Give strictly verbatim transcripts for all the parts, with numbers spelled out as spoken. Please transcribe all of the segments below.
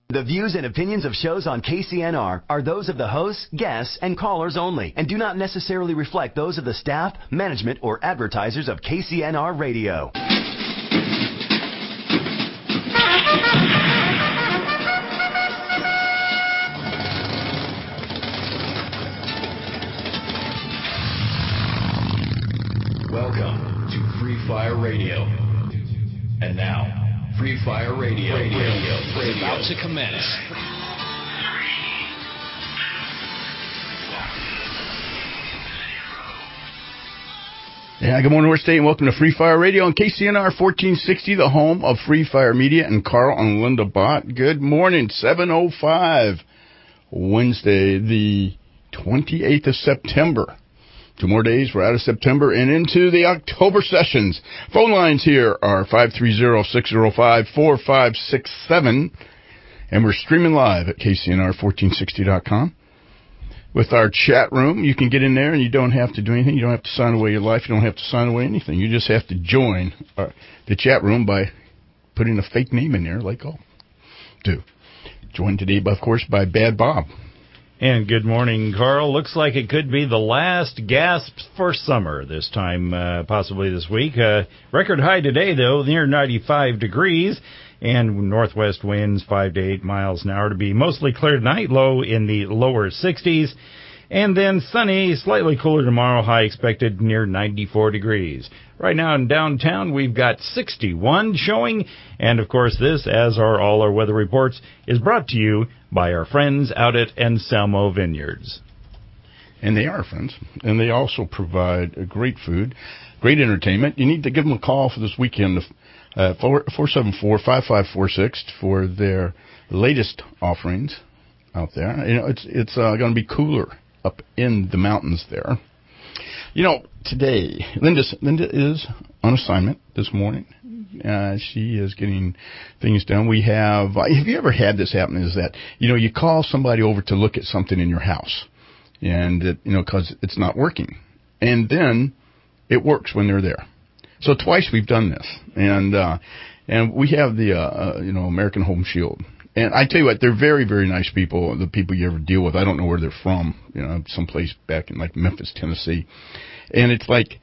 The views and opinions of shows on K C N R are those of the hosts, guests, and callers only, and do not necessarily reflect those of the staff, management, or advertisers of K C N R Radio. Welcome to Free Fire Radio. And now, Free Fire Radio, radio, radio, radio is about to commence. Yeah, good morning, North State, and welcome to Free Fire Radio on K C N R fourteen sixty, the home of Free Fire Media, and Carl and Linda Bott. Good morning, seven oh five, Wednesday, the twenty-eighth of September. Two more days, we're out of September and into the October sessions. Phone lines here are five three zero, six zero five, four five six seven, and we're streaming live at K C N R fourteen sixty dot com. With our chat room, you can get in there and you don't have to do anything. You don't have to sign away your life. You don't have to sign away anything. You just have to join our, the chat room by putting a fake name in there like I'll do. Joined today, of course, by Bad Bob. And good morning, Carl. Looks like it could be the last gasps for summer this time, uh, possibly this week. Uh, record high today, though, near ninety-five degrees, and northwest winds five to eight miles an hour to be mostly clear tonight, low in the lower sixties. And then sunny, slightly cooler tomorrow, high expected near ninety-four degrees. Right now in downtown, we've got sixty-one showing. And, of course, this, as are all our weather reports, is brought to you by our friends out at Anselmo Vineyards. And they are friends. And they also provide great food, great entertainment. You need to give them a call for this weekend, uh, four seven four, five five four six, for their latest offerings out there. You know, it's, it's uh, going to be cooler up in the mountains there. You know, today, Linda, Linda is on assignment this morning. Uh, she is getting things done. We have, uh, have you ever had this happen, is that, you know, you call somebody over to look at something in your house, and, it, you know, because it's not working. And then it works when they're there. So twice we've done this. And, uh, and we have the, uh, uh, you know, American Home Shield. And I tell you what, they're very, very nice people, the people you ever deal with. I don't know where they're from, you know, someplace back in, like, Memphis, Tennessee. And it's like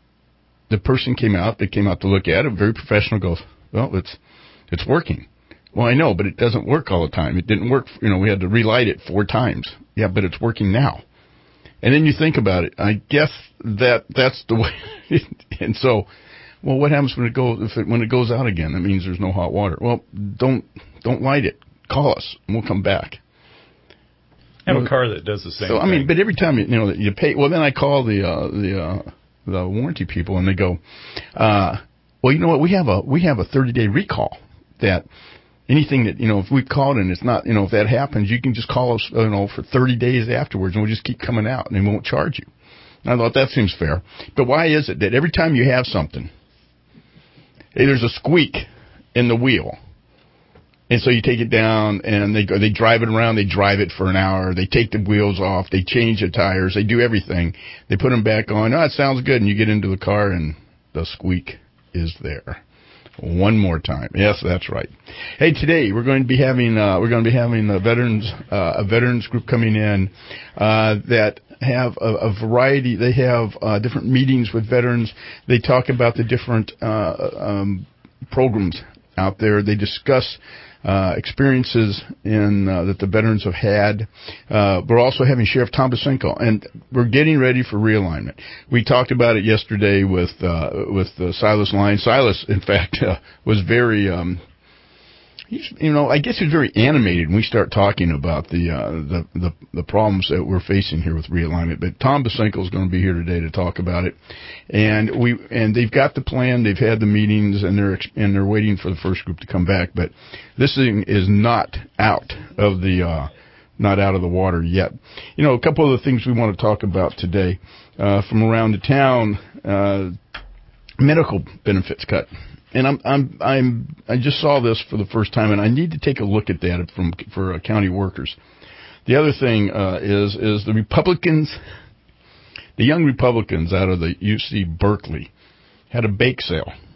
the person came out, they came out to look at it, very professional, goes, well, it's it's working. Well, I know, but it doesn't work all the time. It didn't work, you know, we had to relight it four times. Yeah, but it's working now. And then you think about it. I guess that that's the way. And so, well, what happens when it goes, if it, when it goes out again? That means there's no hot water. Well, don't. Don't light it. Call us, and we'll come back. I have a car that does the same so, thing. I mean, but every time, you know, you pay, well, then I call the uh, the uh, the warranty people, and they go, uh, well, you know what, we have a we have a thirty-day recall that anything that, you know, if we called and it's not, you know, if that happens, you can just call us, you know, for thirty days afterwards, and we'll just keep coming out, and they won't charge you. And I thought that seems fair. But why is it that every time you have something, hey, there's a squeak in the wheel? And so you take it down, and they go, they drive it around, they drive it for an hour, they take the wheels off, they change the tires, they do everything. They put them back on. Oh, it sounds good. And you get into the car, and the squeak is there. One more time. Yes, that's right. Hey, today we're going to be having uh, we're going to be having a veterans uh, a veterans group coming in uh, that have a, a variety. They have uh, different meetings with veterans. They talk about the different uh, um, programs out there. They discuss Uh, experiences in uh, that the veterans have had. Uh, we're also having Sheriff Tom Bosinko, and we're getting ready for realignment. We talked about it yesterday with uh, with uh, Silas Lyons. Silas, in fact, uh, was very, um, he's, you know, I guess he's very animated when we start talking about the, uh, the the the problems that we're facing here with realignment. But Tom Bosinko is going to be here today to talk about it, and we and they've got the plan. They've had the meetings, and they're and they're waiting for the first group to come back. But this thing is not out of the uh, not out of the water yet. You know, a couple of the things we want to talk about today uh, from around the town. Uh, medical benefits cut. And I'm, I'm, I'm, I just saw this for the first time, and I need to take a look at that from for uh, county workers. The other thing uh, is, is the Republicans, the young Republicans out of the U C Berkeley, had a bake sale,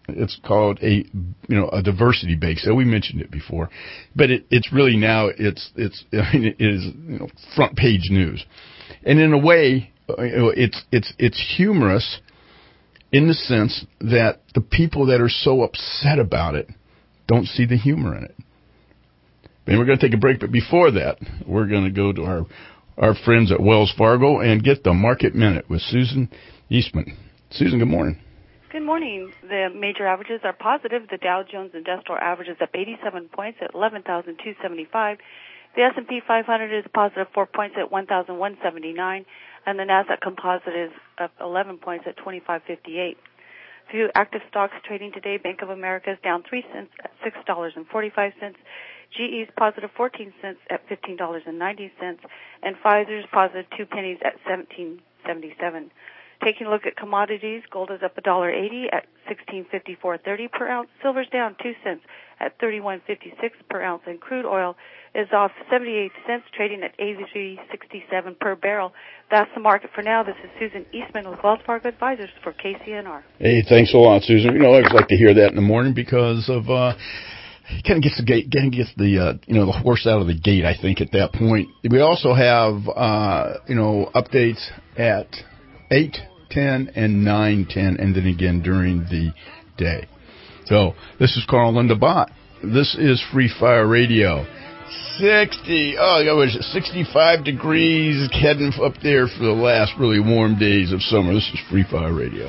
it's called a you know a diversity bake sale. We mentioned it before, but it, it's really now it's it's it is you know, front page news, and in a way, you know, it's it's it's humorous in the sense that the people that are so upset about it don't see the humor in it. And we're going to take a break, but before that, we're going to go to our our friends at Wells Fargo and get the Market Minute with Susan Eastman. Susan, good morning. Good morning. The major averages are positive. The Dow Jones Industrial average is up eighty-seven points at eleven thousand two hundred seventy-five. The S and P five hundred is positive four points at one thousand one hundred seventy-nine, and the Nasdaq Composite is up eleven points at twenty-five fifty-eight. Few active stocks trading today. Bank of America is down three cents at six dollars and forty-five cents. G E is positive fourteen cents at fifteen dollars and ninety cents, and Pfizer is positive two pennies at seventeen seventy-seven. Taking a look at commodities, gold is up one dollar eighty at sixteen fifty-four thirty per ounce. Silver's down two cents at thirty-one fifty-six per ounce, and crude oil is off seventy-eight cents, trading at eighty-three sixty-seven per barrel. That's the market for now. This is Susan Eastman with Wells Fargo Advisors for K C N R. Hey, thanks a lot, Susan. You know, I always like to hear that in the morning because of uh, kind of gets the gate, kind of gets the uh, you know the horse out of the gate. I think at that point we also have uh, you know updates at eight ten and nine ten, and then again during the day. So this is Carl Linda Bott. This is Free Fire Radio. sixty, oh, it was sixty-five degrees, heading up there for the last really warm days of summer. This is Free Fire Radio.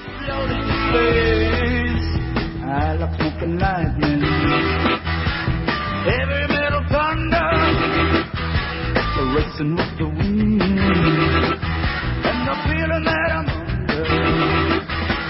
I love smoking lightning. Heavy metal thunder, racing with the wind, and the feeling that I'm under.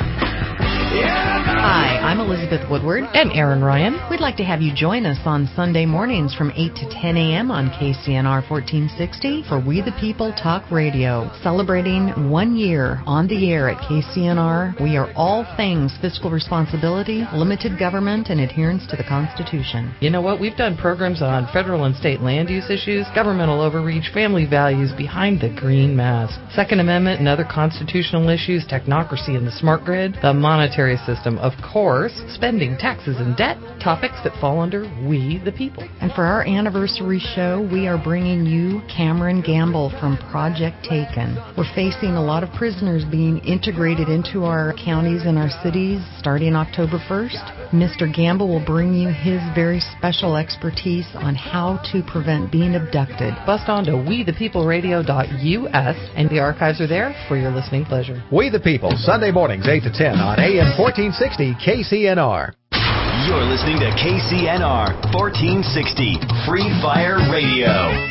Hi, I'm Elizabeth Woodward and Aaron Ryan. We'd like to have you join us on Sunday mornings from eight to ten a.m. on K C N R fourteen sixty for We the People Talk Radio. Celebrating one year on the air at K C N R, we are all things fiscal responsibility, limited government, and adherence to the Constitution. You know what? We've done programs on federal and state land use issues, governmental overreach, family values, behind the green mask, Second Amendment and other constitutional issues, technocracy and the smart grid, the monetary system, of course, spending, taxes, and debt, topics that fall under We the People. And for our anniversary show, we are bringing you Cameron Gamble from Project Taken. We're facing a lot of prisoners being integrated into our counties and our cities starting October first. Mister Gamble will bring you his very special expertise on how to prevent being abducted. Bust on to we the people radio dot U S, and the archives are there for your listening pleasure. We the People, Sunday mornings eight to ten on A M fourteen sixty K C N R. You're listening to K C N R fourteen sixty Free Fire Radio.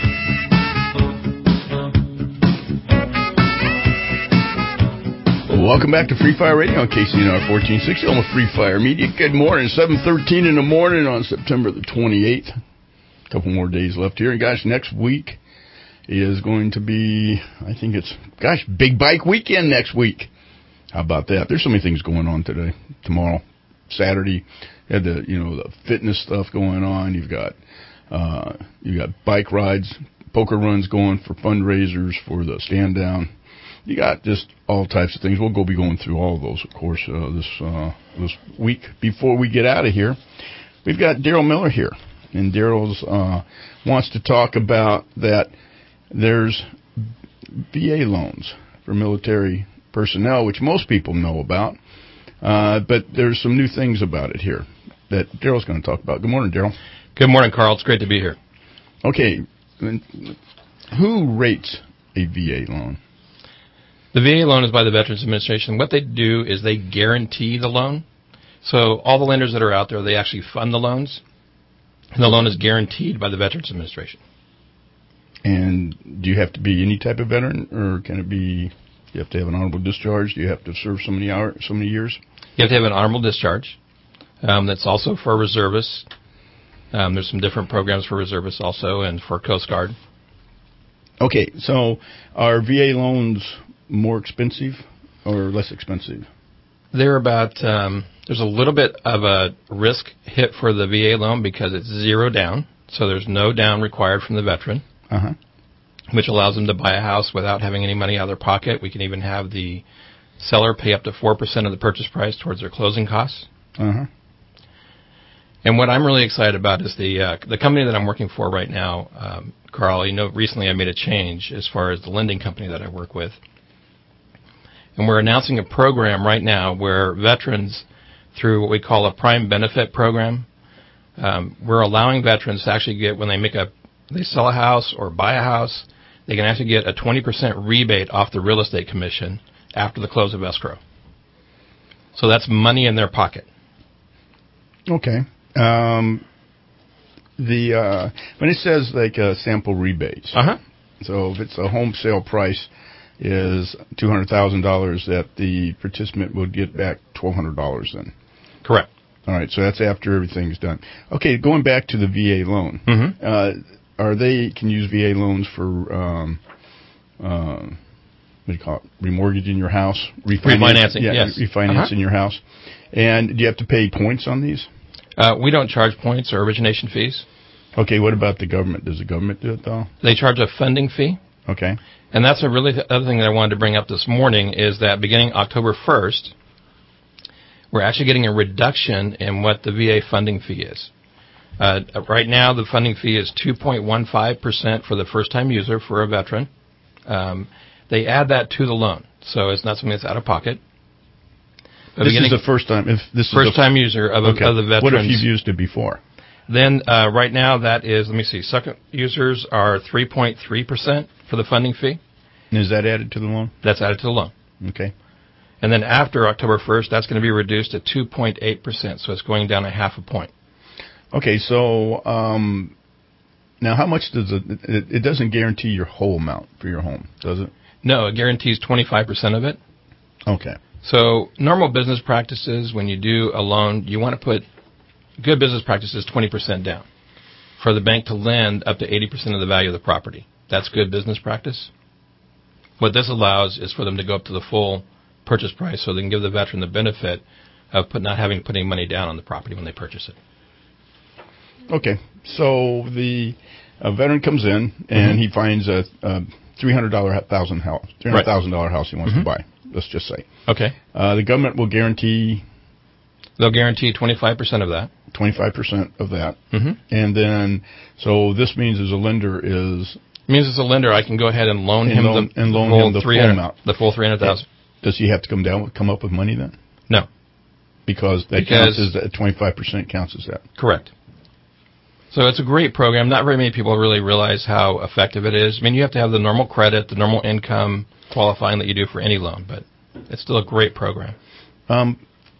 Welcome back to Free Fire Radio on K C N R fourteen sixty on the Free Fire Media. Good morning, seven thirteen in the morning on September the twenty-eighth. A couple more days left here. And gosh, next week is going to be, I think it's, gosh, Big Bike Weekend next week. How about that? There's so many things going on today, tomorrow, Saturday. You had the, you know, the fitness stuff going on. You've got, uh, you got bike rides, poker runs going for fundraisers for the stand down. You got just all types of things. We'll go be going through all of those, of course, uh, this uh, this week. Before we get out of here, we've got Daryl Miller here, and Daryl's uh, wants to talk about that. There's V A loans for military personnel, which most people know about, uh, but there's some new things about it here that Daryl's going to talk about. Good morning, Daryl. Good morning, Carl. It's great to be here. Okay, who rates a V A loan? The V A loan is by the Veterans Administration. What they do is they guarantee the loan. So all the lenders that are out there, they actually fund the loans, and the loan is guaranteed by the Veterans Administration. And do you have to be any type of veteran, or can it be, you have to have an honorable discharge? Do you have to serve so many hours, so many years? You have to have an honorable discharge. Um, that's also for reservists. Um, there's some different programs for reservists also, and for Coast Guard. Okay, so are V A loans more expensive or less expensive? They're about, um, there's a little bit of a risk hit for the V A loan because it's zero down, so there's no down required from the veteran, uh-huh. which allows them to buy a house without having any money out of their pocket. We can even have the seller pay up to four percent of the purchase price towards their closing costs. Uh-huh. And what I'm really excited about is the uh, the company that I'm working for right now, um, Carl. You know, recently I made a change as far as the lending company that I work with. And we're announcing a program right now where veterans, through what we call a prime benefit program, um, we're allowing veterans to actually get, when they make a, they sell a house or buy a house, they can actually get a twenty percent rebate off the real estate commission after the close of escrow. So that's money in their pocket. Okay. Um, the uh, when it says like uh, sample rebates, uh-huh. So if it's a home sale price is two hundred thousand dollars, that the participant would get back twelve hundred dollars then. Correct. All right, so that's after everything's done. Okay, going back to the V A loan, mm-hmm. uh, are they can use V A loans for um, uh, what do you call it? Remortgaging your house, Refinance, refinancing, yeah, yes, refinancing uh-huh. your house. And do you have to pay points on these? Uh, we don't charge points or origination fees. Okay, what about the government? Does the government do it though? They charge a funding fee. Okay. And that's a really th- other thing that I wanted to bring up this morning is that beginning October first, we're actually getting a reduction in what the V A funding fee is. Uh, right now, the funding fee is two point one five percent for the first-time user for a veteran. Um, they add that to the loan, so it's not something that's out of pocket. But this is the first time. If this first is the time user of, okay. a, of the veterans. What if you've used it before? Then uh, right now that is, let me see, second users are three point three percent for the funding fee. And is that added to the loan? That's added to the loan. Okay. And then after October first, that's going to be reduced to two point eight percent, so it's going down a half a point. Okay, so um, now how much does it, it, it doesn't guarantee your whole amount for your home, does it? No, it guarantees twenty-five percent of it. Okay. So normal business practices, when you do a loan, you want to put good business practices twenty percent down for the bank to lend up to eighty percent of the value of the property. That's good business practice. What this allows is for them to go up to the full purchase price so they can give the veteran the benefit of put, not having to put any money down on the property when they purchase it. Okay. So the a veteran comes in and mm-hmm. he finds a, a three hundred thousand house, three hundred thousand dollars house he wants mm-hmm. to buy, let's just say. Okay. Uh, the government will guarantee... They'll guarantee twenty-five percent of that. twenty-five percent of that. Mm-hmm. And then, so this means as a lender is... It means as a lender, I can go ahead and loan and him loan, the, and loan the full him the full amount. The full three hundred thousand dollars. Does he have to come down, come up with money then? No. Because that because, counts as that, twenty-five percent counts as that. Correct. So it's a great program. Not very many people really realize how effective it is. I mean, you have to have the normal credit, the normal income qualifying that you do for any loan, but it's still a great program. Um,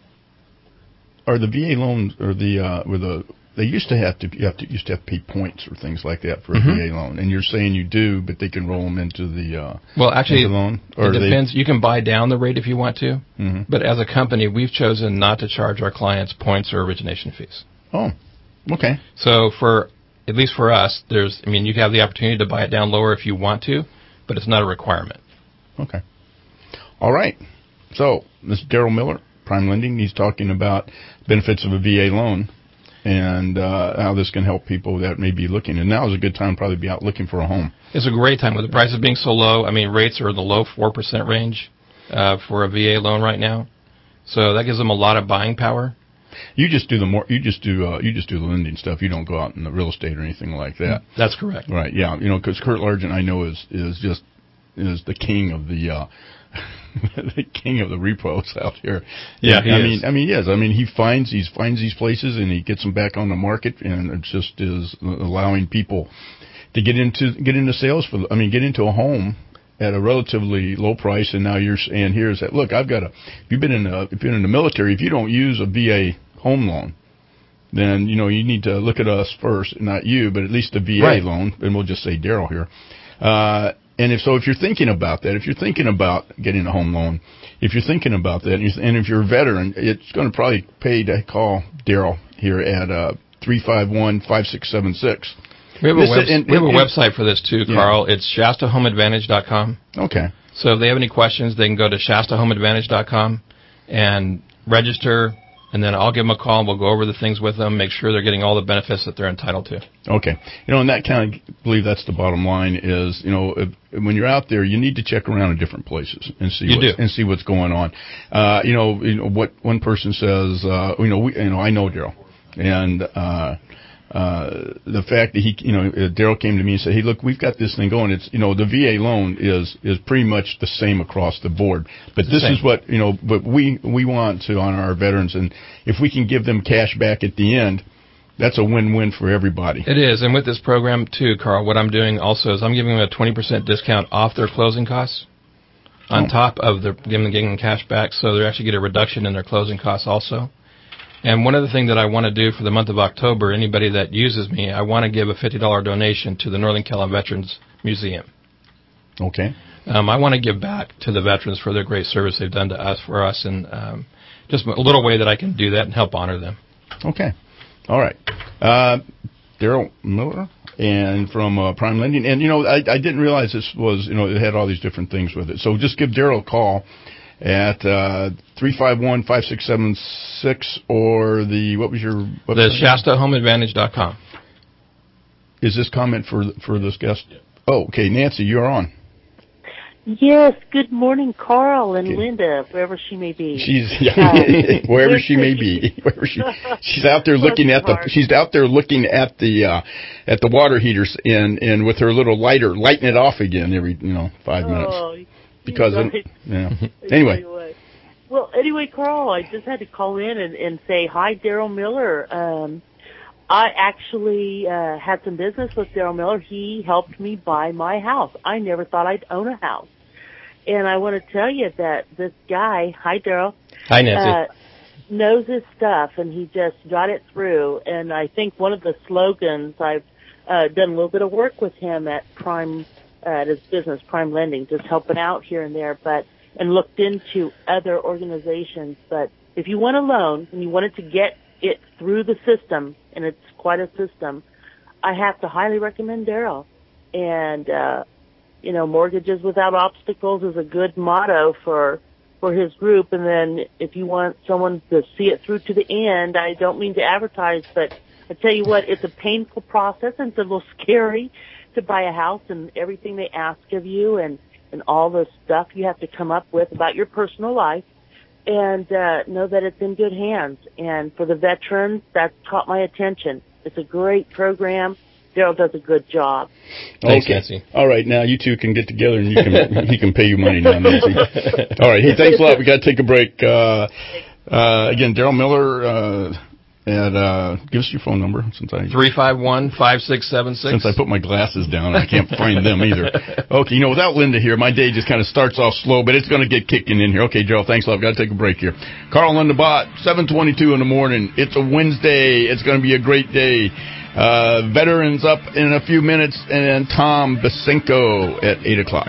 are the V A loans or the uh, or the they used to have to you have to used to have to pay points or things like that for a mm-hmm. V A loan, and you're saying you do, but they can roll them into the uh, well, actually, into the loan. Or it depends. They... You can buy down the rate if you want to, mm-hmm. but as a company, we've chosen not to charge our clients points or origination fees. Oh, okay. So for at least for us, there's I mean, you have the opportunity to buy it down lower if you want to, but it's not a requirement. Okay. All right. So, Mister Daryl Miller, Prime Lending, he's talking about benefits of a V A loan and uh, how this can help people that may be looking. And now is a good time to probably be out looking for a home. It's a great time with the prices being so low. I mean, rates are in the low four percent range uh, for a V A loan right now. So that gives them a lot of buying power. You just do the more. You just do. Uh, you just do the lending stuff. You don't go out in the real estate or anything like that. That's correct. Right. Yeah. You know, because Kurt Largent, I know, is is just is the king of the uh, the king of the repos out here. Yeah. He I is. mean, I mean, yes. I mean, he finds he finds these places and he gets them back on the market, and it just is allowing people to get into get into sales for. I mean, get into a home at a relatively low price, and now you're saying here's that. Look, I've got a. If you've been in a, if you've been in the military, if you don't use a V A home loan, then you know you need to look at us first, not you, but at least a V A right. loan, and we'll just say Daryl here. Uh, and if so, if you're thinking about that, if you're thinking about getting a home loan, if you're thinking about that, and, you, and if you're a veteran, it's going to probably pay to call Daryl here at uh, three five one, five six seven six. We have a, web, and, we have a and, website for this too, Carl. Yeah. It's Shasta Home Advantage dot com. Okay. So if they have any questions, they can go to Shasta Home Advantage dot com and register and then I'll give them a call, and we'll go over the things with them, make sure they're getting all the benefits that they're entitled to. Okay. You know, and that kind of believe that's the bottom line is, you know, if, when you're out there, you need to check around in different places and see you what's, do. and see what's going on. Uh, you know, you know what one person says. Uh, you know, we, you know, I know Daryl, and uh, uh, the fact that he, you know, Daryl came to me and said, "Hey, look, we've got this thing going. It's, you know, the V A loan is is pretty much the same across the board. But this is what, you know, but we we want to honor our veterans, and if we can give them cash back at the end, that's a win-win for everybody." It is, and with this program too, Carl, what I'm doing also is I'm giving them a twenty percent discount off their closing costs, on oh. top of their giving them getting cash back, so they actually get a reduction in their closing costs also. And one other thing that I want to do for the month of October, anybody that uses me, I want to give a fifty dollars donation to the Northern California Veterans Museum. Okay. Um, I want to give back to the veterans for their great service they've done to us, for us, and um, just a little way that I can do that and help honor them. Okay. All right. Uh, Daryl Miller and from uh, Prime Lending. And, you know, I, I didn't realize this was, you know, it had all these different things with it. So just give Daryl a call at uh, three five one, five six seven six or the, what was your website? The Shasta Home Advantage dot com. Is this comment for for this guest? Oh, okay. Nancy, you're on. Yes, good morning, Carl and okay. Linda, wherever she may be. She's yeah, wherever she may be. Wherever she, she's out there looking at the. She's out there looking at the uh, at the water heaters and and with her little lighter, lighting it off again every you know five minutes. Oh, because of, yeah. Anyway. Well, anyway, Carl, I just had to call in and, and say hi, Daryl Miller. Um, I actually uh, had some business with Daryl Miller. He helped me buy my house. I never thought I'd own a house. And I want to tell you that this guy, hi, Daryl. Hi, Nancy. Uh, knows his stuff, and he just got it through. And I think one of the slogans, I've uh, done a little bit of work with him at Prime, uh, at his business, Prime Lending, just helping out here and there, but and looked into other organizations. But if you want a loan and you wanted to get it through the system, and it's quite a system, I have to highly recommend Daryl. And, uh, you know, mortgages without obstacles is a good motto for, for his group. And then if you want someone to see it through to the end, I don't mean to advertise, but I tell you what, it's a painful process and it's a little scary to buy a house and everything they ask of you and, and all the stuff you have to come up with about your personal life. And uh, know that it's in good hands. And for the veterans, that caught my attention. It's a great program. Daryl does a good job. Thanks, okay. Nancy. All right, now you two can get together and you can he can pay you money now, Nancy. All right, hey, thanks a lot. We got to take a break. Uh, uh, again, Daryl Miller. Uh, And uh, give us your phone number. Since I three five one, five six seven six. Since I put my glasses down, I can't find them either. Okay, you know, without Linda here, my day just kind of starts off slow, but it's going to get kicking in here. Okay, Gerald, thanks a lot. Got to take a break here. Carl and Linda Bott, seven twenty-two in the morning. It's a Wednesday. It's going to be a great day. Uh, veterans up in a few minutes, and Tom Basenko at eight o'clock.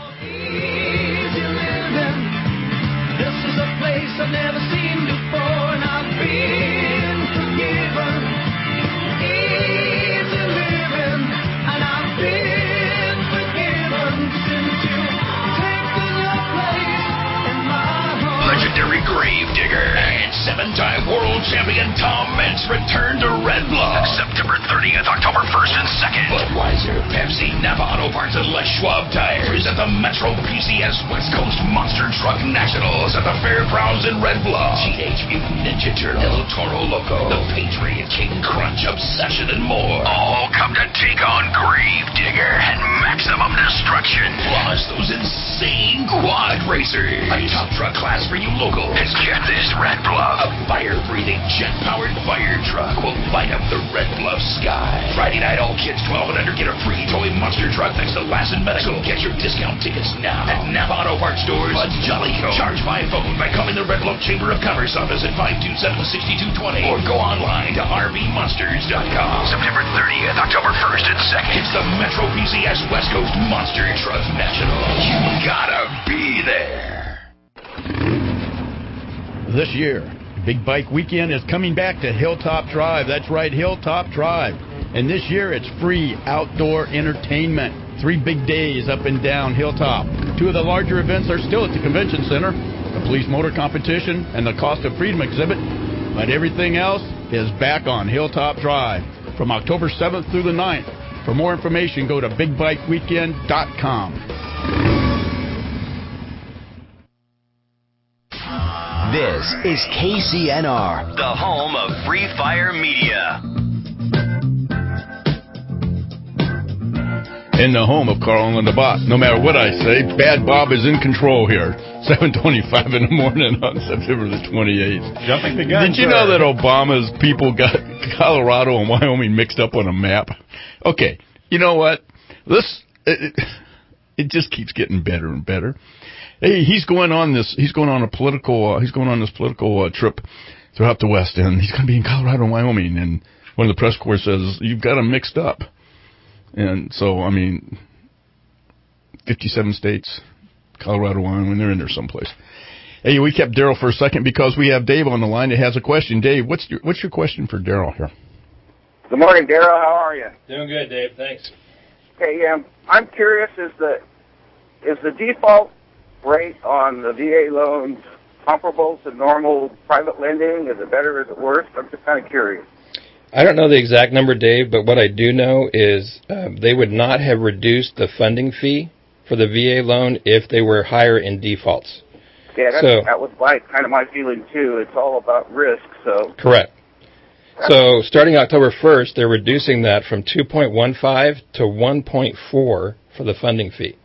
Legendary Gravedigger and seven-time world champion Tom Meents return to Red Bluff September thirtieth, October first and second. Budweiser, Pepsi, Napa Auto Parts, and Les Schwab Tires present the Metro P C S West Coast Monster Truck Nationals at the Fairgrounds in Red Bluff. Teenage Mutant Ninja Turtle, El Toro Loco, The Patriot, King Crunch, Obsession, and more. All come to take on Gravedigger and Maximum Destruction. Plus those insane quad racers. A top truck class for you locals. And get this, Red Bluff. A fire-breathing, jet-powered fire truck will light up the Red Bluff sky. Friday night, all kids twelve and under get a free toy monster truck thanks to Lassen Medical. Get your discount tickets now at Napa Auto Parts stores, Bud's Jolly Co. Charge by phone by calling the Red Bluff Chamber of Commerce office at five two seven, six two two zero or go online to R V monsters dot com. September thirtieth, October first and second. It's the Metro P C S West Coast Monster Truck National. You gotta be there. This year, Big Bike Weekend is coming back to Hilltop Drive. That's right, Hilltop Drive. And this year, it's free outdoor entertainment. Three big days up and down Hilltop. Two of the larger events are still at the Convention Center. The Police Motor Competition and the Cost of Freedom exhibit. but everything else is back on Hilltop Drive from October seventh through the ninth. For more information, go to big bike weekend dot com. This is K C N R, the home of Free Fire Media. In the home of Carl and Linda Bott. No matter what I say, Bad Bob is in control here. seven twenty-five in the morning on September the twenty-eighth. Jumping the gun. Did you know that Obama's people got Colorado and Wyoming mixed up on a map? Okay, you know what? This it, it just keeps getting better and better. Hey, he's going on this. He's going on a political. Uh, he's going on this political uh, trip throughout the West, and he's going to be in Colorado and Wyoming. And one of the press corps says you've got them mixed up. And so, I mean, fifty-seven states, Colorado, Wyoming, they're in there someplace. Hey, we kept Daryl for a second because we have Dave on the line that has a question. Dave, what's your, what's your question for Daryl here? Good morning, Daryl. How are you? Doing good, Dave. Thanks. Okay, um, I'm curious, is the is the default rate on the V A loans comparable to normal private lending? Is it better? Is it worse? I'm just kind of curious. I don't know the exact number, Dave, but what I do know is uh, they would not have reduced the funding fee for the V A loan if they were higher in defaults. Yeah, that's, so, that was my, kind of my feeling, too. It's all about risk, so... Correct. So starting October first, they're reducing that from two point one five to one point four for the funding fee.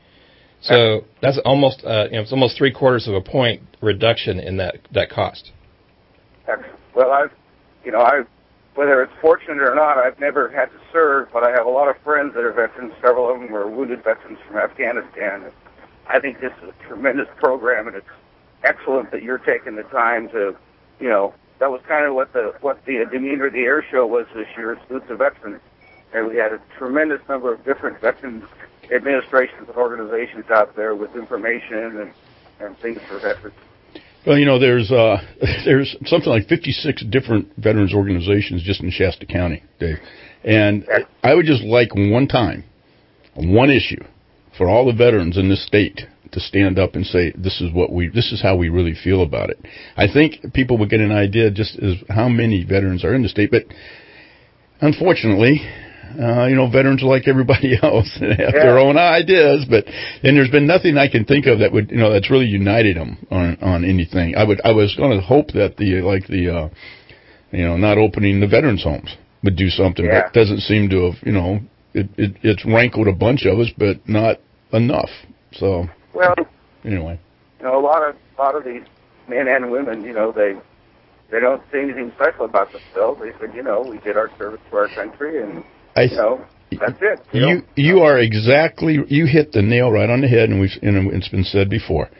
So that's almost, uh, you know, it's almost three quarters of a point reduction in that, that cost. Excellent. Well, I've, you know, I've, whether it's fortunate or not, I've never had to serve, but I have a lot of friends that are veterans. Several of them are wounded veterans from Afghanistan. I think this is a tremendous program, and it's excellent that you're taking the time to, you know, that was kind of what the what the demeanor of the air show was this year, Salute to Veterans. And we had a tremendous number of different veterans administrations and organizations out there with information and, and things for veterans. Well, you know, there's uh, there's something like fifty-six different veterans organizations just in Shasta County, Dave. And I would just like one time, one issue, for all the veterans in this state to stand up and say, this is what we, this is how we really feel about it. I think people would get an idea just as how many veterans are in the state. But unfortunately, Uh, you know, veterans are like everybody else and have yeah. their own ideas, but and there's been nothing I can think of that would, you know, that's really united them on on anything. I would, I was going to hope that the like the, uh, you know, not opening the veterans homes would do something, yeah. but doesn't seem to have, you know, it, it it's rankled a bunch of us, but not enough. So well, anyway, you know, a lot of a lot of these men and women, you know, they they don't say anything special about themselves. They said, you know, we did our service to our country and. I, you know, that's it. You, you, know? you are exactly, you hit the nail right on the head, and, we've, and it's been said before.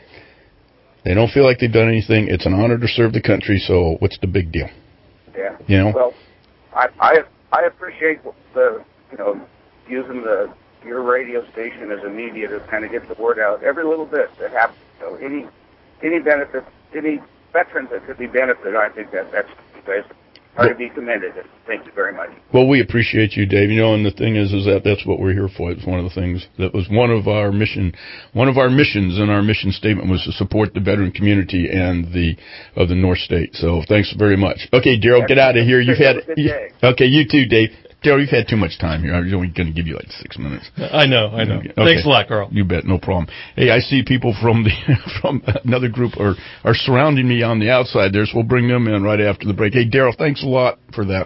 They don't feel like they've done anything. It's an honor to serve the country, so what's the big deal? Yeah. You know? Well, I, I, I appreciate the, you know, using the your radio station as a media to kind of get the word out every little bit that happens. So any, any benefit, any veterans that could be benefited, I think that that's you guys are to be commended. Thank you very much. Well, we appreciate you, Dave. You know, and the thing is, is that that's what we're here for. It's one of the things that was one of our mission, one of our missions in our mission statement was to support the veteran community and the of the North State. So thanks very much. Okay, Daryl, get out of here. You've had you, okay, you too, Dave. Daryl, you've had too much time here. I was only going to give you like six minutes. I know, I know. Okay. Thanks a lot, Carl. You bet, no problem. Hey, I see people from the from another group are are surrounding me on the outside there, so we'll bring them in right after the break. Hey, Daryl, thanks a lot for that.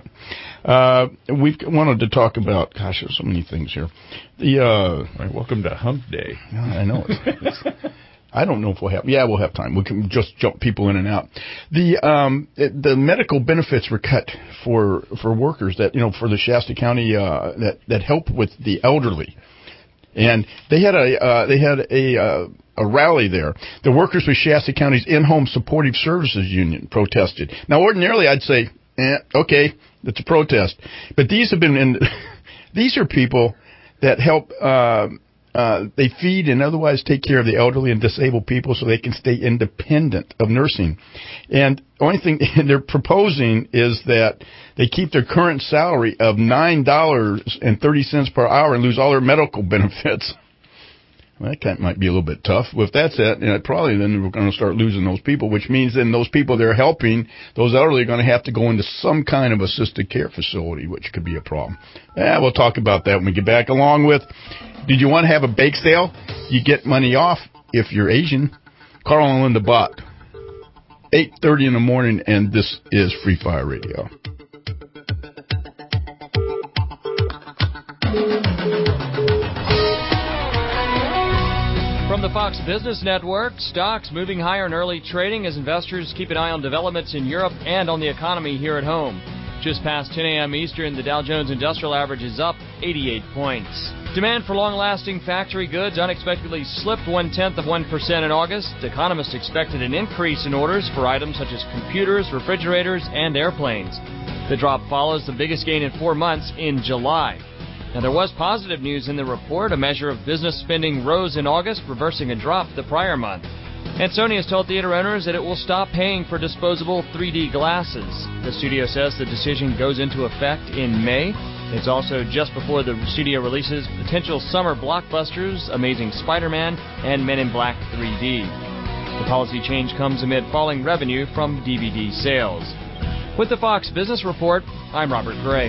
Uh, we wanted to talk about, gosh, there's so many things here. The uh, right, welcome to Hump Day. I know. It's, it's, I don't know if we'll have. Yeah, we'll have time. We can just jump people in and out. The um, the medical benefits were cut for for workers that you know for the Shasta County uh, that that help with the elderly, and they had a uh, they had a uh, a rally there. The workers with Shasta County's in-home supportive services union protested. Now, ordinarily, I'd say, eh, okay, it's a protest, but these have been in. These are people that help. Uh, Uh, they feed and otherwise take care of the elderly and disabled people so they can stay independent of nursing. And the only thing they're proposing is that they keep their current salary of nine dollars and thirty cents per hour and lose all their medical benefits. That kind might be a little bit tough. Well, if that's it, you know, probably then we're going to start losing those people, which means then those people they're helping, those elderly, are going to have to go into some kind of assisted care facility, which could be a problem. Yeah, we'll talk about that when we get back. Along with, did you want to have a bake sale? You get money off if you're Asian. Carl and Linda Bott, eight thirty in the morning, and this is Free Fire Radio. From the Fox Business Network, stocks moving higher in early trading as investors keep an eye on developments in Europe and on the economy here at home. Just past ten a.m. Eastern, the Dow Jones Industrial Average is up eighty-eight points. Demand for long-lasting factory goods unexpectedly slipped one-tenth of one percent in August. Economists expected an increase in orders for items such as computers, refrigerators, and airplanes. The drop follows the biggest gain in four months in July. Now, there was positive news in the report. A measure of business spending rose in August, reversing a drop the prior month. And Sony has told theater owners that it will stop paying for disposable three D glasses. The studio says the decision goes into effect in May. It's also just before the studio releases potential summer blockbusters, Amazing Spider-Man and Men in Black three D. The policy change comes amid falling revenue from D V D sales. With the Fox Business Report, I'm Robert Gray.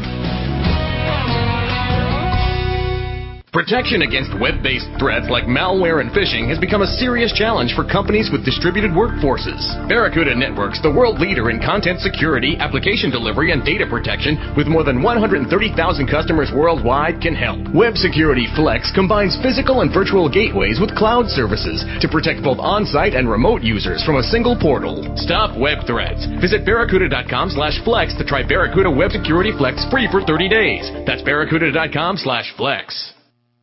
Protection against web-based threats like malware and phishing has become a serious challenge for companies with distributed workforces. Barracuda Networks, the world leader in content security, application delivery, and data protection, with more than one hundred thirty thousand customers worldwide, can help. Web Security Flex combines physical and virtual gateways with cloud services to protect both on-site and remote users from a single portal. Stop web threats. Visit barracuda.com slash flex to try Barracuda Web Security Flex free for thirty days. That's barracuda.com slash flex.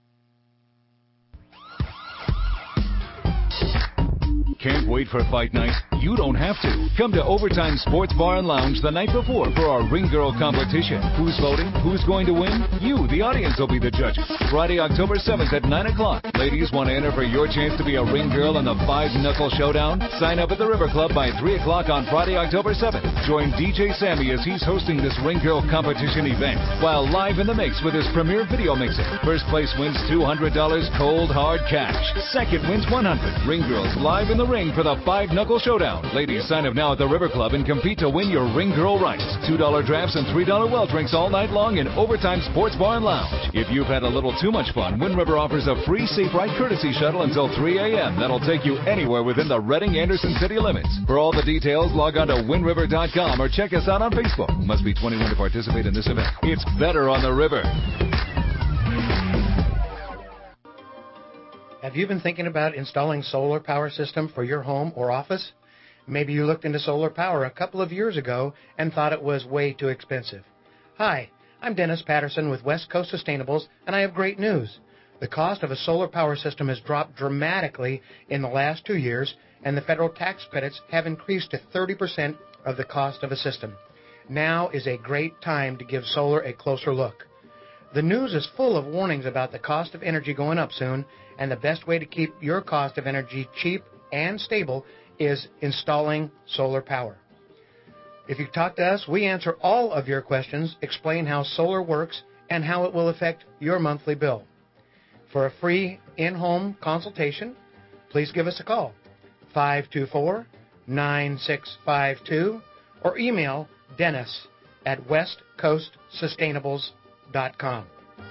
Can't wait for fight night? You don't have to. Come to Overtime Sports Bar and Lounge the night before for our Ring Girl competition. Who's voting? Who's going to win? You, the audience, will be the judges. Friday, October seventh at nine o'clock. Ladies, want to enter for your chance to be a ring girl in the Five Knuckle Showdown? Sign up at the River Club by three o'clock on Friday, October seventh. Join D J Sammy as he's hosting this Ring Girl competition event, while live in the mix with his premier video mixer. First place wins two hundred dollars cold hard cash. Second wins one hundred dollars. Ring Girls live in the ring for the Five Knuckle Showdown. Ladies, sign up now at the River Club and compete to win your Ring Girl rights. two dollar drafts and three dollar well drinks all night long in Overtime Sports Bar and Lounge. If you've had a little too much fun, Wind River offers a free Safe Ride courtesy shuttle until three a.m. That'll take you anywhere within the Reading-Anderson city limits. For all the details, log on to wind river dot com or check us out on Facebook. Must be twenty-one to participate in this event. It's better on the river. Have you been thinking about installing solar power system for your home or office? Maybe you looked into solar power a couple of years ago and thought it was way too expensive. Hi, I'm Dennis Patterson with West Coast Sustainables, and I have great news. The cost of a solar power system has dropped dramatically in the last two years, and the federal tax credits have increased to thirty percent of the cost of a system. Now is a great time to give solar a closer look. The news is full of warnings about the cost of energy going up soon, and the best way to keep your cost of energy cheap and stable is installing solar power. If you talk to us, we answer all of your questions, explain how solar works, and how it will affect your monthly bill. For a free in-home consultation, please give us a call, five two four, nine six five two, or email Dennis at west coast sustainables dot com.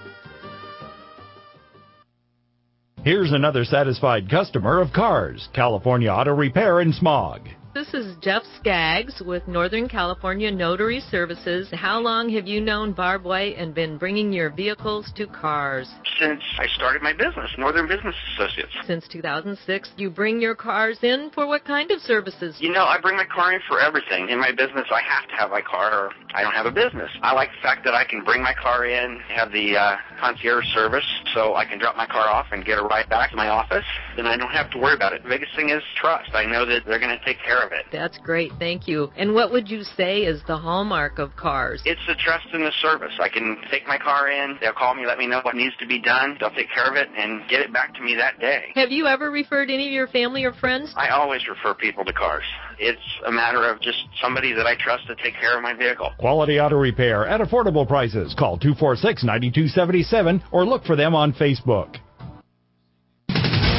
Here's another satisfied customer of Cars, California Auto Repair in Smog. This is Jeff Skaggs with Northern California Notary Services. How long have you known Barb White and been bringing your vehicles to Cars? Since I started my business, Northern Business Associates. Since two thousand six, you bring your cars in for what kind of services? You know, I bring my car in for everything. In my business, I have to have my car or I don't have a business. I like the fact that I can bring my car in, have the uh, concierge service, so I can drop my car off and get a ride back to my office, and I don't have to worry about it. The biggest thing is trust. I know that they're going to take care of it. That's great. Thank you. And what would you say is the hallmark of Cars? It's the trust in the service. I can take my car in, they'll call me, let me know what needs to be done, they'll take care of it, and get it back to me that day. Have you ever referred any of your family or friends? I always refer people to Cars. It's a matter of just somebody that I trust to take care of my vehicle. Quality auto repair at affordable prices. Call two four six, nine two seven seven or look for them on Facebook.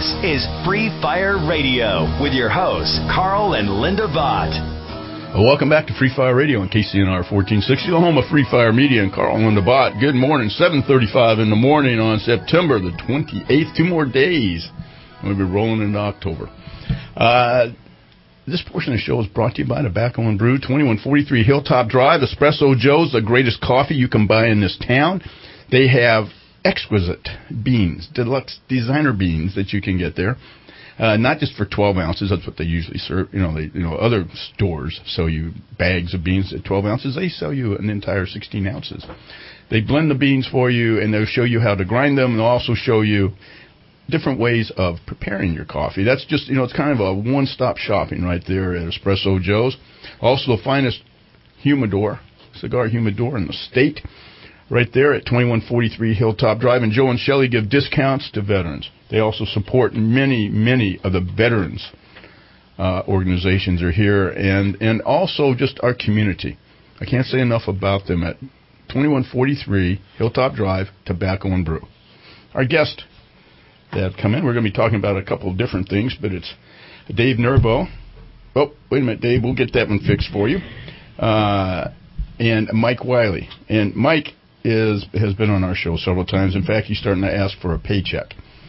This is Free Fire Radio with your hosts, Carl and Linda Vaught. Well, welcome back to Free Fire Radio on K C N R fourteen sixty, the home of Free Fire Media and Carl and Linda Vaught. Good morning, seven thirty-five in the morning on September the twenty-eighth. Two more days. We'll be rolling into October. Uh, this portion of the show is brought to you by Tobacco and Brew, twenty-one forty-three Hilltop Drive. Espresso Joe's, the greatest coffee you can buy in this town. They have exquisite beans, deluxe designer beans that you can get there. Uh, not just for twelve ounces, that's what they usually serve. You know, they, you know, other stores sell you bags of beans at twelve ounces. They sell you an entire sixteen ounces. They blend the beans for you, and they'll show you how to grind them, and they'll also show you different ways of preparing your coffee. That's just, you know, it's kind of a one-stop shopping right there at Espresso Joe's. Also, the finest humidor, cigar humidor in the state, right there at twenty-one forty-three Hilltop Drive. And Joe and Shelley give discounts to veterans. They also support many, many of the veterans uh, organizations are here, and, and also just our community. I can't say enough about them at twenty-one forty-three Hilltop Drive, Tobacco and Brew. Our guest that have come in, we're going to be talking about a couple of different things, but it's Dave Nervo. Oh, wait a minute, Dave, we'll get that one fixed for you. Uh, and Mike Wiley. And Mike is has been on our show several times. In fact, he's starting to ask for a paycheck.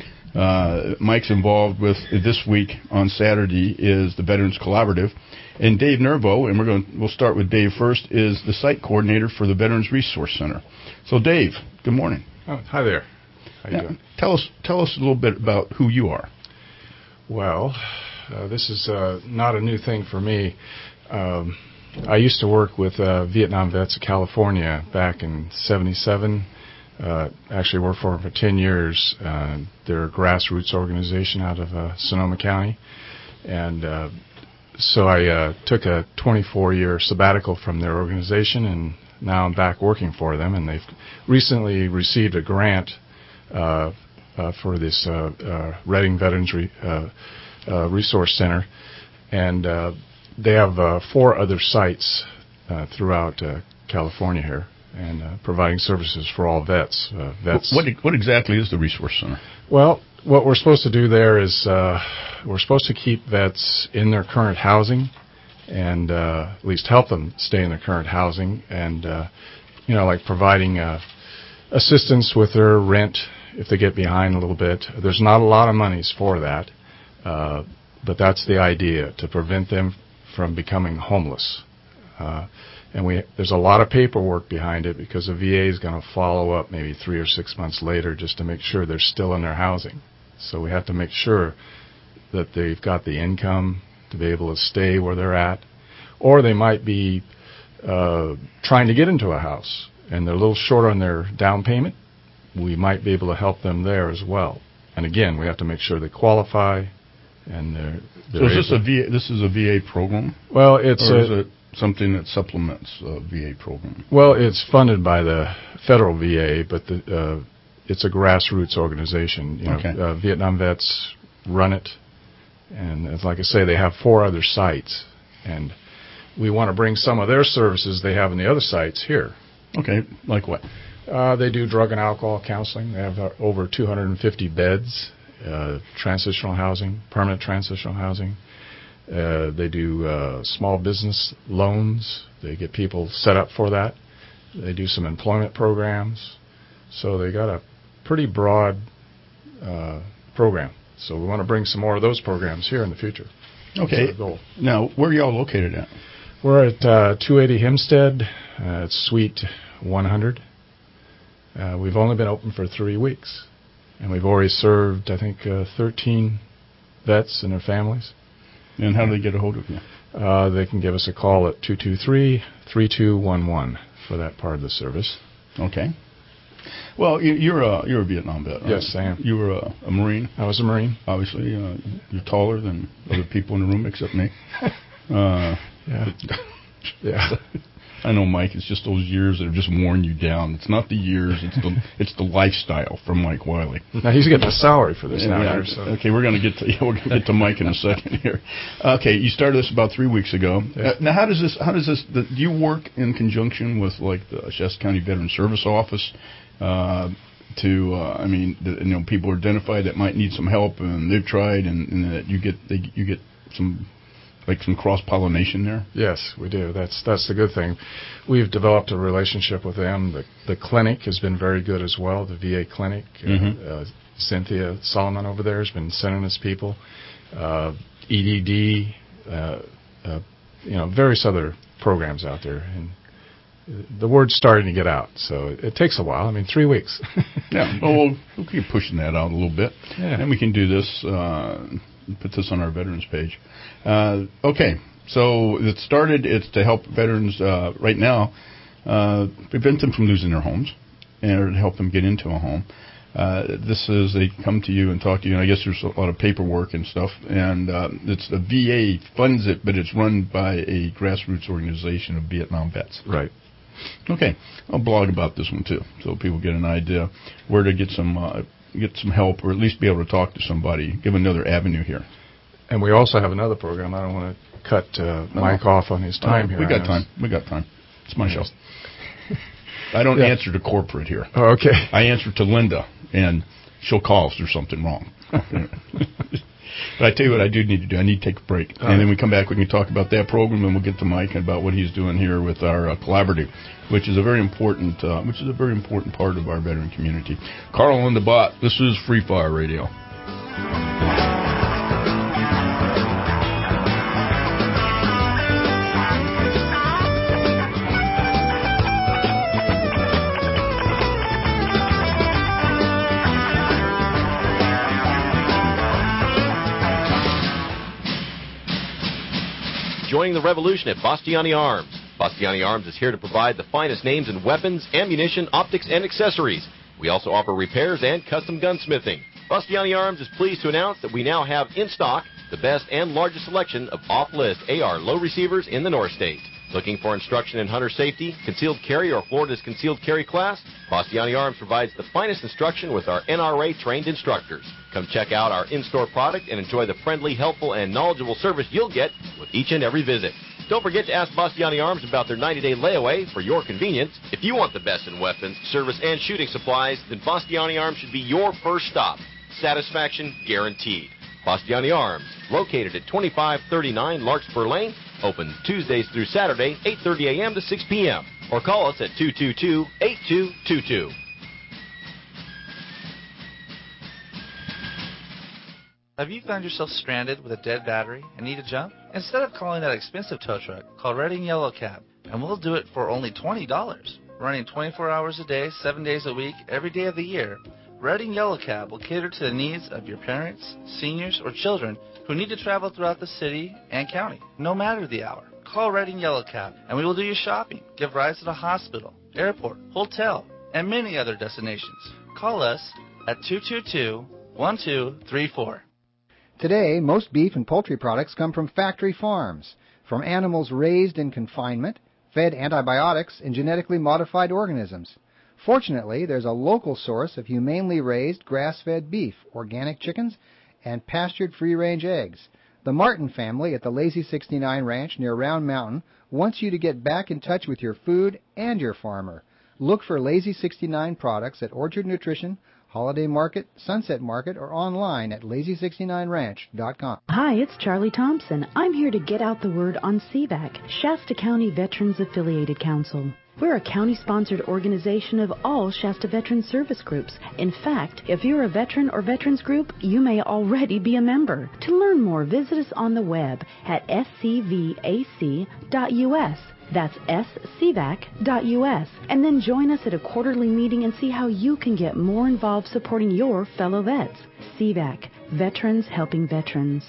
Uh, Mike's involved with, this week on Saturday, is the Veterans Collaborative. And Dave Nervo, and we're going to, we'll start with Dave first, is the site coordinator for the Veterans Resource Center. So, Dave, good morning. Oh, hi there. How you now, doing? Tell us, tell us a little bit about who you are. Well, uh, this is uh, not a new thing for me. Um, I used to work with uh, Vietnam Vets of California back in seventy-seven. Uh, actually worked for them for ten years. Uh, they're a grassroots organization out of uh, Sonoma County. And uh, so I uh, took a twenty-four year sabbatical from their organization, and now I'm back working for them. And they've recently received a grant uh, uh, for this uh, uh, Redding Veterans Re- uh, uh, Resource Center. And uh, they have uh, four other sites uh, throughout uh, California here, and uh, providing services for all vets. Uh, vets. What, what exactly is the Resource Center? Well, what we're supposed to do there is uh, we're supposed to keep vets in their current housing, and uh, at least help them stay in their current housing, and uh, you know, like providing uh, assistance with their rent if they get behind a little bit. There's not a lot of monies for that, uh, but that's the idea, to prevent them from becoming homeless. Uh, And we, there's a lot of paperwork behind it, because the V A is going to follow up maybe three or six months later just to make sure they're still in their housing. So we have to make sure that they've got the income to be able to stay where they're at. Or they might be uh, trying to get into a house, and they're a little short on their down payment. We might be able to help them there as well. And again, we have to make sure they qualify. And they're, they're so is this a V A, this is a V A program? Well, it's or a, is it something that supplements a V A program? Well, it's funded by the federal V A, but the, uh, it's a grassroots organization. You know, okay. uh, Vietnam Vets run it, and as like I say, they have four other sites, and we want to bring some of their services they have in the other sites here. Okay, like what? Uh, they do drug and alcohol counseling. They have uh, over two hundred fifty beds, uh, transitional housing, permanent transitional housing. Uh, they do uh, small business loans. They get people set up for that. They do some employment programs. So they got a pretty broad uh, program. So we want to bring some more of those programs here in the future. Okay. That's our goal. Now, where are y'all located at? We're at uh, two eighty Hempstead. Uh, it's Suite one hundred. Uh, we've only been open for three weeks. And we've already served, I think, uh, thirteen vets and their families. And how do they get a hold of you? Uh, they can give us a call at two two three, three two one one for that part of the service. Okay. Well, you, you're a you're a Vietnam vet, right? Yes, I am. You were a, a Marine. I was a Marine. Obviously, uh, you're taller than other people in the room except me. Uh, yeah. Yeah. I know, Mike. It's just those years that have just worn you down. It's not the years. It's the it's the lifestyle from Mike Wiley. Now he's getting a salary for this yeah, now. Yeah. Here, so. Okay, we're going to get to yeah, we're going to get to Mike in a second here. Okay, you started this about three weeks ago. Yeah. Uh, now, how does this? How does this? The, do you work in conjunction with like the Shasta County Veteran Service Office uh, to, uh, I mean, the, you know, people are identified that might need some help, and they've tried, and, and that you get they, you get some like some cross pollination there. Yes, we do. That's that's the good thing. We've developed a relationship with them. The the clinic has been very good as well. The V A clinic. Mm-hmm. Uh, uh, Cynthia Solomon over there has been sending us people. Uh, E D D. Uh, uh, you know, various other programs out there, and the word's starting to get out, so it, it takes a while. I mean, three weeks. Yeah, well, we'll, we'll keep pushing that out a little bit, yeah. and we can do this, uh, put this on our veterans page. Uh, okay, so it started, it's to help veterans uh, right now, uh, prevent them from losing their homes, and to help them get into a home. Uh, this is, they come to you and talk to you, and I guess there's a lot of paperwork and stuff, and uh, it's the V A funds it, but it's run by a grassroots organization of Vietnam vets. Right. Okay, I'll blog about this one too, so people get an idea where to get some uh, get some help, or at least be able to talk to somebody, give another avenue here. And we also have another program. I don't want to cut uh, Mike oh. off on his time oh, here. We got time. We got time. It's my show. I don't yeah. answer to corporate here. Oh, okay. I answer to Linda, and she'll call if there's something wrong. But I tell you what I do need to do. I need to take a break. All and right. then we come back, we can talk about that program, and we'll get to Mike and about what he's doing here with our uh, collaborative, which is a very important uh, which is a very important part of our veteran community. Carl and the Bot, this is Free Fire Radio. Joining the revolution at Bastiani Arms. Bastiani Arms is here to provide the finest names in weapons, ammunition, optics, and accessories. We also offer repairs and custom gunsmithing. Bastiani Arms is pleased to announce that we now have in stock the best and largest selection of off-list A R low receivers in the North State. Looking for instruction in hunter safety, concealed carry, or Florida's concealed carry class? Bastiani Arms provides the finest instruction with our N R A-trained instructors. Come check out our in-store product and enjoy the friendly, helpful, and knowledgeable service you'll get with each and every visit. Don't forget to ask Bastiani Arms about their ninety-day layaway for your convenience. If you want the best in weapons, service, and shooting supplies, then Bastiani Arms should be your first stop. Satisfaction guaranteed. Bastiani Arms, located at twenty-five thirty-nine Larkspur Lane, open Tuesdays through Saturday, eight thirty a.m. to six p.m. Or call us at two two two, eight two two two. Have you found yourself stranded with a dead battery and need a jump? Instead of calling that expensive tow truck, call Redding Yellow Cab, and we'll do it for only twenty dollars. Running twenty-four hours a day, seven days a week, every day of the year, Redding Yellow Cab will cater to the needs of your parents, seniors, or children who need to travel throughout the city and county, no matter the hour. Call Redding Yellow Cab, and we will do your shopping, give rides to the hospital, airport, hotel, and many other destinations. Call us at two two two, one two three four. Today, most beef and poultry products come from factory farms, from animals raised in confinement, fed antibiotics, and genetically modified organisms. Fortunately, there's a local source of humanely raised grass-fed beef, organic chickens, and pastured free-range eggs. The Martin family at the Lazy sixty-nine Ranch near Round Mountain wants you to get back in touch with your food and your farmer. Look for Lazy sixty-nine products at Orchard Nutrition, Holiday Market, Sunset Market, or online at lazy sixty-nine ranch dot com. Hi, it's Charlie Thompson. I'm here to get out the word on C V A C, Shasta County Veterans Affiliated Council. We're a county-sponsored organization of all Shasta Veteran Service Groups. In fact, if you're a veteran or veterans group, you may already be a member. To learn more, visit us on the web at s c v a c dot u s. That's s c v a c dot u s. And then join us at a quarterly meeting and see how you can get more involved supporting your fellow vets. C V A C, Veterans Helping Veterans.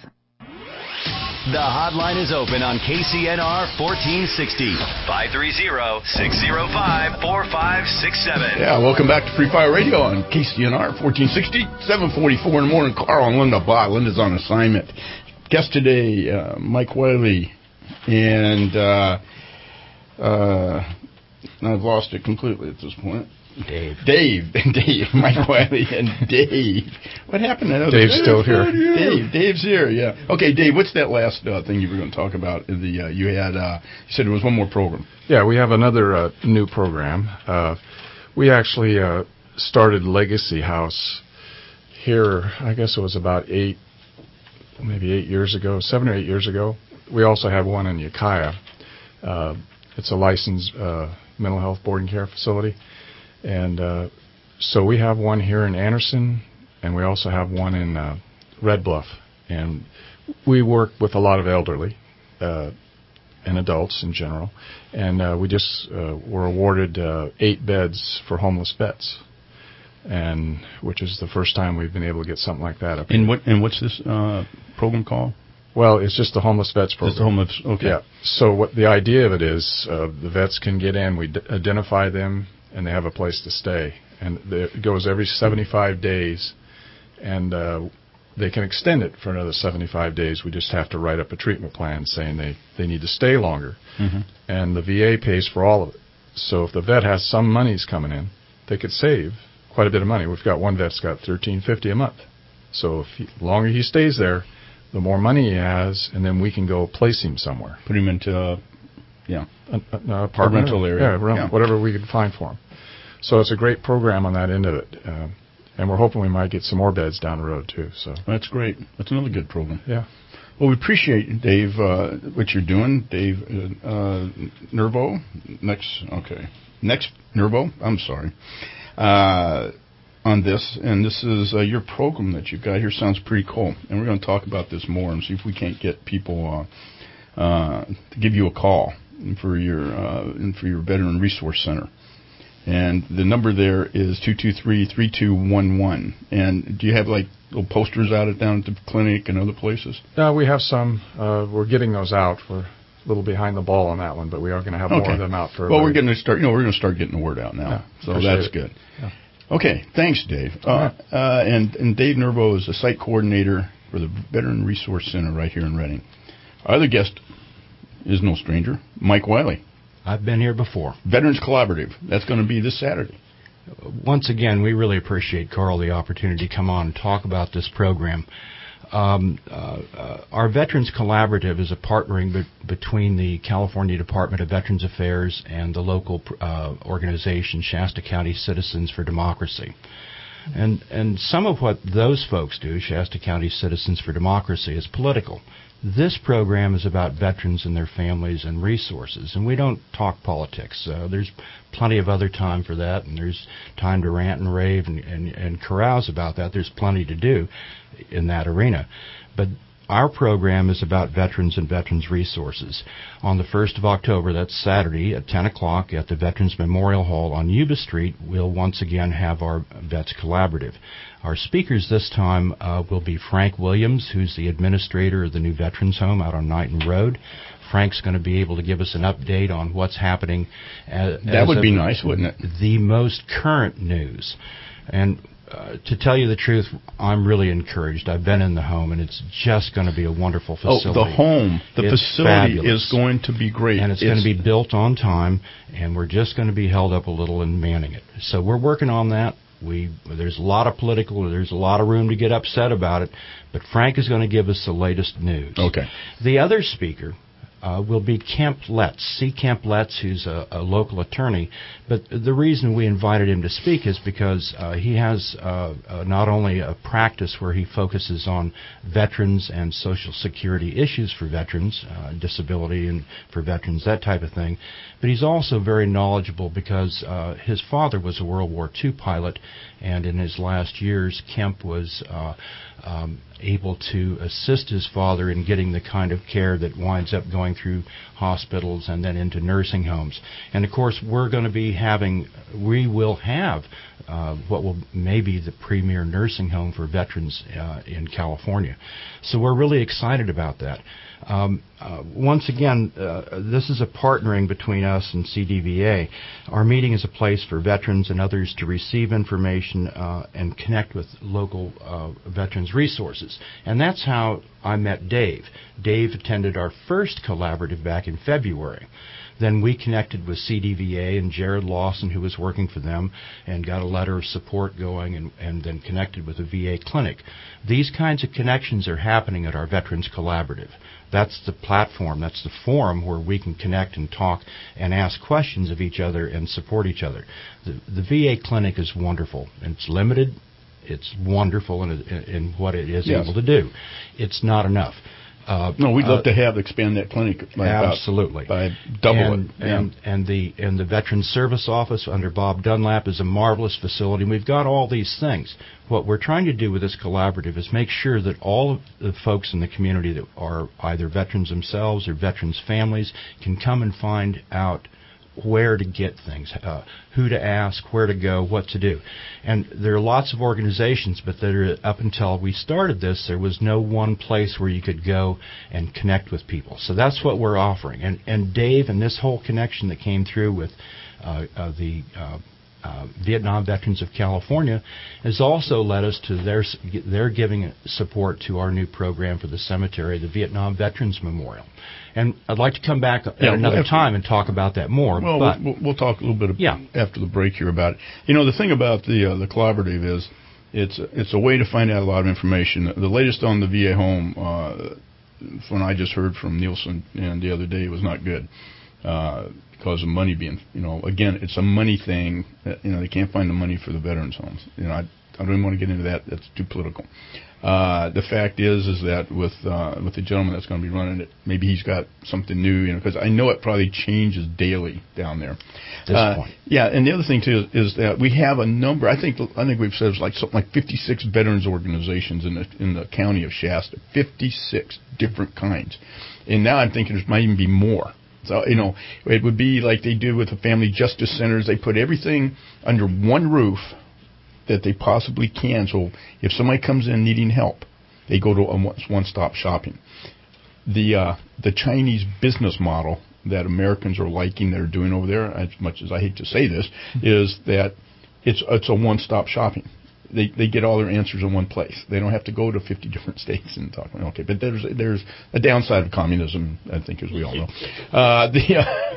The hotline is open on K C N R fourteen sixty, five three zero, six zero five, four five six seven. Yeah, welcome back to Free Fire Radio on K C N R fourteen sixty, seven forty-four in the morning. Carl and Linda Bott. Linda's on assignment. Guest today, uh, Mike Wiley, and uh, uh, I've lost it completely at this point. Dave. Dave. Dave. Mike Wiley and Dave. What happened? To Dave's still here. Dave. Dave's here, yeah. Okay, Dave, what's that last uh, thing you were going to talk about? The uh, You had, uh, you said there was one more program. Yeah, we have another uh, new program. Uh, we actually uh, started Legacy House here, I guess it was about eight, maybe eight years ago, seven or eight years ago. We also have one in Ukiah. Uh, it's a licensed uh, mental health boarding care facility. And uh, so we have one here in Anderson, and we also have one in uh, Red Bluff. And we work with a lot of elderly uh, and adults in general. And uh, we just uh, were awarded uh, eight beds for homeless vets, and which is the first time we've been able to get something like that up And here. what and what's this uh, program called? Well, it's just the homeless vets program. Just the homeless. Okay. Yeah. So what the idea of it is, uh, the vets can get in. We d- identify them, and they have a place to stay. And the, it goes every seventy-five days, and uh, they can extend it for another seventy-five days. We just have to write up a treatment plan saying they, they need to stay longer. Mm-hmm. And the V A pays for all of it. So if the vet has some monies coming in, they could save quite a bit of money. We've got one vet's got thirteen fifty a month. So if he, the longer he stays there, the more money he has, and then we can go place him somewhere. Put him into, uh, yeah, an, an a apartment rental area. Yeah, around, yeah, whatever we could find for him. So it's a great program on that end of it. Uh, and we're hoping we might get some more beds down the road, too. So that's great. That's another good program. Yeah. Well, we appreciate, Dave, uh, what you're doing. Dave uh, Nervo, next, okay, next, Nervo, I'm sorry, uh, on this. And this is uh, your program that you've got here. Sounds pretty cool. And we're going to talk about this more and see if we can't get people uh, uh, to give you a call for your, uh, and for your Veteran Resource Center. And the number there is two two three, three two one one. And do you have, like, little posters out at down at the clinic and other places? Uh, we have some. Uh, we're getting those out. We're a little behind the ball on that one, but we are going to have okay. more of them out for. Well, we're going to start. You know, we're going to start getting the word out now, yeah, so that's it. Good. Yeah. Okay, thanks, Dave. Uh, uh, and and Dave Nervo is the site coordinator for the Veteran Resource Center right here in Reading. Our other guest is no stranger, Mike Wiley. I've been here before. Veterans Collaborative. That's going to be this Saturday. Once again, we really appreciate, Carl, the opportunity to come on and talk about this program. Um, uh, uh, our Veterans Collaborative is a partnering be- between the California Department of Veterans Affairs and the local uh, organization, Shasta County Citizens for Democracy. And, and some of what those folks do, Shasta County Citizens for Democracy, is political. This program is about veterans and their families and resources, and we don't talk politics. Uh, there's plenty of other time for that, and there's time to rant and rave and, and, and carouse about that. There's plenty to do in that arena. But our program is about veterans and veterans resources. On the first of October, that's Saturday, at ten o'clock at the Veterans Memorial Hall on Yuba Street, we'll once again have our Vets Collaborative. Our speakers this time uh, will be Frank Williams, who's the administrator of the new Veterans Home out on Knighton Road. Frank's going to be able to give us an update on what's happening. As, that would be nice, wouldn't it? The most current news. And uh, to tell you the truth, I'm really encouraged. I've been in the home, and it's just going to be a wonderful facility. Oh, the home, the it's facility fabulous. is going to be great. And it's, it's going to be built on time, and we're just going to be held up a little in manning it. So we're working on that. We there's a lot of political, there's a lot of room to get upset about it, but Frank is going to give us the latest news. Okay. The other speaker uh, will be Kemp Letts, C. Kemp Letts, who's a, a local attorney. But the reason we invited him to speak is because uh, he has uh, uh, not only a practice where he focuses on veterans and Social Security issues for veterans, uh, disability and for veterans, that type of thing, but he's also very knowledgeable because uh, his father was a World War Two pilot, and in his last years, Kemp was uh, um, able to assist his father in getting the kind of care that winds up going through hospitals and then into nursing homes. And of course, we're going to be having, we will have uh, what will maybe the premier nursing home for veterans uh, in California. So we're really excited about that. Um, uh, once again, uh, this is a partnering between us and C D V A. Our meeting is a place for veterans and others to receive information uh, and connect with local uh, veterans resources. And that's how I met Dave. Dave attended our first collaborative back in February. Then we connected with C D V A and Jared Lawson, who was working for them, and got a letter of support going, and, and then connected with a V A clinic. These kinds of connections are happening at our Veterans Collaborative. That's the platform, that's the forum where we can connect and talk and ask questions of each other and support each other. The, the V A clinic is wonderful, and it's limited. It's wonderful in, in what it is yes. able to do. It's not enough. Uh, no, we'd love uh, to have expand that clinic by absolutely about, by double and, it. Yeah. And and the and the Veterans Service Office under Bob Dunlap is a marvelous facility. We've got all these things. What we're trying to do with this collaborative is make sure that all of the folks in the community that are either veterans themselves or veterans' families can come and find out where to get things, uh, who to ask, where to go, what to do. And there are lots of organizations, but there, up until we started this, there was no one place where you could go and connect with people. So that's what we're offering. And, and Dave and this whole connection that came through with uh, uh, the uh, uh, Vietnam Veterans of California has also led us to their, their giving support to our new program for the cemetery, the Vietnam Veterans Memorial. And I'd like to come back at yeah, another we'll time and talk about that more. Well, but we'll, we'll talk a little bit yeah. after the break here about it. You know, the thing about the uh, the collaborative is it's it's a way to find out a lot of information. The latest on the V A home, uh, when I just heard from Nielsen and the other day, was not good uh, because of money being, you know, again, it's a money thing. That, you know, they can't find the money for the veterans' homes. You know, I, I don't even want to get into that. That's too political. Uh, the fact is, is that with uh, with the gentleman that's going to be running it, maybe he's got something new, you know, because I know it probably changes daily down there. At this uh, point. Yeah, and the other thing too is, is that we have a number. I think I think we've said it's like something like fifty-six veterans organizations in the in the county of Shasta, fifty-six different kinds, and now I'm thinking there might even be more. So, you know, it would be like they do with the family justice centers. They put everything under one roof that they possibly can. So if somebody comes in needing help, they go to a one-stop shopping. The uh, the Chinese business model that Americans are liking, that are doing over there, as much as I hate to say this, is that it's it's a one-stop shopping. They they get all their answers in one place. They don't have to go to fifty different states and talk. Okay, but there's there's a downside of communism, I think, as we all know. Uh, the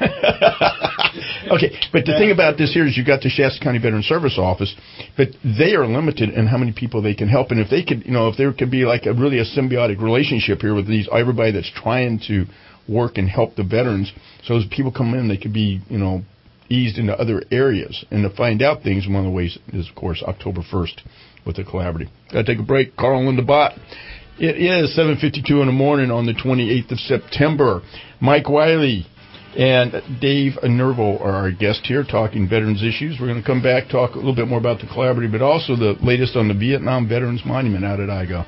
uh, okay, but the thing about this here is you got the Shasta County Veteran Service Office, but they are limited in how many people they can help. And if they could, you know, if there could be like a really a symbiotic relationship here with these everybody that's trying to work and help the veterans, so as people come in, they could be, you know, eased into other areas. And to find out things, one of the ways is, of course, October first with the collaborative. Got to take a break. Carl and Linda Bott. It is seven fifty-two in the morning on the twenty-eighth of September. Mike Wiley and Dave Nervo are our guest here talking veterans issues. We're going to come back, talk a little bit more about the collaborative, but also the latest on the Vietnam Veterans Monument out at I G O.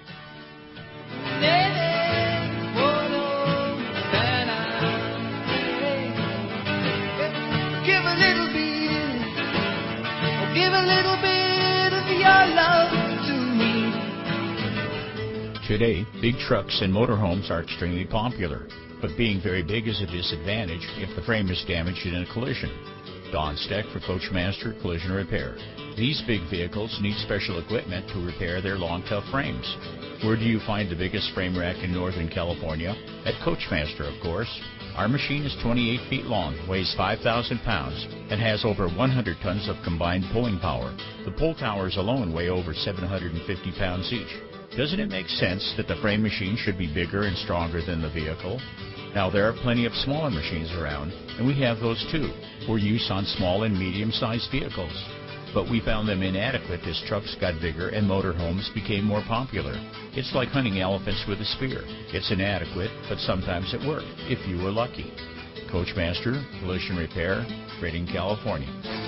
Today, big trucks and motorhomes are extremely popular, but being very big is a disadvantage if the frame is damaged in a collision. Don Steck for Coachmaster Collision Repair. These big vehicles need special equipment to repair their long, tough frames. Where do you find the biggest frame rack in Northern California? At Coachmaster, of course. Our machine is twenty-eight feet long, weighs five thousand pounds, and has over one hundred tons of combined pulling power. The pull towers alone weigh over seven hundred fifty pounds each. Doesn't it make sense that the frame machine should be bigger and stronger than the vehicle? Now, there are plenty of smaller machines around, and we have those too, for use on small and medium-sized vehicles. But we found them inadequate as trucks got bigger and motorhomes became more popular. It's like hunting elephants with a spear. It's inadequate, but sometimes it worked, if you were lucky. Coachmaster, Collision Repair, Redding, California.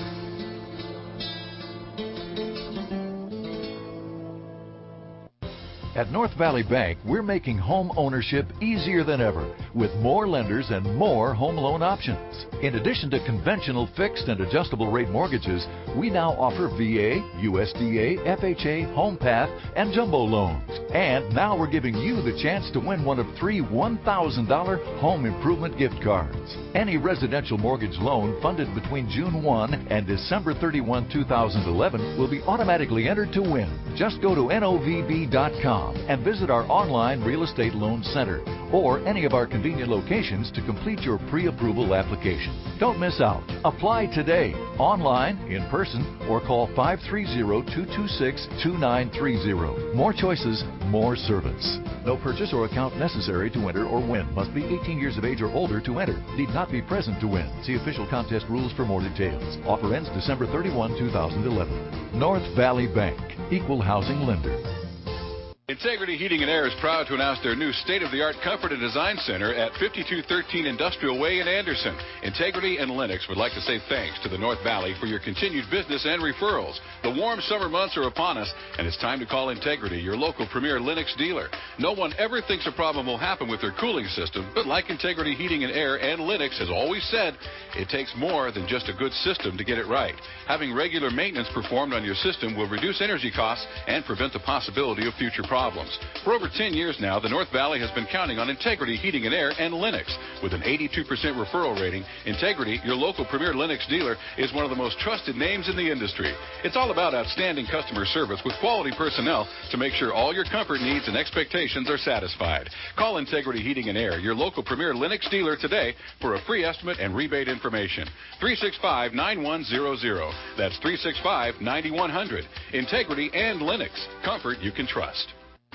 At North Valley Bank, we're making home ownership easier than ever with more lenders and more home loan options. In addition to conventional fixed and adjustable rate mortgages, we now offer V A, U S D A, F H A, HomePath, and jumbo loans. And now we're giving you the chance to win one of three one thousand dollars home improvement gift cards. Any residential mortgage loan funded between June first and December thirty-first, two thousand eleven will be automatically entered to win. Just go to N O V B dot com com and visit our online real estate loan center or any of our convenient locations to complete your pre-approval application. Don't miss out. Apply today, online, in person, or call five three zero, two two six, two nine three zero. More choices, more service. No purchase or account necessary to enter or win. Must be eighteen years of age or older to enter. Need not be present to win. See official contest rules for more details. Offer ends December thirty-first, two thousand eleven. North Valley Bank, Equal Housing Lender. Integrity Heating and Air is proud to announce their new state-of-the-art comfort and design center at fifty-two thirteen Industrial Way in Anderson. Integrity and Lennox would like to say thanks to the North Valley for your continued business and referrals. The warm summer months are upon us, and it's time to call Integrity, your local premier Lennox dealer. No one ever thinks a problem will happen with their cooling system, but like Integrity Heating and Air and Lennox has always said, it takes more than just a good system to get it right. Having regular maintenance performed on your system will reduce energy costs and prevent the possibility of future problems. Problems. For over ten years now, the North Valley has been counting on Integrity Heating and Air and Lennox. With an eighty-two percent referral rating, Integrity, your local premier Lennox dealer, is one of the most trusted names in the industry. It's all about outstanding customer service with quality personnel to make sure all your comfort needs and expectations are satisfied. Call Integrity Heating and Air, your local premier Lennox dealer today for a free estimate and rebate information. three six five, nine one zero zero. That's three six five, nine one zero zero. Integrity and Lennox. Comfort you can trust.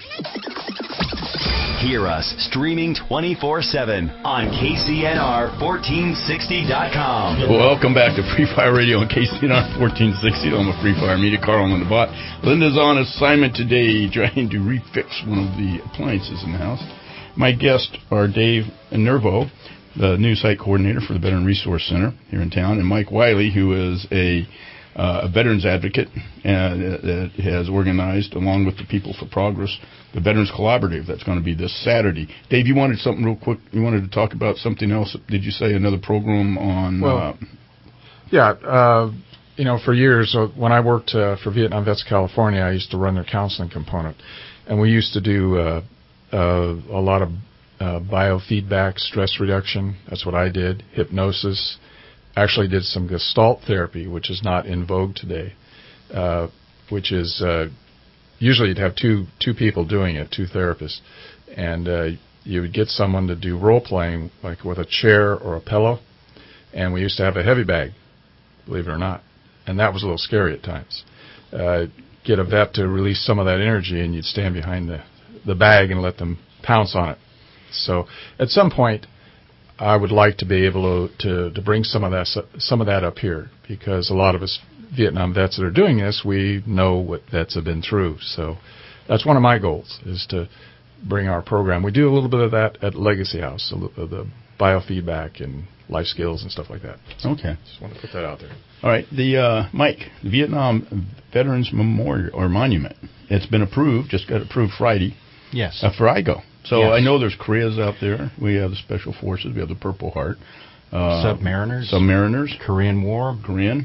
Hear us streaming twenty-four seven on K C N R fourteen sixty dot com. Welcome back to Free Fire Radio on K C N R fourteen sixty. I'm a Free Fire Media. Carl on the bot. Linda's on assignment today trying to refix one of the appliances in the house. My guests are Dave Nervo, the new site coordinator for the Veteran Resource Center here in town, and Mike Wiley, who is a Uh, a veterans advocate uh, that has organized, along with the People for Progress, the Veterans Collaborative. That's going to be this Saturday. Dave, you wanted something real quick. You wanted to talk about something else. Did you say another program on? Well, uh, yeah. Uh, you know, for years uh, when I worked uh, for Vietnam Vets California, I used to run their counseling component, and we used to do uh, uh, a lot of uh, biofeedback, stress reduction. That's what I did. Hypnosis. Actually did some Gestalt therapy, which is not in vogue today, uh, which is uh, usually you'd have two two people doing it, two therapists, and uh, you would get someone to do role-playing, like with a chair or a pillow, and we used to have a heavy bag, believe it or not, and that was a little scary at times. Uh, get a vet to release some of that energy, and you'd stand behind the, the bag and let them pounce on it. So at some point, I would like to be able to, to, to bring some of that some of that up here, because a lot of us Vietnam vets that are doing this, we know what vets have been through. So that's one of my goals, is to bring our program. We do a little bit of that at Legacy House, a little of the biofeedback and life skills and stuff like that. So okay. Just want to put that out there. All right. The uh, Mike, the Vietnam Veterans Memorial or Monument, it's been approved, just got approved Friday. Yes. Uh, for I G O. So yes. I know there's Koreas out there. We have the Special Forces. We have the Purple Heart. Uh, Submariners. Submariners. Korean War. Korean.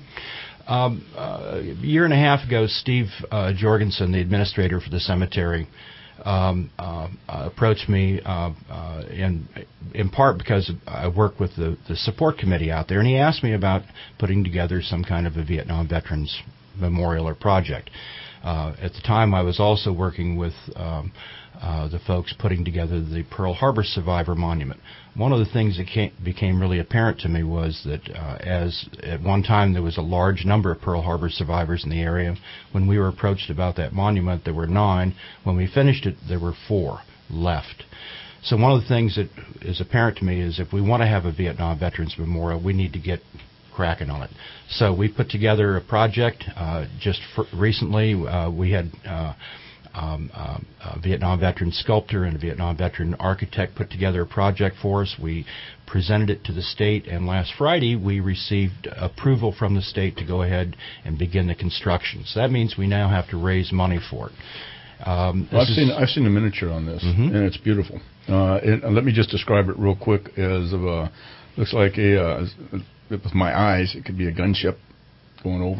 Um, uh, a year and a half ago, Steve uh, Jorgensen, the administrator for the cemetery, um, uh, uh, approached me uh, uh, in in part because I work with the, the support committee out there, and he asked me about putting together some kind of a Vietnam Veterans Memorial or project. Uh, at the time, I was also working with um, uh, the folks putting together the Pearl Harbor Survivor Monument. One of the things that came, became really apparent to me was that uh, as at one time there was a large number of Pearl Harbor survivors in the area. When we were approached about that monument, there were nine. When we finished it, there were four left. So one of the things that is apparent to me is if we want to have a Vietnam Veterans Memorial, we need to get cracking on it. So we put together a project uh, just for recently. Uh, we had uh, um, uh, a Vietnam veteran sculptor and a Vietnam veteran architect put together a project for us. We presented it to the state, and last Friday we received approval from the state to go ahead and begin the construction. So that means we now have to raise money for it. Um, well, I've seen I've seen a miniature on this, mm-hmm. and it's beautiful. Uh, and let me just describe it real quick. As of a looks like a uh, with my eyes, it could be a gunship going over,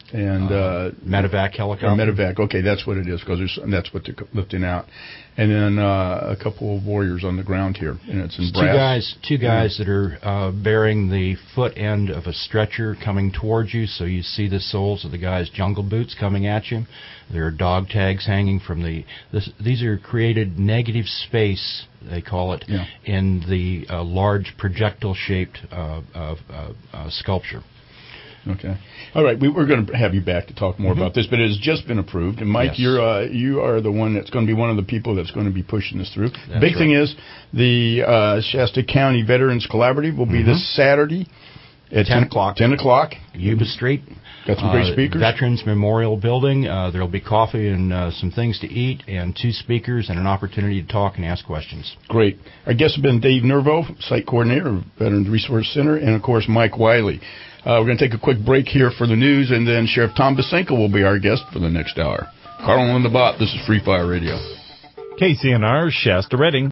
and uh, medevac helicopter. Medevac, okay, that's what it is, because that's what they're lifting out. And then uh, a couple of warriors on the ground here, and it's in two brass. guys, two guys yeah. that are uh, bearing the foot end of a stretcher coming towards you, so you see the soles of the guys' jungle boots coming at you. There are dog tags hanging from the. This, these are created negative space, they call it, yeah. in the uh, large projectile-shaped uh, uh, uh, uh, sculpture. Okay. All right. We, we're going to have you back to talk more mm-hmm. about this, but it has just been approved. And Mike, yes. you're uh, you are the one that's going to be one of the people that's going to be pushing this through. That's Big right. thing is the uh, Shasta County Veterans Collaborative will be mm-hmm. this Saturday at ten o'clock. Ten o'clock. Yuba Street. Got some great uh, speakers. Veterans Memorial Building. Uh, there'll be coffee and uh, some things to eat, and two speakers, and an opportunity to talk and ask questions. Great. Our guests have been Dave Nervo, Site Coordinator of Veterans Resource Center, and, of course, Mike Wiley. Uh, we're going to take a quick break here for the news, and then Sheriff Tom Basenko will be our guest for the next hour. Carl on the Bot, this is Free Fire Radio. K C N R, Shasta Redding.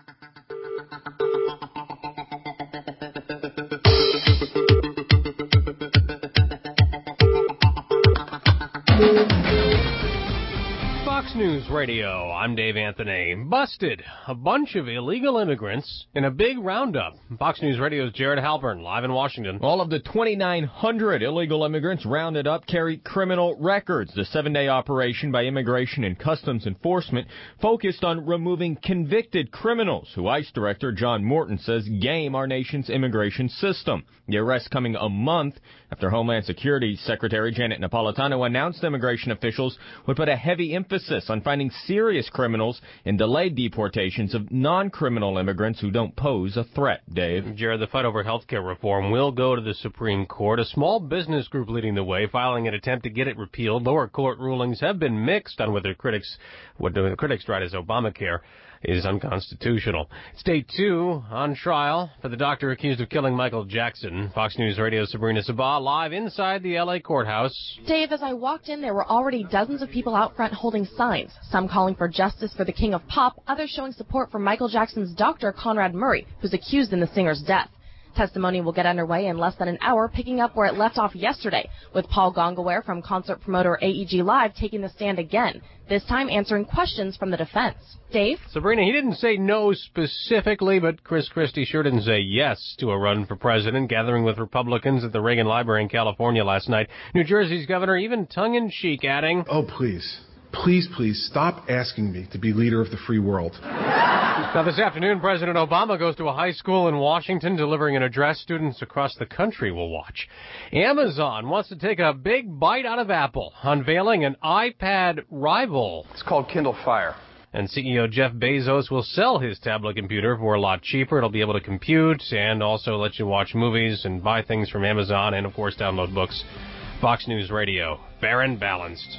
Fox News Radio, I'm Dave Anthony. Busted. A bunch of illegal immigrants in a big roundup. Fox News Radio's Jared Halpern, live in Washington. All of the twenty-nine hundred illegal immigrants rounded up carry criminal records. The seven-day operation by Immigration and Customs Enforcement focused on removing convicted criminals, who ICE Director John Morton says game our nation's immigration system. The arrest coming a month after Homeland Security Secretary Janet Napolitano announced immigration officials would put a heavy emphasis on finding serious criminals and delayed deportations of non-criminal immigrants who don't pose a threat. Dave? Jared, the fight over health care reform will go to the Supreme Court. A small business group leading the way, filing an attempt to get it repealed. Lower court rulings have been mixed on whether critics, what the critics tried as Obamacare is unconstitutional. It's day two on trial for the doctor accused of killing Michael Jackson. Fox News Radio's Sabrina Sabah live inside the L A courthouse. Dave, as I walked in, there were already dozens of people out front holding signs, some calling for justice for the king of pop, others showing support for Michael Jackson's doctor, Conrad Murray, who's accused in the singer's death. Testimony will get underway in less than an hour, picking up where it left off yesterday, with Paul Gongaware from concert promoter A E G Live taking the stand again, this time answering questions from the defense. Dave? Sabrina, he didn't say no specifically, but Chris Christie sure didn't say yes to a run for president, gathering with Republicans at the Reagan Library in California last night. New Jersey's governor even tongue-in-cheek adding, "Oh, please. Please, please, stop asking me to be leader of the free world." Now, this afternoon, President Obama goes to a high school in Washington, delivering an address students across the country will watch. Amazon wants to take a big bite out of Apple, unveiling an iPad rival. It's called Kindle Fire. And C E O Jeff Bezos will sell his tablet computer for a lot cheaper. It'll be able to compute and also let you watch movies and buy things from Amazon and, of course, download books. Fox News Radio, fair and balanced.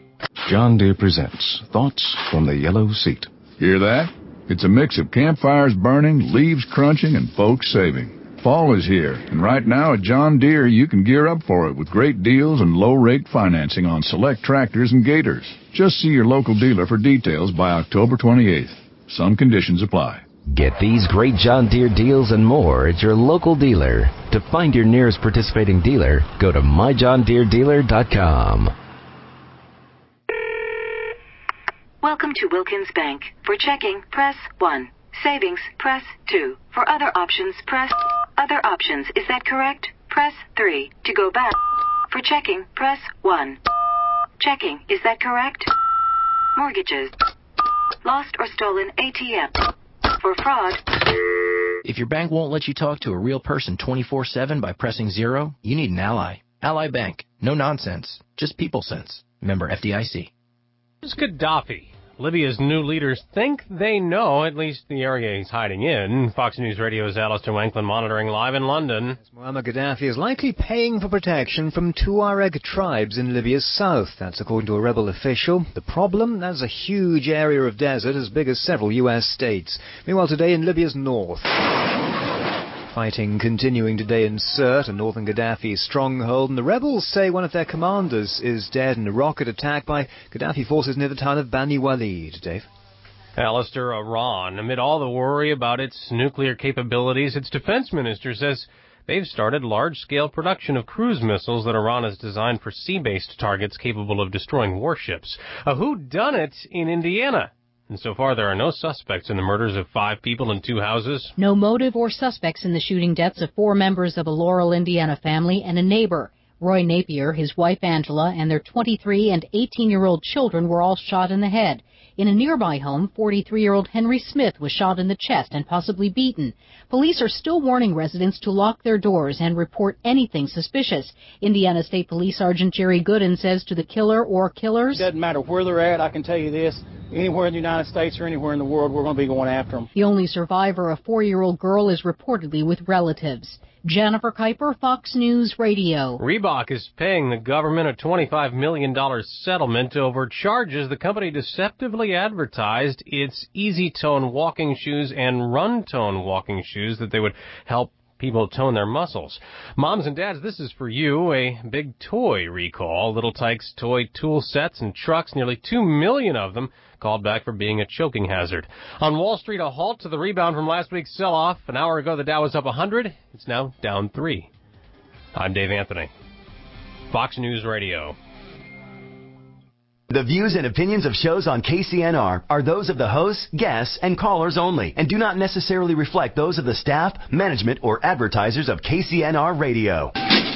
John Deere presents Thoughts from the Yellow Seat. Hear that? It's a mix of campfires burning, leaves crunching, and folks saving. Fall is here, and right now at John Deere you can gear up for it with great deals and low-rate financing on select tractors and gators. Just see your local dealer for details by October twenty-eighth. Some conditions apply. Get these great John Deere deals and more at your local dealer. To find your nearest participating dealer, go to my john deere dealer dot com. Welcome to Wilkins Bank. For checking, press one. Savings, press two. For other options, press other options. Is that correct? Press three. To go back. For checking, press one. Checking, is that correct? Mortgages. Lost or stolen A T M. For fraud. If your bank won't let you talk to a real person twenty-four seven by pressing zero, you need an Ally. Ally Bank. No nonsense. Just people sense. Member F D I C. It's Gaddafi. Libya's new leaders think they know, at least the area he's hiding in. Fox News Radio's Alistair Wanklin monitoring live in London. Muammar Gaddafi is likely paying for protection from Tuareg tribes in Libya's south. That's according to a rebel official. The problem? That's a huge area of desert as big as several U S states. Meanwhile, today in Libya's north, fighting continuing today in Sirte, a northern Gaddafi stronghold, and the rebels say one of their commanders is dead in a rocket attack by Gaddafi forces near the town of Bani Walid. Dave? Alistair, Iran, amid all the worry about its nuclear capabilities, its defense minister says they've started large-scale production of cruise missiles that Iran has designed for sea-based targets capable of destroying warships. A whodunit in Indiana. And so far, there are no suspects in the murders of five people in two houses. No motive or suspects in the shooting deaths of four members of a Laurel, Indiana family and a neighbor. Roy Napier, his wife Angela, and their twenty-three and eighteen-year-old children were all shot in the head. In a nearby home, forty-three-year-old Henry Smith was shot in the chest and possibly beaten. Police are still warning residents to lock their doors and report anything suspicious. Indiana State Police Sergeant Jerry Gooden says to the killer or killers, "It doesn't matter where they're at, I can tell you this. Anywhere in the United States or anywhere in the world, we're going to be going after them." The only survivor, a four-year-old girl, is reportedly with relatives. Jennifer Kuiper, Fox News Radio. Reebok is paying the government a twenty-five million dollars settlement over charges the company deceptively advertised its Easy Tone walking shoes and Run Tone walking shoes that they would help people tone their muscles. Moms and dads, this is for you. A big toy recall. Little Tikes toy tool sets and trucks, nearly two million of them, called back for being a choking hazard. On Wall Street, a halt to the rebound from last week's sell-off. An hour ago, the Dow was up one hundred. It's now down three. I'm Dave Anthony. Fox News Radio. The views and opinions of shows on K C N R are those of the hosts, guests, and callers only, and do not necessarily reflect those of the staff, management, or advertisers of K C N R Radio.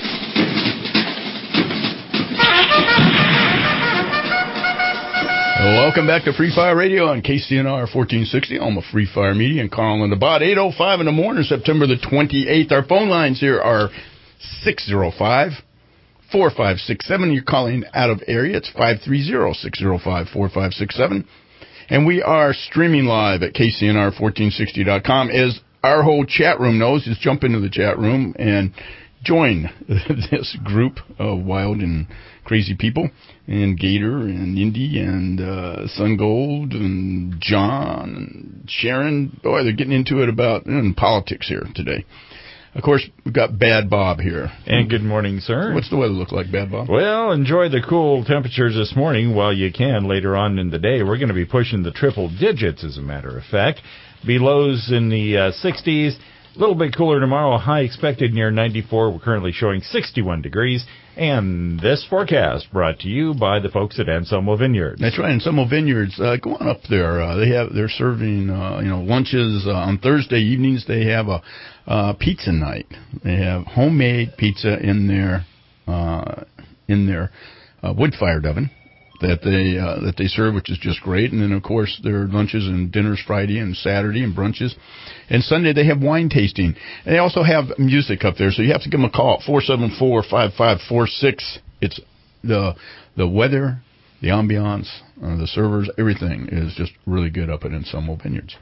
Welcome back to Free Fire Radio on K C N R fourteen sixty, home of Free Fire Media, and Carl and the Bot. eight oh five in the morning, September the twenty-eighth. Our phone lines here are six oh five, four five six seven. You're calling out of area. It's five three zero, six oh five, four five six seven. And we are streaming live at K C N R fourteen sixty dot com. As our whole chat room knows, just jump into the chat room and join this group of wild and crazy people. And Gator and Indy and uh, Sun Gold and John and Sharon. Boy, they're getting into it about mm, politics here today. Of course, we've got Bad Bob here. And good morning, sir. What's the weather look like, Bad Bob? Well, enjoy the cool temperatures this morning while you can. Later on in the day, we're going to be pushing the triple digits, as a matter of fact. Be lows in the uh, sixties. A little bit cooler tomorrow. High expected near ninety-four. We're currently showing sixty-one degrees. And this forecast brought to you by the folks at Anselmo Vineyards. That's right, Anselmo Vineyards. Uh, go on up there. Uh, they have they're serving uh, you know lunches uh, on Thursday evenings. They have a uh, pizza night. They have homemade pizza in their uh, in their uh, wood-fired oven that they uh, that they serve, which is just great. And then of course their lunches and dinners Friday and Saturday and brunches. And Sunday they have wine tasting. And they also have music up there, so you have to give them a call at four seven four, five five four six. It's the the weather, the ambiance, uh, the servers, everything is just really good up at Anselmo Vineyards.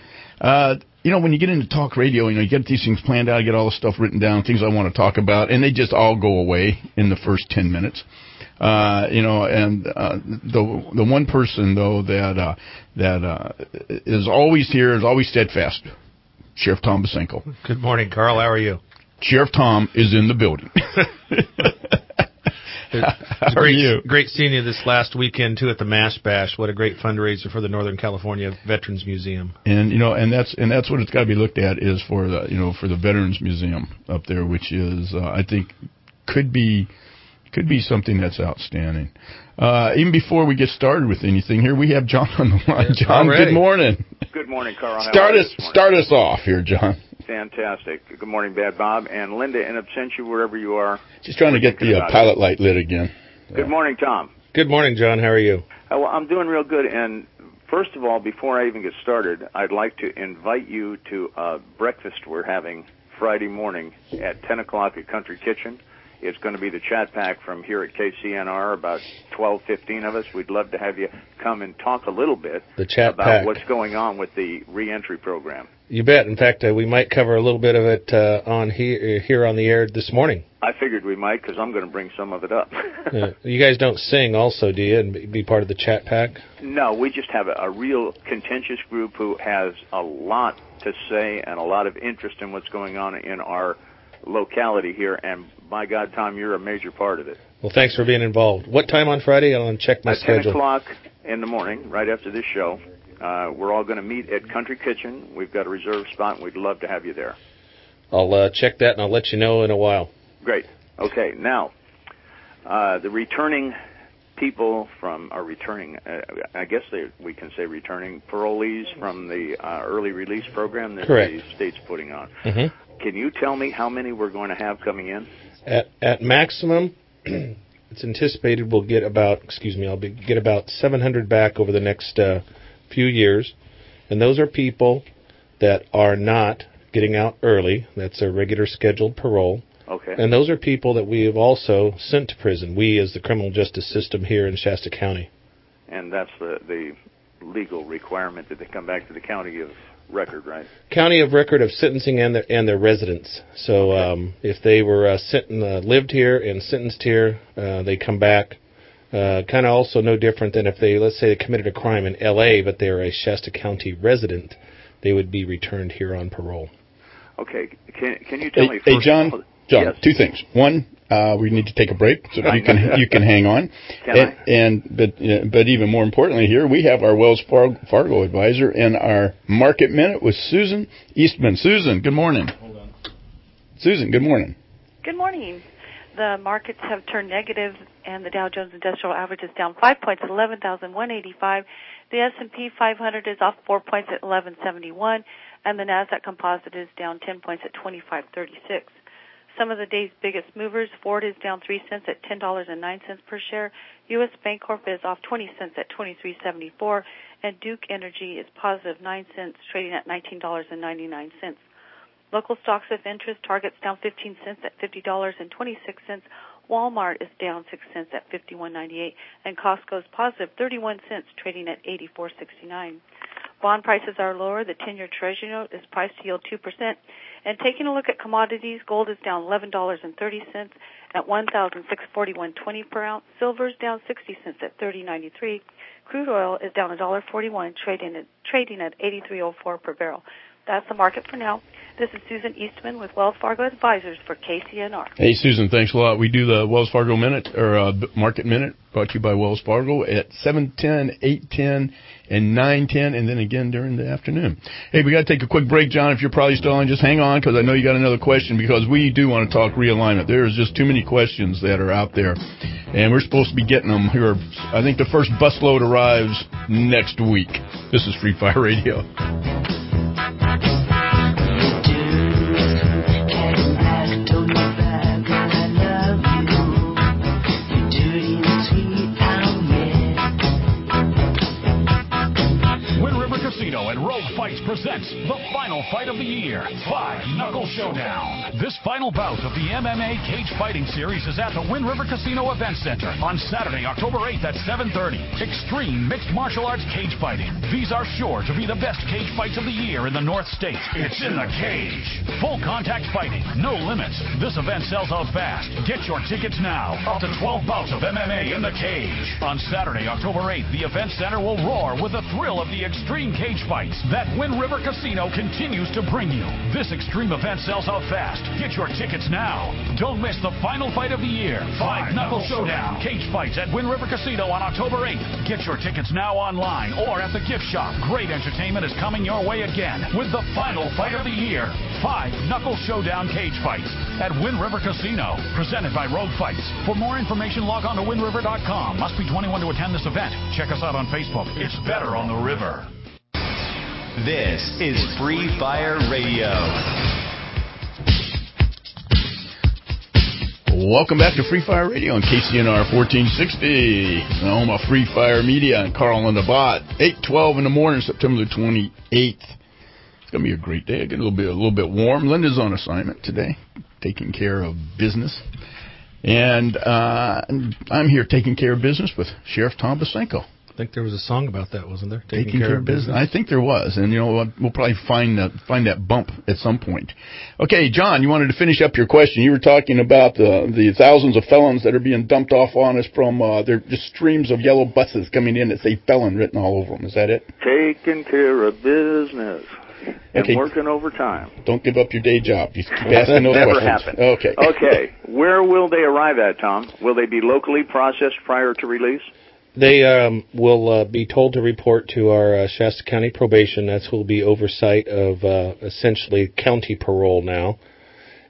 Uh, you know, when you get into talk radio, you know, you get these things planned out, you get all the stuff written down, things I want to talk about, and they just all go away in the first ten minutes. Uh, you know, and uh, the the one person though that uh, that uh, is always here, is always steadfast, Sheriff Tom Basenko. Good morning, Carl. How are you? Sheriff Tom is in the building. It was How great, are you? great seeing you this last weekend too at the Mash Bash. What a great fundraiser for the Northern California Veterans Museum. And you know, and that's and that's what it's got to be looked at is for the you know for the Veterans Museum up there, which is uh, I think could be. Could be something that's outstanding. Uh, even before we get started with anything here, we have John on the line. John, Already. good morning. Good morning, Carl. How Start are you us this morning? start us off here, John. Fantastic. Good morning, Bad Bob. And Linda in absentia, wherever you are. Just trying to get the uh, pilot light lit again. Good morning, Tom. Good morning, John. How are you? Uh, well, I'm doing real good. And first of all, before I even get started, I'd like to invite you to a breakfast we're having Friday morning at ten o'clock at Country Kitchen. It's going to be the chat pack from here at K C N R, about twelve, fifteen of us. We'd love to have you come and talk a little bit The chat about pack. what's going on with the reentry program. You bet. In fact, uh, we might cover a little bit of it uh, on here, here on the air this morning. I figured we might because I'm going to bring some of it up. uh, you guys don't sing also, do you, and be- be part of the chat pack? No, we just have a, a real contentious group who has a lot to say and a lot of interest in what's going on in our locality here, and by God, Tom, you're a major part of it. Well, thanks for being involved. What time on Friday? I'll check my At schedule. ten o'clock in the morning, right after this show, uh, we're all going to meet at Country Kitchen. We've got a reserved spot, and we'd love to have you there. I'll uh, check that and I'll let you know in a while. Great. Okay. Now, uh, the returning people from are returning. Uh, I guess they, we can say returning parolees from the uh, early release program that Correct. the state's putting on. Mm-hmm. Can you tell me how many we're going to have coming in? At at maximum, it's anticipated we'll get about. Excuse me, I'll be, get about seven hundred back over the next uh, few years, and those are people that are not getting out early. That's a regular scheduled parole. Okay. And those are people that we have also sent to prison, we as the criminal justice system here in Shasta County. And that's the, the legal requirement that they come back to the county of record, right? County of record of sentencing and their, and their residence. So okay. um, if they were uh, sent, uh, lived here and sentenced here, uh, they come back. Uh, kind of also no different than if they, let's say, they committed a crime in L A, but they're a Shasta County resident, they would be returned here on parole. Okay. Can, can you tell hey, me first? Hey, John. John, yes. two things. One, uh, we need to take a break so that you can you can hang on. Can and, I? and but uh, but even more importantly, here we have our Wells Fargo, Fargo advisor and our Market Minute with Susan Eastman. Susan, good morning. Hold on. Susan, good morning. Good morning. The markets have turned negative, and the Dow Jones Industrial Average is down five points at eleven thousand one hundred eighty-five. The S and P five hundred is off four points at eleven seventy-one, and the Nasdaq Composite is down ten points at twenty-five thirty-six. Some of the day's biggest movers: Ford is down three cents at ten dollars and nine cents per share. U S Bancorp is off twenty cents at twenty-three seventy-four, and Duke Energy is positive nine cents, trading at nineteen dollars and ninety-nine cents. Local stocks of interest: Target's down fifteen cents at fifty dollars and twenty-six cents. Walmart is down six cents at fifty-one ninety-eight, and Costco is positive thirty-one cents, trading at eighty-four sixty-nine. Bond prices are lower. The ten-year Treasury note is priced to yield two percent. And taking a look at commodities, gold is down eleven dollars and thirty cents at one thousand six hundred forty-one twenty per ounce. Silver is down sixty cents at thirty ninety-three. Crude oil is down one dollar forty-one, trading at, trading at eighty-three oh four per barrel. That's the market for now. This is Susan Eastman with Wells Fargo Advisors for K C N R. Hey, Susan, thanks a lot. We do the Wells Fargo Minute, or uh, Market Minute, brought to you by Wells Fargo at seven ten, eight ten, and nine ten, and then again during the afternoon. Hey, we got to take a quick break, John. If you're probably still on, just hang on, because I know you got another question, because we do want to talk realignment. There's just too many questions that are out there, and we're supposed to be getting them here. I think the first busload arrives next week. This is Free Fire Radio. And Rogue Fights presents the final fight of the year, Five Knuckle Showdown. This final bout of the M M A Cage Fighting Series is at the Wind River Casino Event Center on Saturday, October eighth at seven thirty. Extreme mixed martial arts cage fighting. These are sure to be the best cage fights of the year in the North State. It's in the cage. Full contact fighting, no limits. This event sells out fast. Get your tickets now. Up to twelve bouts of M M A in the cage. On Saturday, October eighth, the Event Center will roar with the thrill of the extreme cage fights that Wind River Casino continues to bring you. This extreme event sells out fast. Get your tickets now. Don't miss the final fight of the year, Five Knuckle Showdown. Cage fights at Wind River Casino on October eighth. Get your tickets now online or at the gift shop. Great entertainment is coming your way again with the final fight of the year, Five Knuckle Showdown Cage Fights at Wind River Casino. Presented by Rogue Fights. For more information, log on to wind river dot com. Must be twenty-one to attend this event. Check us out on Facebook. It's better on the river. This is Free Fire Radio. Welcome back to Free Fire Radio on K C N R fourteen sixty, the home of Free Fire Media and Carl and the Bot. eight twelve in the morning, September the twenty-eighth. It's going to be a great day. Get a little bit, a little bit warm. Linda's on assignment today, taking care of business. And uh, I'm here taking care of business with Sheriff Tom Basenko. I think there was a song about that, wasn't there? Taking, Taking care, care of business. business. I think there was, and you know we'll probably find that find that bump at some point. Okay, John, you wanted to finish up your question. You were talking about the the thousands of felons that are being dumped off on us from uh, they're just streams of yellow buses coming in that say felon written all over them. Is that it? Taking care of business and okay. working overtime. Don't give up your day job. Just keep asking those Never questions. Happen. Okay. Okay. Where will they arrive at, Tom? Will they be locally processed prior to release? They um, will uh, be told to report to our uh, Shasta County probation. That's who will be oversight of uh, essentially county parole now.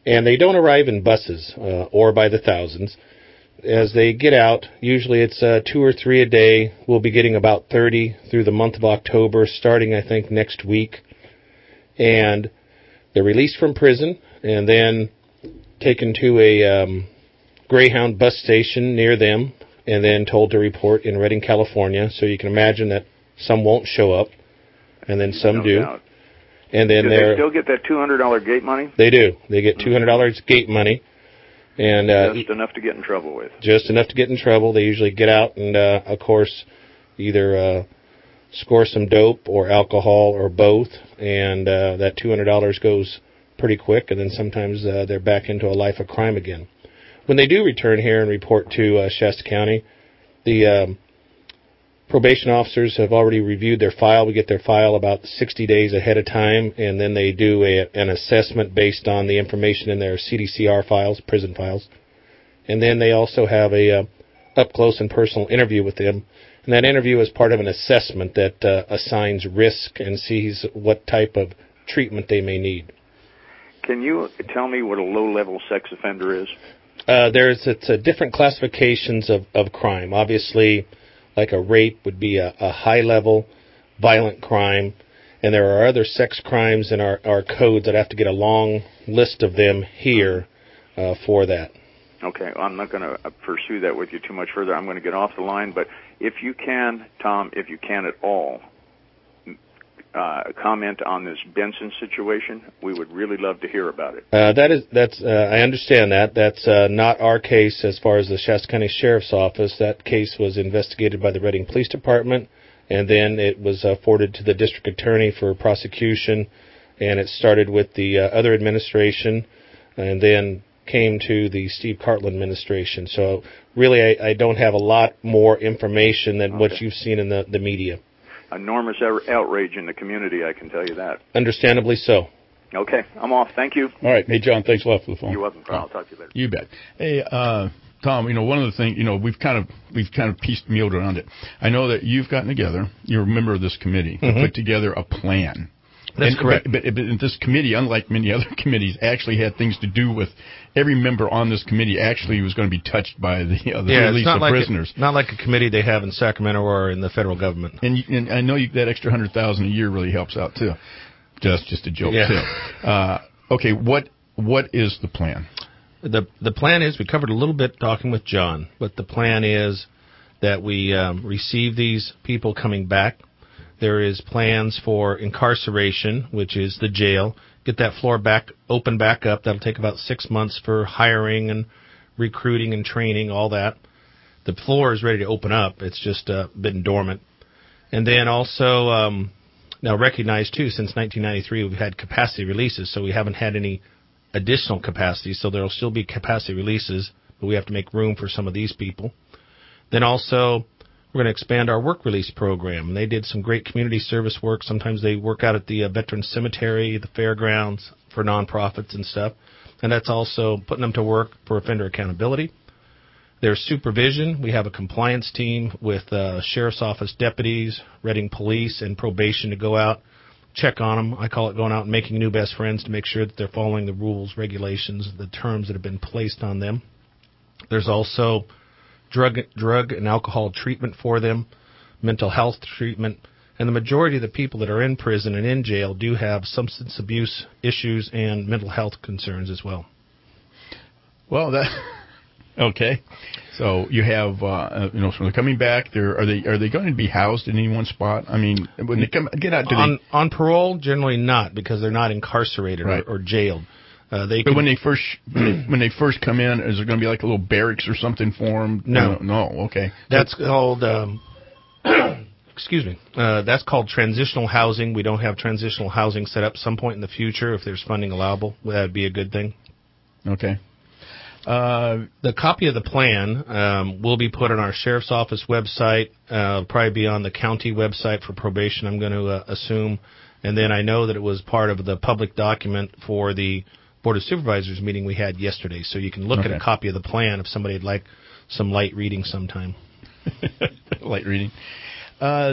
And they don't arrive in buses uh, or by the thousands. As they get out, usually it's uh, two or three a day. We'll be getting about thirty through the month of October, starting, I think, next week. And they're released from prison and then taken to a um, Greyhound bus station near them and then told to report in Redding, California. So you can imagine that some won't show up and then some no do. Doubt. And then do they still get that two hundred dollars gate money? They do. They get two hundred dollars gate money. And uh, just enough to get in trouble with. Just enough to get in trouble. They usually get out and, uh, of course, either uh, score some dope or alcohol or both. And uh, that two hundred dollars goes pretty quick. And then sometimes uh, they're back into a life of crime again. When they do return here and report to uh, Shasta County, the um, probation officers have already reviewed their file. We get their file about sixty days ahead of time, and then they do a, an assessment based on the information in their C D C R files, prison files. And then they also have a uh, up-close and personal interview with them. And that interview is part of an assessment that uh, assigns risk and sees what type of treatment they may need. Can you tell me what a low-level sex offender is? Uh, there's it's a different classifications of, of crime. Obviously, like a rape would be a, a high-level violent crime, and there are other sex crimes in our, our codes that have to get a long list of them here uh, for that. Okay, well, I'm not going to pursue that with you too much further. I'm going to get off the line, but if you can, Tom, if you can at all, uh, comment on this Benson situation, we would really love to hear about it. Uh, that is, that's, uh, I understand that. That's uh, not our case as far as the Shasta County Sheriff's Office. That case was investigated by the Redding Police Department, and then it was uh, forwarded to the District Attorney for prosecution, and it started with the uh, other administration, and then came to the Steve Cartland administration. So really, I, I don't have a lot more information than okay. what you've seen in the, the media. Enormous outrage in the community, I can tell you that. Understandably so. Okay, I'm off. Thank you. All right. Hey, John, thanks a lot for the phone. You're welcome, Carl. I'll talk to you later. You bet. Hey, uh, Tom, you know, one of the things, you know, we've kind of we've kind of pieced mealed around it. I know that you've gotten together, you're a member of this committee, mm-hmm. to put together a plan. That's and, correct. But, but, but this committee, unlike many other committees, actually had things to do with every member on this committee actually was going to be touched by the, uh, the yeah, release it's not of like prisoners. A, not like a committee they have in Sacramento or in the federal government. And, and I know you, that extra one hundred thousand dollars a year really helps out, too. Just just a joke, yeah. too. Uh, okay, what what is the plan? The the plan is, we covered a little bit talking with John, but the plan is that we um, receive these people coming back. There is plans for incarceration, which is the jail. Get that floor back open back up. That'll take about six months for hiring and recruiting and training, all that. The floor is ready to open up. It's just uh, been dormant. And then also, um, now recognize, too, since nineteen ninety-three, we've had capacity releases, so we haven't had any additional capacity. So there will still be capacity releases, but we have to make room for some of these people. Then also, we're going to expand our work release program. They did some great community service work. Sometimes they work out at the uh, Veterans Cemetery, the fairgrounds, for nonprofits and stuff. And that's also putting them to work for offender accountability. There's supervision. We have a compliance team with uh, Sheriff's Office deputies, Redding Police, and probation to go out, check on them. I call it going out and making new best friends to make sure that they're following the rules, regulations, the terms that have been placed on them. There's also drug drug and alcohol treatment for them, mental health treatment, and the majority of the people that are in prison and in jail do have substance abuse issues and mental health concerns as well. Well, that okay. So you have, uh, you know, so they're coming back. They're are they are they going to be housed in any one spot? I mean, when they come get out, do on they... on parole? Generally not, because they're not incarcerated right. or, or jailed. Uh, they but can, when they first when they, when they first come in, is there going to be like a little barracks or something for them? No, no, no okay. That's called um, excuse me. Uh, that's called transitional housing. We don't have transitional housing set up. Some point in the future, if there's funding allowable, that'd be a good thing. Okay. Uh, the copy of the plan um, will be put on our sheriff's office website. Uh, probably be on the county website for probation, I'm going to uh, assume. And then I know that it was part of the public document for the Board of Supervisors meeting we had yesterday, so you can look okay. at a copy of the plan if somebody would like some light reading sometime. Light reading. Uh,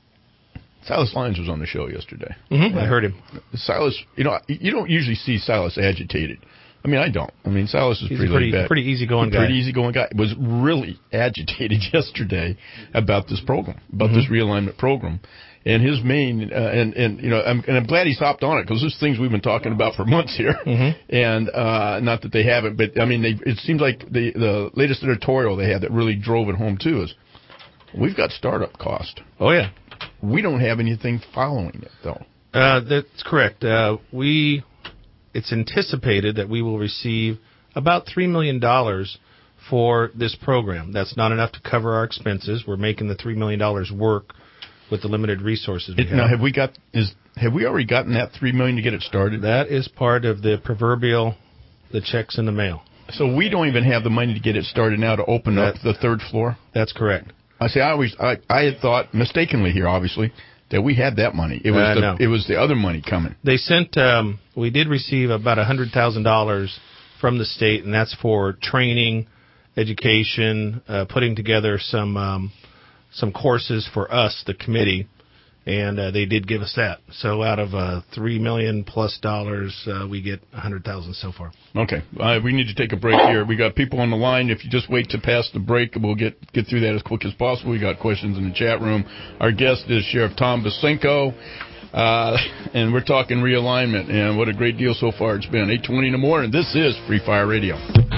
Silas Lyons was on the show yesterday. Mm-hmm. I heard him. Silas, you know, you don't usually see Silas agitated, I mean, I don't. I mean, Silas is He's pretty a pretty, laid back. pretty easygoing guy. Pretty easygoing guy. Was really agitated yesterday about this program, about Mm-hmm. this realignment program. And his main, uh, and, and, you know, I'm, and I'm glad he's hopped on it because there's things we've been talking about for months here. Mm-hmm. And, uh, not that they haven't, but I mean, they, it seems like the, the latest editorial they had that really drove it home too is we've got startup cost. Oh, yeah. We don't have anything following it though. Uh, that's correct. Uh, we, it's anticipated that we will receive about three million dollars for this program. That's not enough to cover our expenses. We're making the three million dollars work with the limited resources we It, have. now, have we got is have we already gotten that three million to get it started? That is part of the proverbial, the checks in the mail. So we don't even have the money to get it started now to open That- up the third floor. That's correct. I say I always I, I had thought mistakenly here, obviously, that we had that money. It was Uh, the no. it was the other money coming. They sent. Um, we did receive about a hundred thousand dollars from the state, and that's for training, education, uh, putting together some um, some courses for us, the committee, and uh, they did give us that. So out of uh, three million plus dollars, uh, we get a hundred thousand so far. Okay, uh, we need to take a break here. We got people on the line. If you just wait to pass the break, we'll get get through that as quick as possible. We got questions in the chat room. Our guest is Sheriff Tom Basenko, uh, and we're talking realignment. And what a great deal so far it's been. eight twenty in the morning. This is Free Fire Radio.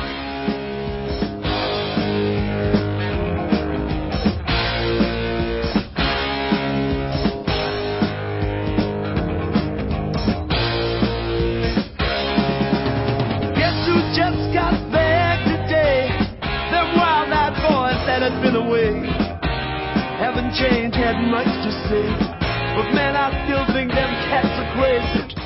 Guess who just got back today? Them wild-eyed boys that had been away haven't changed, had much to say, but man, I still think them cats are crazy.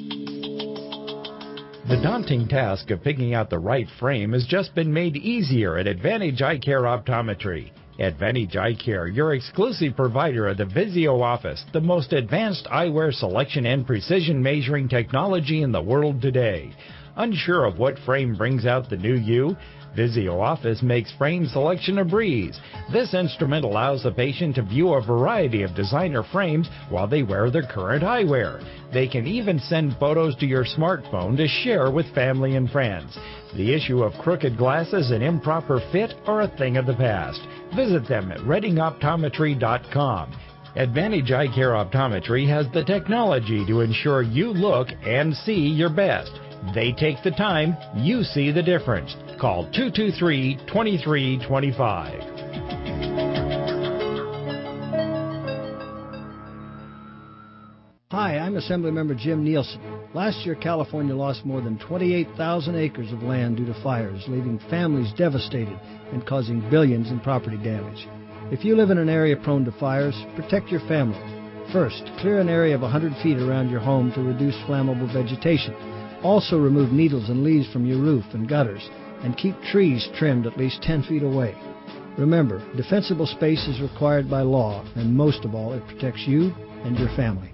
The daunting task of picking out the right frame has just been made easier at Advantage Eye Care Optometry. Advantage Eye Care, your exclusive provider of the Vizio Office, the most advanced eyewear selection and precision measuring technology in the world today. Unsure of what frame brings out the new you? Vizio Office makes frame selection a breeze. This instrument allows the patient to view a variety of designer frames while they wear their current eyewear. They can even send photos to your smartphone to share with family and friends. The issue of crooked glasses and improper fit are a thing of the past. Visit them at redding optometry dot com. Advantage Eye Care Optometry has the technology to ensure you look and see your best. They take the time, you see the difference. Call two two three, two three two five. Hi, I'm Assemblymember Jim Nielsen. Last year, California lost more than twenty-eight thousand acres of land due to fires, leaving families devastated and causing billions in property damage. If you live in an area prone to fires, protect your family. First, clear an area of one hundred feet around your home to reduce flammable vegetation. Also remove needles and leaves from your roof and gutters, and keep trees trimmed at least ten feet away. Remember, defensible space is required by law, and most of all, it protects you and your family.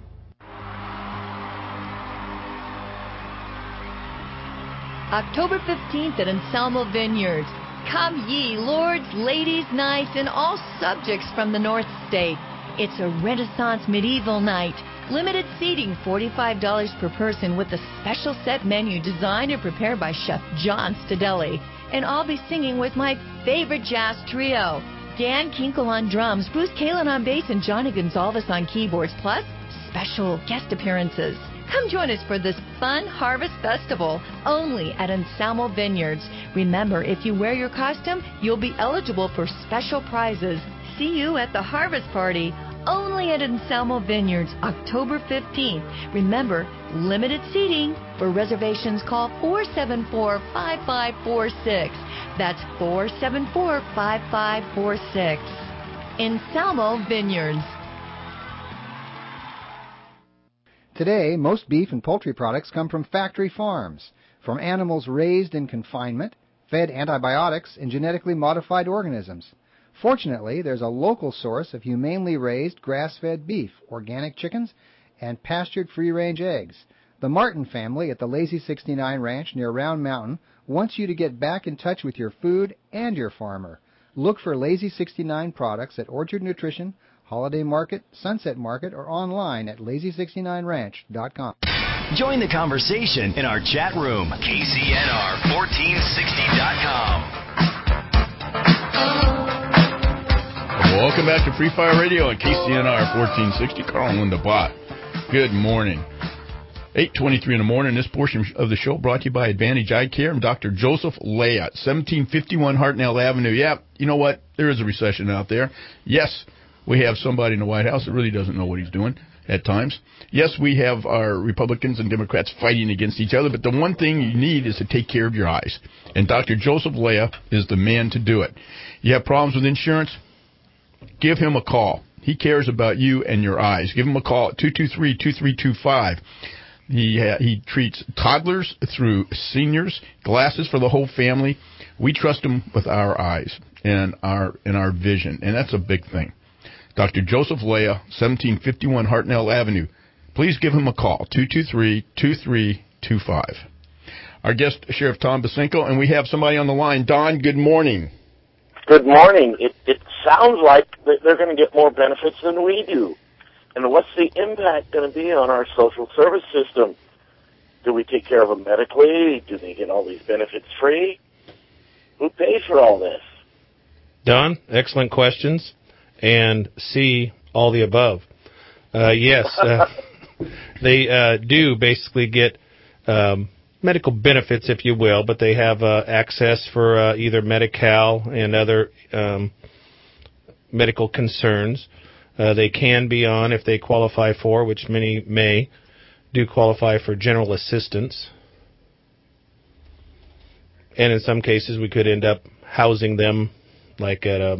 October fifteenth at Anselmo Vineyards. Come ye, lords, ladies, knights, and all subjects from the North State. It's a Renaissance medieval night. Limited seating, forty-five dollars per person, with a special set menu designed and prepared by Chef John Stadelli. And I'll be singing with my favorite jazz trio. Dan Kinkle on drums, Bruce Kalin on bass, and Johnny Gonzalez on keyboards, plus special guest appearances. Come join us for this fun Harvest Festival, only at Anselmo Vineyards. Remember, if you wear your costume, you'll be eligible for special prizes. See you at the Harvest Party, only at Anselmo Vineyards, October fifteenth. Remember, limited seating. For reservations, call four seven four, five five four six. That's four seven four, five five four six. Anselmo Vineyards. Today, most beef and poultry products come from factory farms, from animals raised in confinement, fed antibiotics, and genetically modified organisms. Fortunately, there's a local source of humanely raised grass-fed beef, organic chickens, and pastured free-range eggs. The Martin family at the Lazy sixty-nine Ranch near Round Mountain wants you to get back in touch with your food and your farmer. Look for Lazy sixty-nine products at Orchard Nutrition, Holiday Market, Sunset Market, or online at lazy sixty-nine ranch dot com. Join the conversation in our chat room. K C N R fourteen sixty dot com. Welcome back to Free Fire Radio on K C N R fourteen sixty. Carl and Linda Bott. Good morning. eight twenty-three in the morning. This portion of the show brought to you by Advantage Eye Care and Doctor Joseph Lea, seventeen fifty-one Hartnell Avenue. Yeah, you know what? There is a recession out there. Yes, we have somebody in the White House that really doesn't know what he's doing at times. Yes, we have our Republicans and Democrats fighting against each other, but the one thing you need is to take care of your eyes. And Doctor Joseph Lea is the man to do it. You have problems with insurance? Give him a call. He cares about you and your eyes. Give him a call at two two three, two three two five. He uh, he treats toddlers through seniors, glasses for the whole family. We trust him with our eyes and our and our vision, and that's a big thing. Doctor Joseph Lea, seventeen fifty-one Hartnell Avenue. Please give him a call, two two three, two three two five. Our guest, Sheriff Tom Basenko, and we have somebody on the line. Don, good morning. Good morning. It, it sounds like they're going to get more benefits than we do. And what's the impact going to be on our social service system? Do we take care of them medically? Do they get all these benefits free? Who pays for all this? Don, excellent questions. And C, all the above. Uh, yes, uh, they uh, do basically get um, medical benefits, if you will, but they have uh, access for uh, either Medi-Cal and other um, medical concerns. Uh, they can be on, if they qualify for, which many may, do qualify for general assistance. And in some cases, we could end up housing them like at a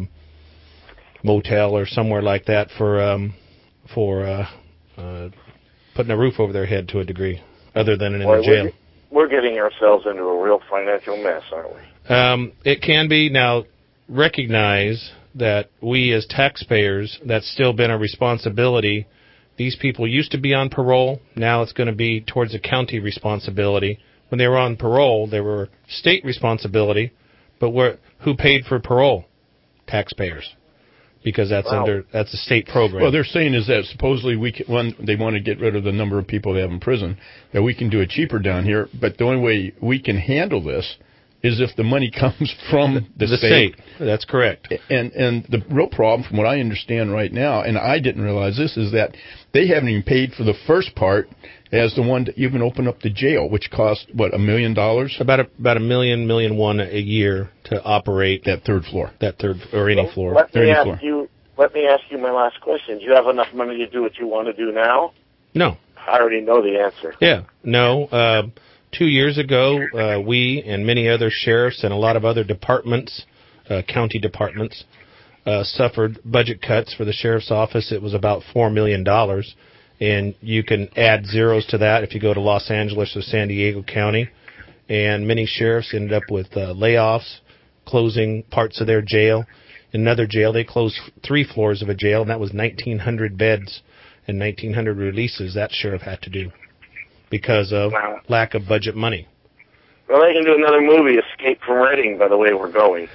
motel or somewhere like that for um, for uh, uh, putting a roof over their head to a degree, other than in Boy, a jail. We're, we're getting ourselves into a real financial mess, aren't we? Um, it can be. Now, recognize that we as taxpayers, that's still been a responsibility. These people used to be on parole. Now it's going to be towards a county responsibility. When they were on parole, they were state responsibility, but we're, who paid for parole? Taxpayers, because that's wow. under that's a state program. Well, they're saying is that supposedly we can, one, they want to get rid of the number of people they have in prison, that we can do it cheaper down here, but the only way we can handle this is if the money comes from the, the state. state. That's correct. And and the real problem, from what I understand right now, and I didn't realize this, is that they haven't even paid for the first part as the one to even open up the jail, which cost, what, a million dollars? About a, about a million, million one a year to operate that third floor. That third, or any well, floor. Let me, any ask floor. You, let me ask you my last question. Do you have enough money to do what you want to do now? No. I already know the answer. Yeah, no. Uh, two years ago, uh, we and many other sheriffs and a lot of other departments, uh, county departments, uh, suffered budget cuts for the sheriff's office. It was about four million dollars. And you can add zeros to that if you go to Los Angeles or San Diego County. And many sheriffs ended up with uh, layoffs, closing parts of their jail. In another jail, they closed three floors of a jail, and that was nineteen hundred beds and nineteen hundred releases that sheriff had to do because of wow. lack of budget money. Well, they can do another movie, Escape from Redding, by the way we're going.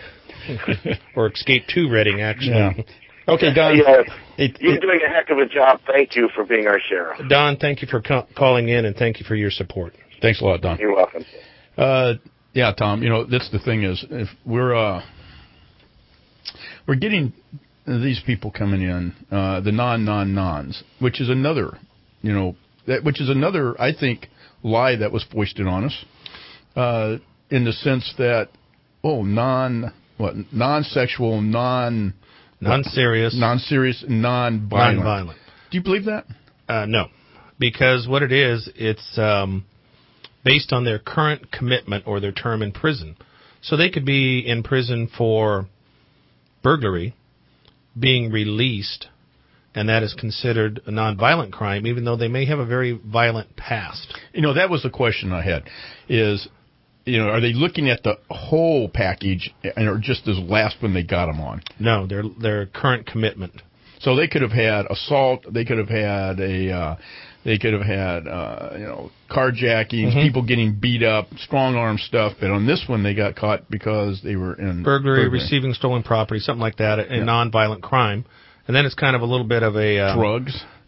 Or Escape to Redding, actually. Yeah. Okay, Don. Yeah, it, you're it, doing a heck of a job. Thank you for being our sheriff. Don, thank you for co- calling in, and thank you for your support. Thanks a lot, Don. You're welcome. Uh, yeah, Tom, you know, that's the thing is, if we're, uh, we're getting these people coming in, uh, the non-non-nons, which is another, you know, that, which is another, I think, lie that was foisted on us, uh, in the sense that, oh, non, what, non-sexual, non... Non-serious. Non-serious, non-violent. Non-violent. Do you believe that? Uh, no. Because what it is, it's um, based on their current commitment or their term in prison. So they could be in prison for burglary, being released, and that is considered a non-violent crime, even though they may have a very violent past. You know, that was the question I had, is... You know, are they looking at the whole package, or just this last one they got them on? No, their their current commitment. So they could have had assault. They could have had a. Uh, they could have had uh, you know carjackings, mm-hmm. people getting beat up, strong arm stuff. But on this one, they got caught because they were in burglary, burglary. receiving stolen property, something like that, a yeah. non-violent crime. And then it's kind of a little bit of a um, drugs.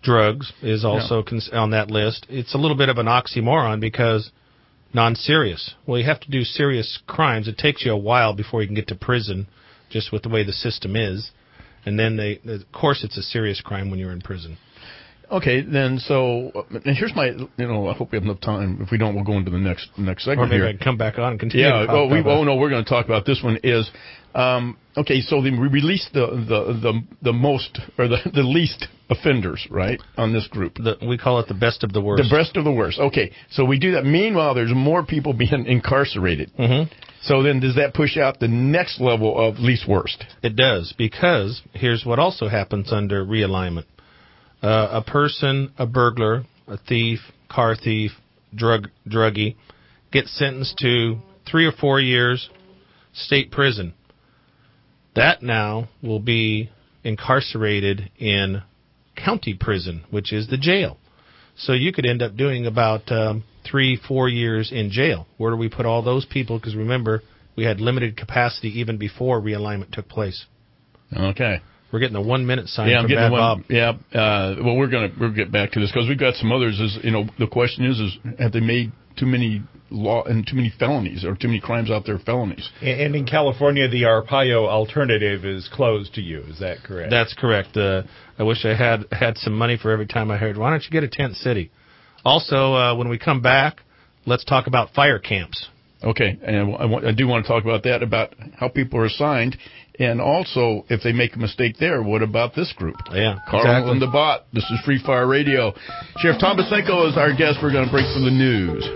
drugs is also yeah. cons- on that list. It's a little bit of an oxymoron because non-serious. Well, you have to do serious crimes. It takes you a while before you can get to prison, just with the way the system is. And then they, of course, it's a serious crime when you're in prison. Okay, then, so, and here's my, you know, I hope we have enough time. If we don't, we'll go into the next next segment Or maybe here. I can come back on and continue Yeah, to talk oh, we, about oh, no, we're going to talk about this one is, um, okay, so we released the, the, the, the most, or the, the least offenders, right, on this group. The, we call it the best of the worst. The best of the worst. Okay, so we do that. Meanwhile, there's more people being incarcerated. Mm-hmm. So then does that push out the next level of least worst? It does, because here's what also happens under realignment. Uh, a person, a burglar, a thief, car thief, drug druggie, gets sentenced to three or four years state prison. That now will be incarcerated in county prison, which is the jail. So you could end up doing about um, three, four years in jail. Where do we put all those people? Because remember, we had limited capacity even before realignment took place. Okay. We're getting the one-minute sign yeah, from I'm getting Bad the one, Bob. Yeah. Uh, well, we're gonna we'll get back to this because we've got some others. Is you know the question is is have they made too many law and too many felonies or too many crimes out there felonies? And in California, the Arpaio alternative is closed to you. Is that correct? That's correct. Uh, I wish I had had some money for every time I heard, why don't you get a tent city? Also, uh, when we come back, let's talk about fire camps. Okay, and I, want, I do want to talk about that, about how people are assigned, and also, if they make a mistake there, what about this group? Yeah, Carl exactly. and the Bot. This is Free Fire Radio. Sheriff Tom Basenko is our guest. We're going to break for the news.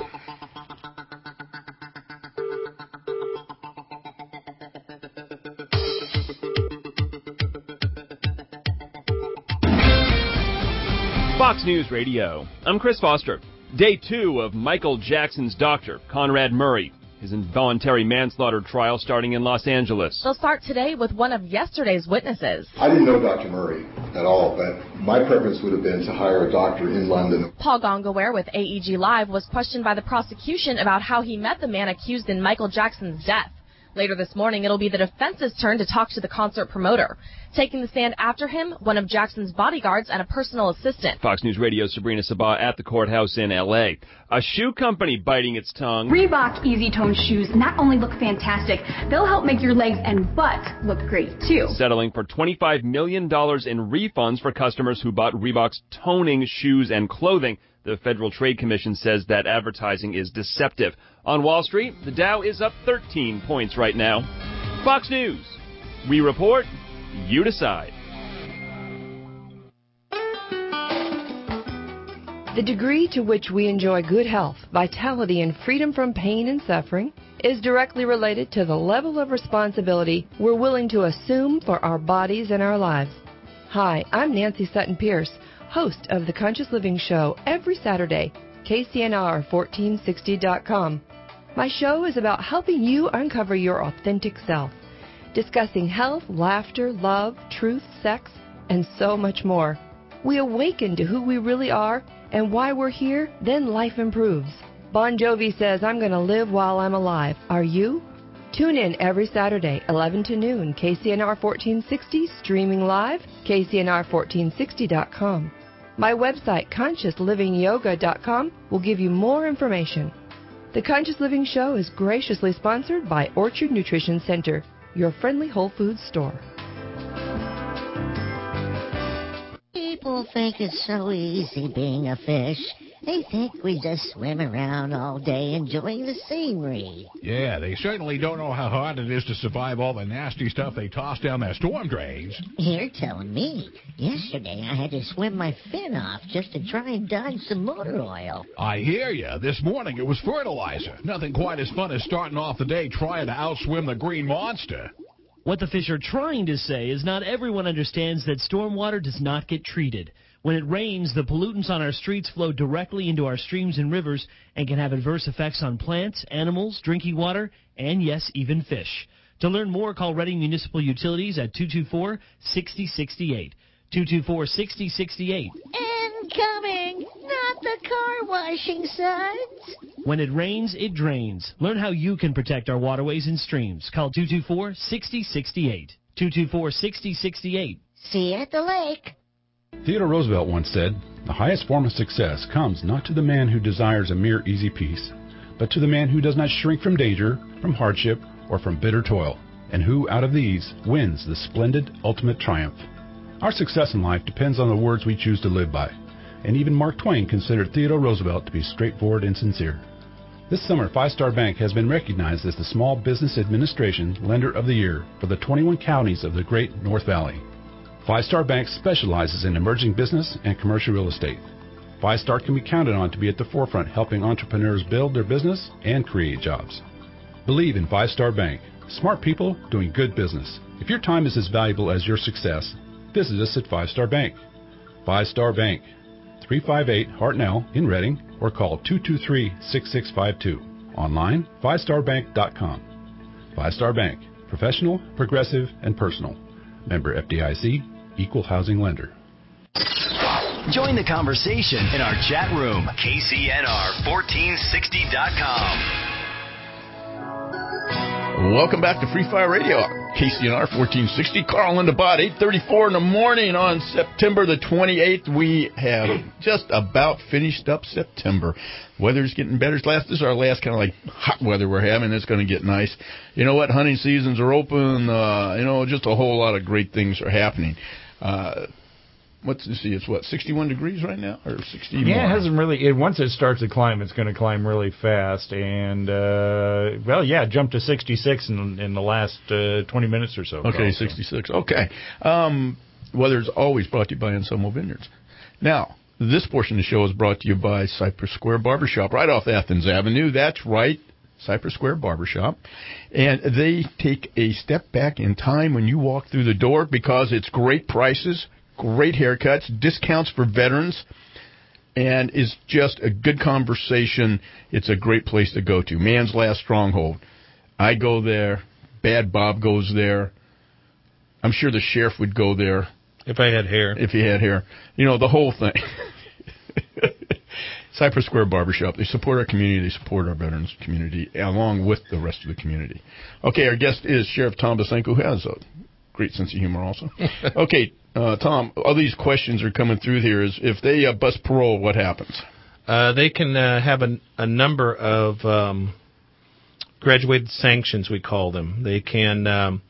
Fox News Radio. I'm Chris Foster. Day two of Michael Jackson's doctor, Conrad Murray. His involuntary manslaughter trial starting in Los Angeles. They'll start today with one of yesterday's witnesses. I didn't know Doctor Murray at all, but my preference would have been to hire a doctor in London. Paul Gongaware with A E G Live was questioned by the prosecution about how he met the man accused in Michael Jackson's death. Later this morning, it'll be the defense's turn to talk to the concert promoter. Taking the stand after him, one of Jackson's bodyguards and a personal assistant. Fox News Radio's Sabrina Sabah at the courthouse in L A. A shoe company biting its tongue. Reebok Easy Tone shoes not only look fantastic, they'll help make your legs and butt look great, too. Settling for twenty-five million dollars in refunds for customers who bought Reebok's toning shoes and clothing. The Federal Trade Commission says that advertising is deceptive. On Wall Street, the Dow is up thirteen points right now. Fox News. We report, you decide. The degree to which we enjoy good health, vitality, and freedom from pain and suffering is directly related to the level of responsibility we're willing to assume for our bodies and our lives. Hi, I'm Nancy Sutton Pierce, host of The Conscious Living Show every Saturday, K C N R fourteen sixty dot com. My show is about helping you uncover your authentic self, discussing health, laughter, love, truth, sex, and so much more. We awaken to who we really are and why we're here, then life improves. Bon Jovi says, I'm going to live while I'm alive. Are you? Tune in every Saturday, eleven to noon, K C N R fourteen sixty, streaming live, K C N R fourteen sixty dot com. My website, conscious living yoga dot com, will give you more information. The Conscious Living Show is graciously sponsored by Orchard Nutrition Center, your friendly Whole Foods store. People think it's so easy being a fish. They think we just swim around all day enjoying the scenery. Yeah, they certainly don't know how hard it is to survive all the nasty stuff they toss down their storm drains. You're telling me. Yesterday I had to swim my fin off just to try and dodge some motor oil. I hear you. This morning it was fertilizer. Nothing quite as fun as starting off the day trying to outswim the green monster. What the fish are trying to say is not everyone understands that stormwater does not get treated. When it rains, the pollutants on our streets flow directly into our streams and rivers and can have adverse effects on plants, animals, drinking water, and yes, even fish. To learn more, call Reading Municipal Utilities at two two four, six zero six eight. two two four, six zero six eight. Incoming! Not the car washing suds! When it rains, it drains. Learn how you can protect our waterways and streams. Call two two four, six zero six eight. two two four, six zero six eight. See you at the lake. Theodore Roosevelt once said, "The highest form of success comes not to the man who desires a mere easy peace, but to the man who does not shrink from danger, from hardship, or from bitter toil, and who, out of these, wins the splendid ultimate triumph." Our success in life depends on the words we choose to live by, and even Mark Twain considered Theodore Roosevelt to be straightforward and sincere. This summer, Five Star Bank has been recognized as the Small Business Administration Lender of the Year for the twenty-one counties of the Great North Valley. Five Star Bank specializes in emerging business and commercial real estate. Five Star can be counted on to be at the forefront helping entrepreneurs build their business and create jobs. Believe in Five Star Bank. Smart people doing good business. If your time is as valuable as your success, visit us at Five Star Bank. Five Star Bank, three five eight Hartnell in Reading, or call two two three, six six five two. Online, five star bank dot com. Five Star Bank, professional, progressive, and personal. Member F D I C, Equal Housing Lender. Join the conversation in our chat room, K C N R fourteen sixty dot com. Welcome back to Free Fire Radio, K C N R fourteen sixty. Carl in the bot, eight thirty-four in the morning on September the twenty-eighth. We have just about finished up September. Weather's getting better. Last, this is our last kind of like hot weather we're having. It's going to get nice. You know what? Hunting seasons are open. Uh, you know, just a whole lot of great things are happening. Uh, What's this? See, it's what, sixty-one degrees right now, or sixty? Yeah, more? it hasn't really. It, once it starts to climb, it's going to climb really fast, and uh, well, yeah, it jumped to sixty-six in in the last uh, twenty minutes or so. Okay, Carl, sixty-six. So. Okay. Um, weather's always brought to you by Anselmo Vineyards. Now, this portion of the show is brought to you by Cypress Square Barbershop, right off Athens Avenue. That's right. Cypress Square Barbershop, and they take a step back in time when you walk through the door because it's great prices, great haircuts, discounts for veterans, and is just a good conversation. It's a great place to go to. Man's Last Stronghold. I go there. Bad Bob goes there. I'm sure the sheriff would go there. If I had hair. If he had hair. You know, the whole thing. Cypress Square Barbershop. They support our community. They support our veterans community, along with the rest of the community. Okay, our guest is Sheriff Tom Bosanko, who has a great sense of humor also. Okay, uh, Tom, all these questions are coming through here. Is if they uh, bust parole, what happens? Uh, they can uh, have a, a number of um, graduated sanctions, we call them. They can um,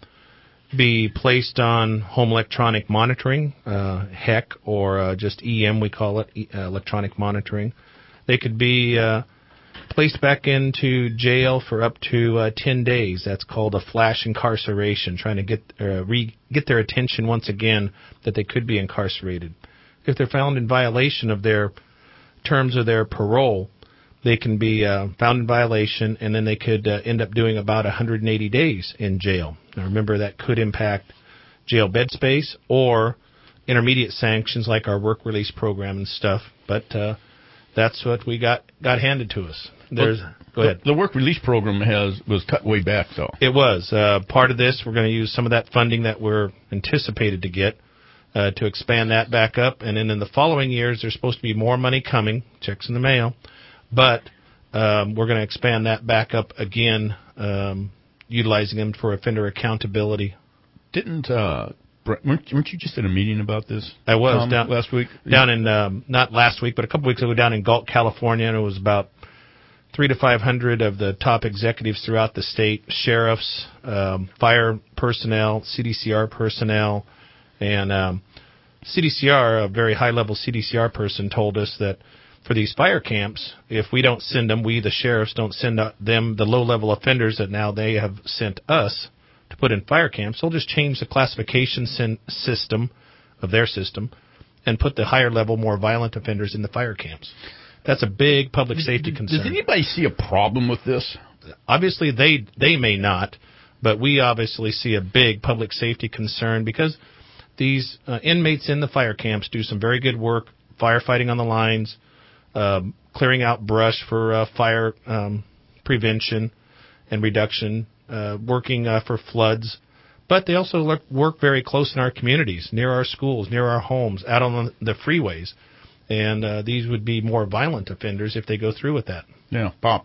be placed on home electronic monitoring, uh, H E C, or uh, just E M, we call it, e- uh, electronic monitoring. They could be uh, placed back into jail for up to uh, ten days. That's called a flash incarceration, trying to get uh, re- get their attention once again that they could be incarcerated. If they're found in violation of their terms of their parole, they can be uh, found in violation, and then they could uh, end up doing about one hundred eighty days in jail. Now, remember, that could impact jail bed space or intermediate sanctions like our work release program and stuff, but uh, that's what we got, got handed to us. There's, well, go ahead. The, the work release program has was cut way back, though. It was. Uh, part of this, we're going to use some of that funding that we're anticipated to get uh, to expand that back up. And then in the following years, there's supposed to be more money coming, checks in the mail. But um, we're going to expand that back up again, um, utilizing them for offender accountability. Didn't uh, weren't, weren't you just at a meeting about this? I was Tom, down last week. Down in um, not last week, but a couple weeks ago, down in Galt, California, and it was about three to five hundred of the top executives throughout the state, sheriffs, um, fire personnel, C D C R personnel, and um, C D C R. A very high-level C D C R person told us that for these fire camps, if we don't send them, we the sheriffs don't send them the low-level offenders that now they have sent us to put in fire camps, they'll just change the classification sin- system of their system and put the higher-level, more violent offenders in the fire camps. That's a big public safety concern. Does anybody see a problem with this? Obviously, they they may not, but we obviously see a big public safety concern because these uh, inmates in the fire camps do some very good work, firefighting on the lines, um, clearing out brush for uh, fire um, prevention and reduction, uh, working uh, for floods. But they also look, work very close in our communities, near our schools, near our homes, out on the freeways. And uh, these would be more violent offenders if they go through with that. Yeah, Bob.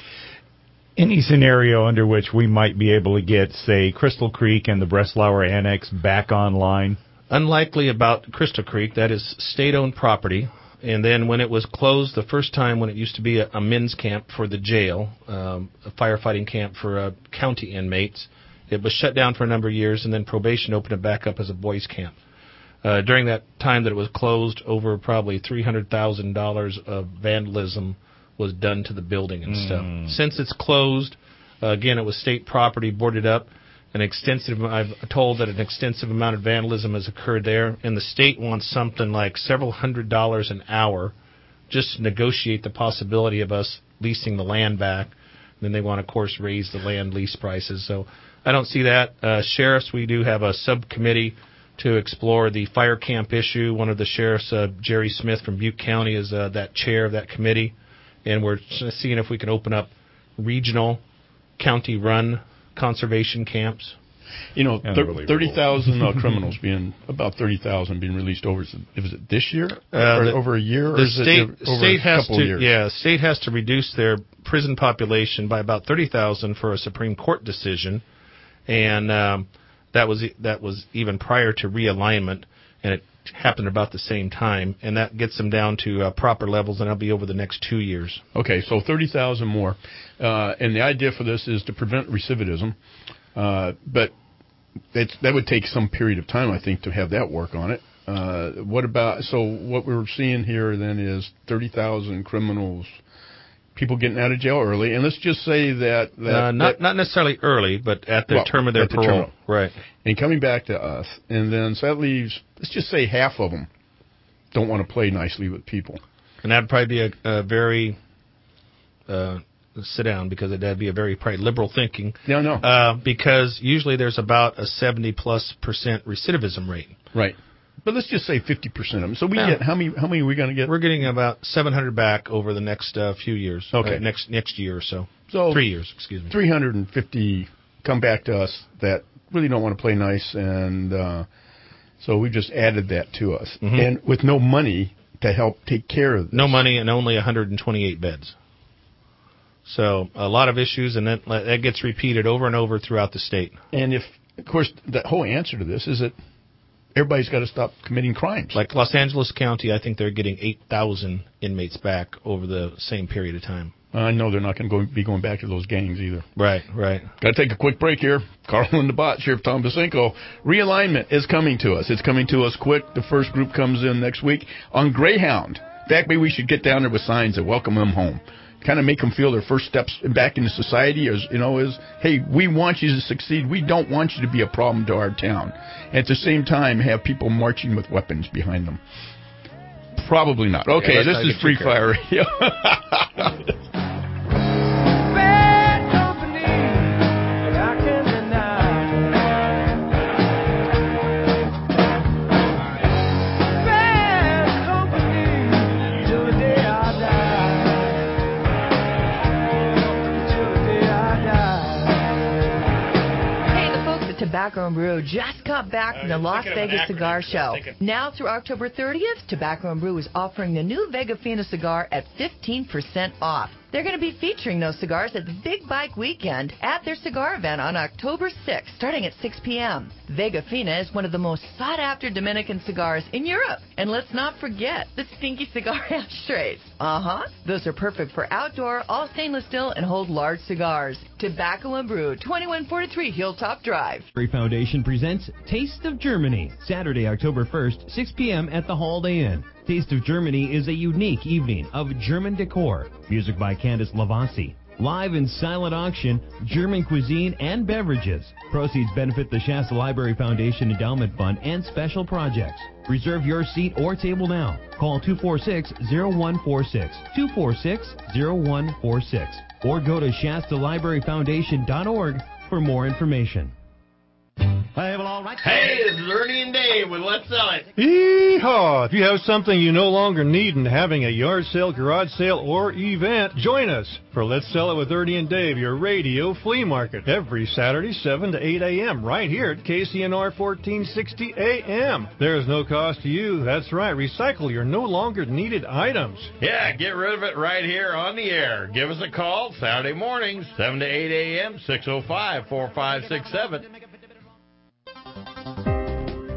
Any scenario under which we might be able to get, say, Crystal Creek and the Breslau Annex back online, unlikely about Crystal Creek. That is state-owned property. And then when it was closed the first time, when it used to be a, a men's camp for the jail, um, a firefighting camp for uh, county inmates, it was shut down for a number of years, and then probation opened it back up as a boys' camp. Uh, during that time that it was closed, over probably three hundred thousand dollars of vandalism was done to the building and Mm. stuff. Since it's closed, uh, again, it was state property, boarded up. An extensive, I've told that an extensive amount of vandalism has occurred there, and the state wants something like several hundred dollars an hour just to negotiate the possibility of us leasing the land back. And then they want, of course, raise the land lease prices. So I don't see that. Uh, sheriffs, we do have a subcommittee to explore the fire camp issue. One of the sheriffs, uh, Jerry Smith from Butte County, is uh, that chair of that committee, and we're seeing if we can open up regional, county-run conservation camps. You know, thir- thirty thousand uh, criminals being, about thirty thousand being released over, is it, is it this year? Uh, or the, over a year? Or the is state, it over state a has couple to, years? yeah, state has to reduce their prison population by about thirty thousand for a Supreme Court decision, and um, that was that was even prior to realignment, and it happened about the same time, and that gets them down to uh, proper levels, and that'll be over the next two years. Okay, so thirty thousand more. Uh, and the idea for this is to prevent recidivism. Uh, but it's, that would take some period of time, I think, to have that work on it. Uh, what about, so what we're seeing here then is thirty thousand criminals, people getting out of jail early. And let's just say that. that uh, not that, not necessarily early, but at the well, term of their at the parole. term. Right. And coming back to us. And then, so that leaves, let's just say half of them don't want to play nicely with people. And that'd probably be a, a very, uh, sit down, because it'd be a very probably liberal thinking. No, no. Uh, because usually there's about a seventy plus percent recidivism rate. Right. But let's just say fifty percent of them. So we Yeah. get, how many How many are we going to get? We're getting about seven hundred back over the next uh, few years. Okay. Uh, next next year or so. So Three years, excuse me. three hundred fifty come back to us that really don't want to play nice, and uh, so we just added that to us. Mhm. And with no money to help take care of this. No money and only one hundred twenty-eight beds. So a lot of issues, and that, that gets repeated over and over throughout the state. And if, of course, the whole answer to this is that everybody's got to stop committing crimes. Like Los Angeles County, I think they're getting eight thousand inmates back over the same period of time. I know they're not going to go, be going back to those gangs either. Right, right. Got to take a quick break here. Carl and the Bot, Sheriff Tom Basinko. Realignment is coming to us. It's coming to us quick. The first group comes in next week on Greyhound. In fact, maybe we should get down there with signs that welcome them home. Kind of make them feel their first steps back into society is, you know, is, hey, we want you to succeed. We don't want you to be a problem to our town. At the same time, have people marching with weapons behind them. Probably not. Okay, Yeah, this is Free Fire Radio. Bad company, I can't deny. Bad company, till the day I die. Till the day I die. Hey, the folks at Tobacco and Brew just got back from the Las Vegas Cigar Show. Now through October thirtieth, Tobacco and Brew is offering the new Vega Fina cigar at fifteen percent off. They're going to be featuring those cigars at the Big Bike Weekend at their cigar event on October sixth, starting at six p.m. Vega Fina is one of the most sought-after Dominican cigars in Europe. And let's not forget the stinky cigar ashtrays. Uh-huh. Those are perfect for outdoor, all stainless steel, and hold large cigars. Tobacco and Brew, twenty-one forty-three Hilltop Drive. Free Foundation presents Taste of Germany, Saturday, October first, six p.m. at the Holiday Inn. Taste of Germany is a unique evening of German decor. Music by Candice Lavasi. Live and silent auction, German cuisine and beverages. Proceeds benefit the Shasta Library Foundation Endowment Fund and special projects. Reserve your seat or table now. Call two four six, zero one four six, two four six, zero one four six, or go to Shasta Library Foundation dot org for more information. Hey, well, all right. Hey, this is Ernie and Dave with Let's Sell It. Yeehaw! If you have something you no longer need and having a yard sale, garage sale, or event, join us for Let's Sell It with Ernie and Dave, your radio flea market, every Saturday, seven to eight a.m., right here at K C N R fourteen sixty A M. There is no cost to you. That's right. Recycle your no longer needed items. Yeah, get rid of it right here on the air. Give us a call Saturday mornings, seven to eight a.m., six oh five, four five six seven.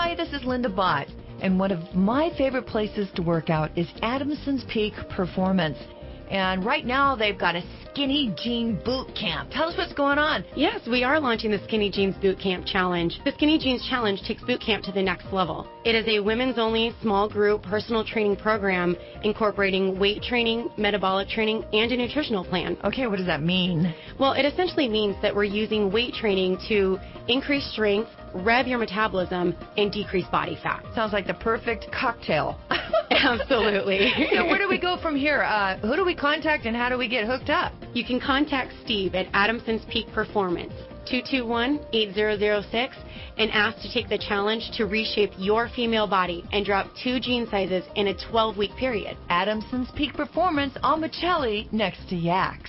Hi, this is Linda Bott, and one of my favorite places to work out is Adamson's Peak Performance. And right now they've got a Skinny Jean Boot Camp. Tell us what's going on. Yes, we are launching the Skinny Jeans Boot Camp Challenge. The Skinny Jeans Challenge takes boot camp to the next level. It is a women's-only small group personal training program incorporating weight training, metabolic training, and a nutritional plan. Okay, what does that mean? Well, it essentially means that we're using weight training to increase strength, rev your metabolism, and decrease body fat. Sounds like the perfect cocktail. Absolutely. So where do we go from here? Uh, who do we contact and how do we get hooked up? You can contact Steve at Adamson's Peak Performance, two two one, eight zero zero six, and ask to take the challenge to reshape your female body and drop two jean sizes in a twelve-week period. Adamson's Peak Performance on Michelli next to Yaks.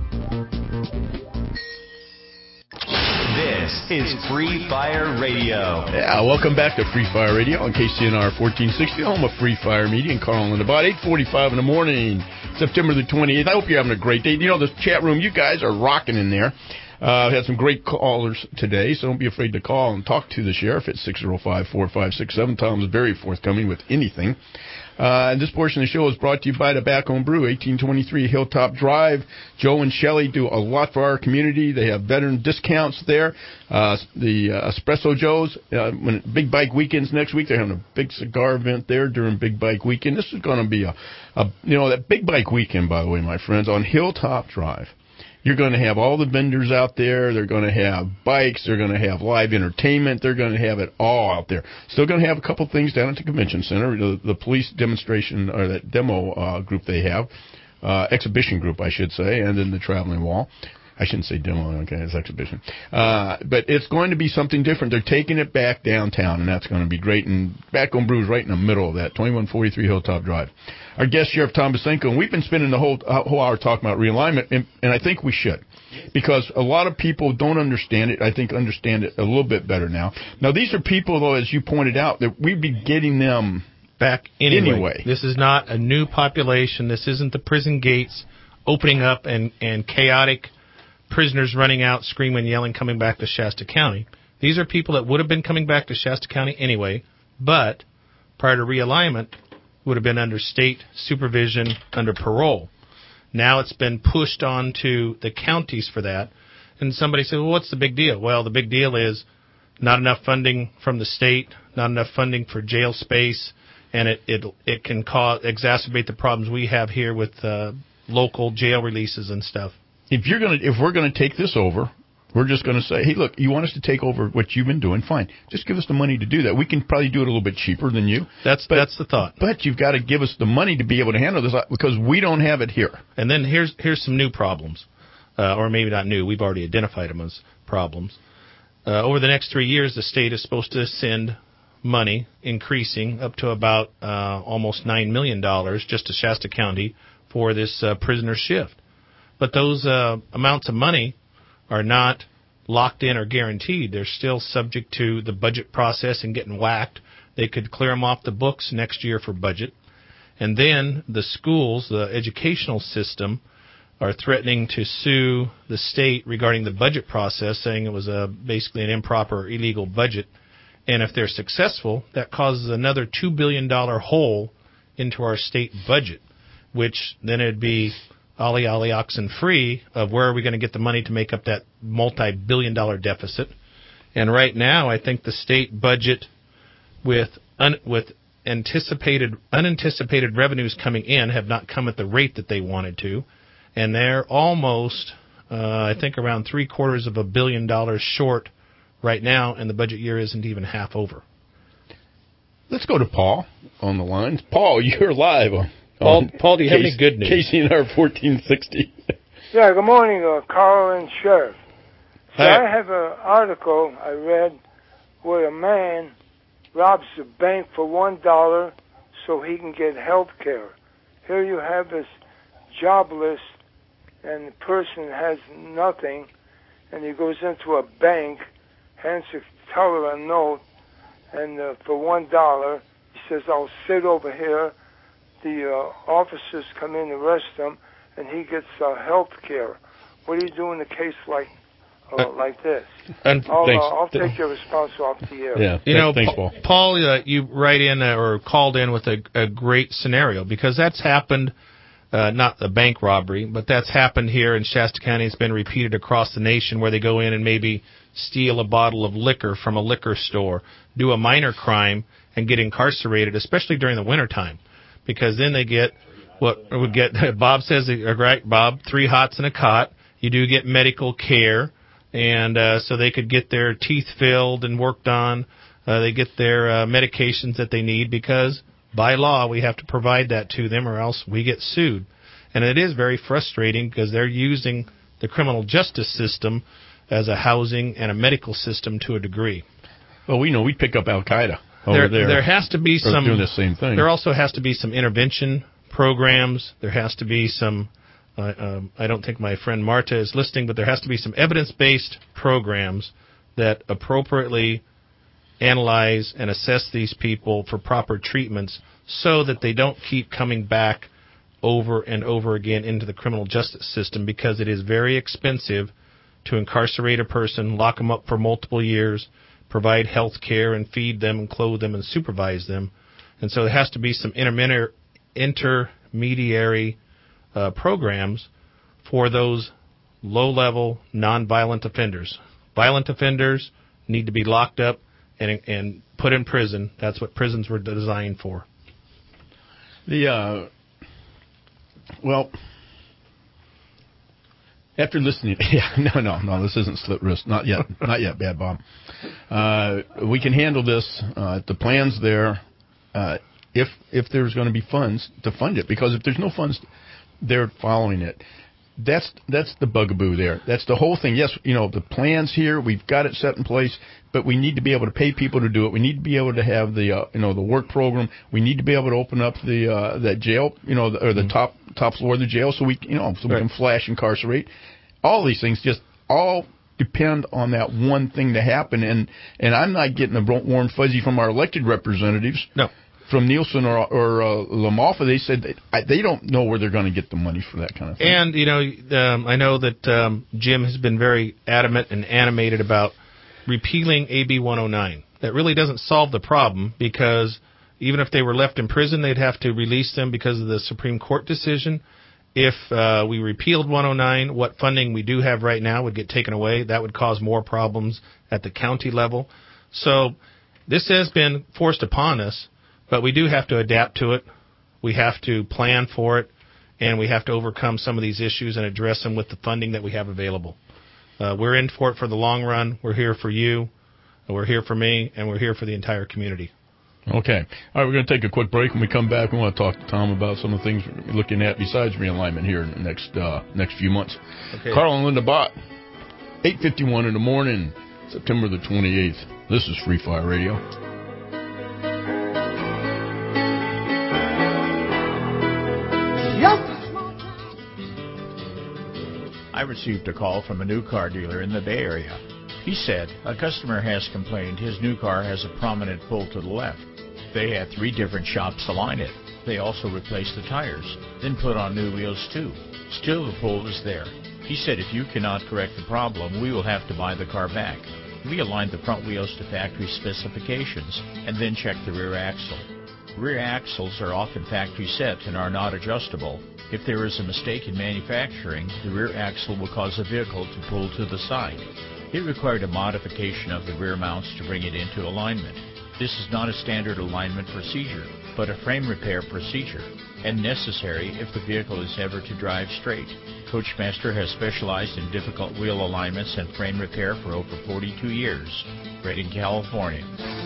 This is Free Fire Radio. Yeah, welcome back to Free Fire Radio on K C N R fourteen sixty, home of Free Fire Media, and Carl and about eight forty-five in the morning, September the twenty-eighth. I hope you're having a great day. You know, the chat room, you guys are rocking in there. Uh, we had some great callers today, so don't be afraid to call and talk to the sheriff at six oh five, four five six seven. Tom is very forthcoming with anything. Uh, and this portion of the show is brought to you by Tobacco and Brew, eighteen twenty-three Hilltop Drive. Joe and Shelley do a lot for our community. They have veteran discounts there. Uh, the uh, Espresso Joes, uh, when Big Bike Weekend's next week, they're having a big cigar event there during Big Bike Weekend. This is going to be a, a, you know, that Big Bike Weekend, by the way, my friends, on Hilltop Drive. You're going to have all the vendors out there. They're going to have bikes. They're going to have live entertainment. They're going to have it all out there. Still going to have a couple things down at the convention center. The, the police demonstration, or that demo uh, group they have, uh, exhibition group, I should say, and then the traveling wall. I shouldn't say demo, okay, it's exhibition. Uh, but it's going to be something different. They're taking it back downtown, and that's going to be great. And Tobacco and Brew is right in the middle of that, twenty-one forty-three Hilltop Drive. Our guest, Sheriff Tom Bosenko, and we've been spending the whole uh, whole hour talking about realignment, and, and I think we should, because a lot of people don't understand it. I think understand it a little bit better now. Now, these are people, though, as you pointed out, that we'd be getting them back anyway. anyway. This is not a new population. This isn't the prison gates opening up and, and chaotic prisoners running out, screaming, yelling, coming back to Shasta County. These are people that would have been coming back to Shasta County anyway, but prior to realignment, would have been under state supervision, under parole. Now it's been pushed on to the counties for that. And somebody said, well, what's the big deal? Well, the big deal is not enough funding from the state, not enough funding for jail space, and it it, it can cause exacerbate the problems we have here with uh, local jail releases and stuff. If you're gonna, if we're gonna take this over, we're just gonna say, hey, look, you want us to take over what you've been doing? Fine, just give us the money to do that. We can probably do it a little bit cheaper than you. That's but, that's the thought. But you've got to give us the money to be able to handle this, because we don't have it here. And then here's here's some new problems, uh, or maybe not new. We've already identified them as problems. Uh, over the next three years, the state is supposed to send money, increasing up to about uh, almost nine million dollars just to Shasta County for this uh, prisoner shift. But those uh, amounts of money are not locked in or guaranteed. They're still subject to the budget process and getting whacked. They could clear them off the books next year for budget. And then the schools, the educational system, are threatening to sue the state regarding the budget process, saying it was a, basically an improper, illegal budget. And if they're successful, that causes another two billion dollars hole into our state budget, which then it'd be ollie ollie oxen free of where are we going to get the money to make up that multi-billion dollar deficit. And right now, I think the state budget with un, with anticipated unanticipated revenues coming in have not come at the rate that they wanted to, and they're almost uh, I think around three quarters of a billion dollars short right now, and the budget year isn't even half over. Let's go to Paul on the line. Paul, you're live on Paul, Paul, do you K- have any good news? K C N R fourteen sixty. Yeah, good morning, uh, Carl and Sheriff. So Hi. I have an article I read where a man robs a bank for one dollar so he can get health care. Here you have this jobless, and the person has nothing, and he goes into a bank, hands the teller a note, and uh, for one dollar, he says, I'll sit over here. The uh, officers come in and arrest him, and he gets uh, health care. What do you do in a case like uh, like this. And I'll, thanks. uh, I'll take your response off the air. Yeah, You know, thanks, Pa- Paul. Paul, uh, you write in uh, or called in with a, a great scenario because that's happened, uh, not a bank robbery, but that's happened here in Shasta County. It's been repeated across the nation where they go in and maybe steal a bottle of liquor from a liquor store, do a minor crime, and get incarcerated, especially during the wintertime, because then they get what would get, Bob says, uh, right, Bob, three hots and a cot. You do get medical care. And uh, so they could get their teeth filled and worked on. Uh, they get their uh, medications that they need because by law we have to provide that to them or else we get sued. And it is very frustrating because they're using the criminal justice system as a housing and a medical system to a degree. Well, we know we pick up Al-Qaeda over there. there. There has to be some doing the same thing. There also has to be some intervention programs. There has to be some. Uh, um, I don't think my friend Marta is listening, but there has to be some evidence-based programs that appropriately analyze and assess these people for proper treatments so that they don't keep coming back over and over again into the criminal justice system, because it is very expensive to incarcerate a person, lock them up for multiple years, provide health care and feed them and clothe them and supervise them. And so there has to be some intermediary, intermediary Uh, programs for those low-level, non-violent offenders. Violent offenders need to be locked up and and put in prison. That's what prisons were designed for. The uh, well, after listening, yeah, no, no, no, this isn't slit wrist, not yet, not yet, Bad Bob. Uh, we can handle this. Uh, the plan's there. Uh, if if there's going to be funds to fund it, because if there's no funds, they're following it. That's that's the bugaboo there. That's the whole thing. Yes, you know, the plan's here. We've got it set in place, but we need to be able to pay people to do it. We need to be able to have the uh, you know the work program. We need to be able to open up the uh, that jail, you know, the, or the mm-hmm. top top floor of the jail, so we you know so we right. can flash incarcerate. All these things just all depend on that one thing to happen. And and I'm not getting a warm fuzzy from our elected representatives. No. From Nielsen or, or uh, LaMalfa, they said that I, they don't know where they're going to get the money for that kind of thing. And, you know, um, I know that um, Jim has been very adamant and animated about repealing A B one oh nine. That really doesn't solve the problem, because even if they were left in prison, they'd have to release them because of the Supreme Court decision. If uh, we repealed one oh nine, what funding we do have right now would get taken away. That would cause more problems at the county level. So this has been forced upon us. But we do have to adapt to it. We have to plan for it, and we have to overcome some of these issues and address them with the funding that we have available. Uh, we're in for it for the long run. We're here for you, we're here for me, and we're here for the entire community. Okay. All right, we're going to take a quick break. When we come back, we want to talk to Tom about some of the things we're looking at besides realignment here in the next, uh, next few months. Okay. Carl and Linda Bott, eight fifty-one in the morning, September the twenty-eighth. This is Free Fire Radio. I received a call from a new car dealer in the Bay Area. He said a customer has complained his new car has a prominent pull to the left. They had three different shops align it. They also replaced the tires, then put on new wheels too. Still the pull is there. He said if you cannot correct the problem, we will have to buy the car back. We aligned the front wheels to factory specifications and then checked the rear axle. Rear axles are often factory set and are not adjustable. If there is a mistake in manufacturing, the rear axle will cause the vehicle to pull to the side. It required a modification of the rear mounts to bring it into alignment. This is not a standard alignment procedure, but a frame repair procedure, and necessary if the vehicle is ever to drive straight. Coachmaster has specialized in difficult wheel alignments and frame repair for over forty-two years. Redding, California.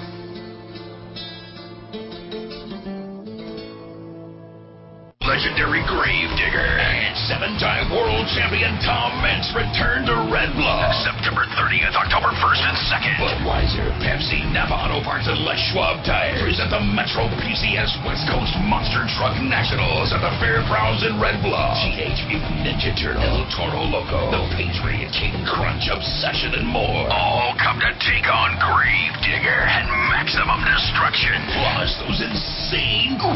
Legendary Gravedigger and seven-time world champion Tom Meents return to Red Bluff September thirtieth, October first and second. Budweiser, Pepsi, Napa Auto Parts, and Les Schwab Tires present the Metro P C S West Coast Monster Truck Nationals at the Fairgrounds in Red Bluff. Teenage Mutant Ninja Turtle, El Toro Loco, The Patriot, King Crunch, Obsession, and more. All come to take on Gravedigger and Maximum Destruction. Plus those insane quad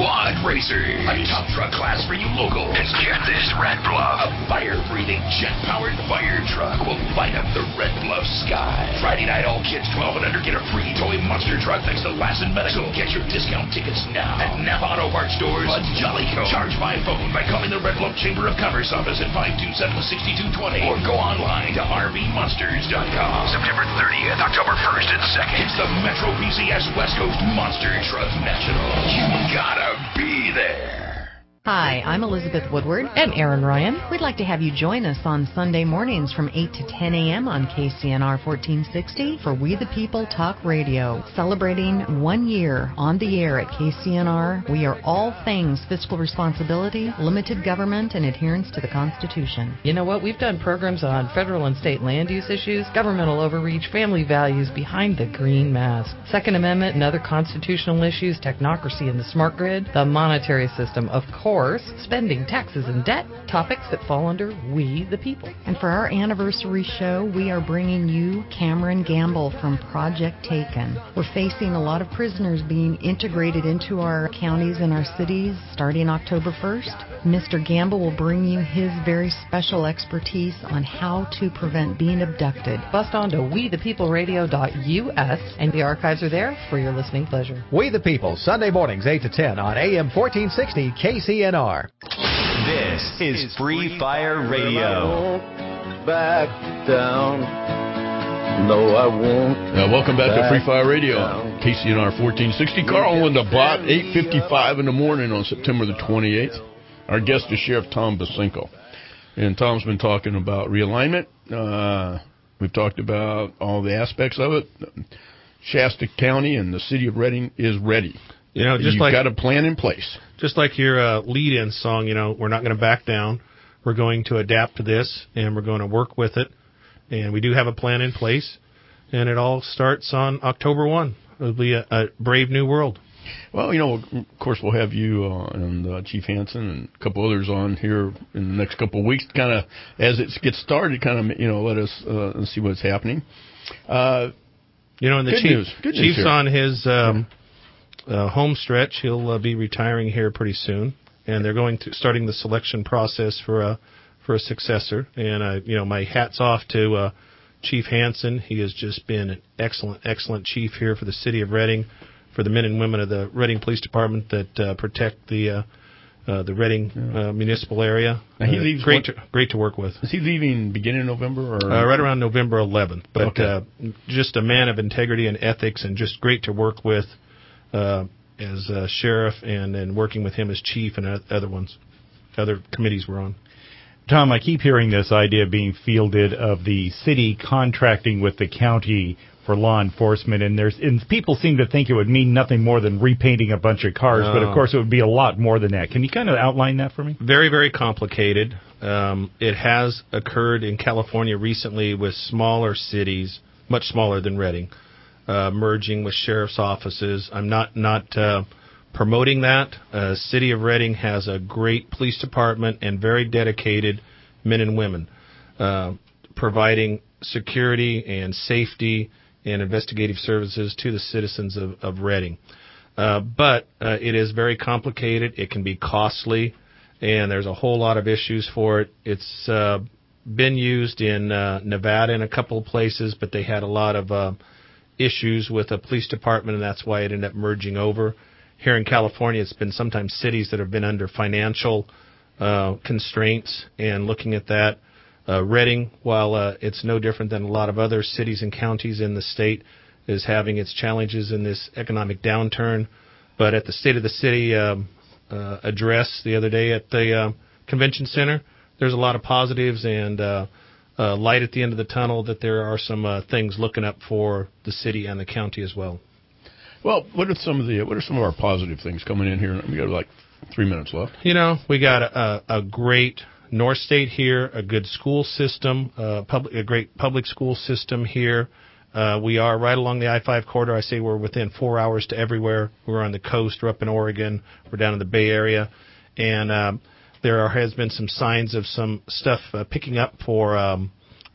Racer, a top truck class for you local. And get this, Red Bluff, a fire-breathing, jet-powered fire truck will light up the Red Bluff sky. Friday night, all kids twelve and under get a free toy monster truck thanks to Lassen Medical. Get your discount tickets now at Napa Auto Parts stores, Bud's Jollyco. Charge by phone by calling the Red Bluff Chamber of Commerce office at five two seven, six two two zero or go online to R V monsters dot com. September thirtieth, October first and second. It's the Metro P C S West Coast Monster Truck National. You gotta be there. Hi, I'm Elizabeth Woodward. And Aaron Ryan. We'd like to have you join us on Sunday mornings from eight to ten a.m. on K C N R fourteen sixty for We the People Talk Radio. Celebrating one year on the air at K C N R, we are all things fiscal responsibility, limited government, and adherence to the Constitution. You know what? We've done programs on federal and state land use issues, governmental overreach, family values, behind the green mask, Second Amendment and other constitutional issues, technocracy and the smart grid, the monetary system, of course, spending, taxes, and debt, topics that fall under We the People. And for our anniversary show, we are bringing you Cameron Gamble from Project Taken. We're facing a lot of prisoners being integrated into our counties and our cities starting October first. Mister Gamble will bring you his very special expertise on how to prevent being abducted. Bust on to we the people radio dot U S, and the archives are there for your listening pleasure. We the People, Sunday mornings, eight to ten on A M fourteen sixty K C N R. This is Free Fire Radio. Back down. No, I won't. Uh, welcome back, back to Free Fire Radio. Down. K C N R fourteen sixty. Carl on the bot, eight fifty-five in the morning on September the twenty-eighth. Our guest is Sheriff Tom Bosinko. And Tom's been talking about realignment. Uh, we've talked about all the aspects of it. Shasta County and the city of Reading is ready. You know, just You've like, got a plan in place. Just like your uh, lead-in song, you know, we're not going to back down. We're going to adapt to this, and we're going to work with it. And we do have a plan in place, and it all starts on October first. It'll be a, a brave new world. Well, you know, of course, we'll have you uh, and uh, Chief Hansen and a couple others on here in the next couple of weeks, kind of as it gets started, kind of, you know, let us uh, see what's happening. Uh, you know, and the good chief, news. Good Chief's news on his um, uh, home stretch. He'll uh, be retiring here pretty soon, and they're going to starting the selection process for a for a successor. And uh, you know, my hat's off to uh, Chief Hansen. He has just been an excellent, excellent chief here for the city of Reading, for the men and women of the Reading Police Department that uh, protect the uh, uh, the Reading uh, municipal area. Now he uh, leaves great, what, to, great to work with. Is he leaving beginning of November? Or? Uh, right around November eleventh. But okay. uh, just a man of integrity and ethics, and just great to work with uh, as uh, sheriff, and, and working with him as chief and other ones, other committees we're on. Tom, I keep hearing this idea being fielded of the city contracting with the county for law enforcement, and there's and people seem to think it would mean nothing more than repainting a bunch of cars, no. But of course it would be a lot more than that. Can you kind of outline that for me? Very, very complicated. Um, it has occurred in California recently with smaller cities, much smaller than Reading, uh, merging with sheriff's offices. I'm not not uh, promoting that. Uh, City of Reading has a great police department and very dedicated men and women uh, providing security and safety and investigative services to the citizens of, of Reading. Uh, but uh, it is very complicated. It can be costly, and there's a whole lot of issues for it. It's uh, been used in uh, Nevada in a couple of places, but they had a lot of uh, issues with the police department, and that's why it ended up merging over. Here in California, it's been sometimes cities that have been under financial uh, constraints, and looking at that, Uh, Reading, while uh, it's no different than a lot of other cities and counties in the state, is having its challenges in this economic downturn. But at the State of the City um, uh, address the other day at the uh, convention center, there's a lot of positives and uh, uh, light at the end of the tunnel, that there are some uh, things looking up for the city and the county as well. Well, what are some of the what are some of our positive things coming in here? We got like three minutes left. You know, we got a, a great North State here, a good school system, uh, public, a great public school system here. Uh, we are right along the I five corridor. I say we're within four hours to everywhere. We're on the coast. We're up in Oregon. We're down in the Bay Area. And um, there are, has been some signs of some stuff uh, picking up for um,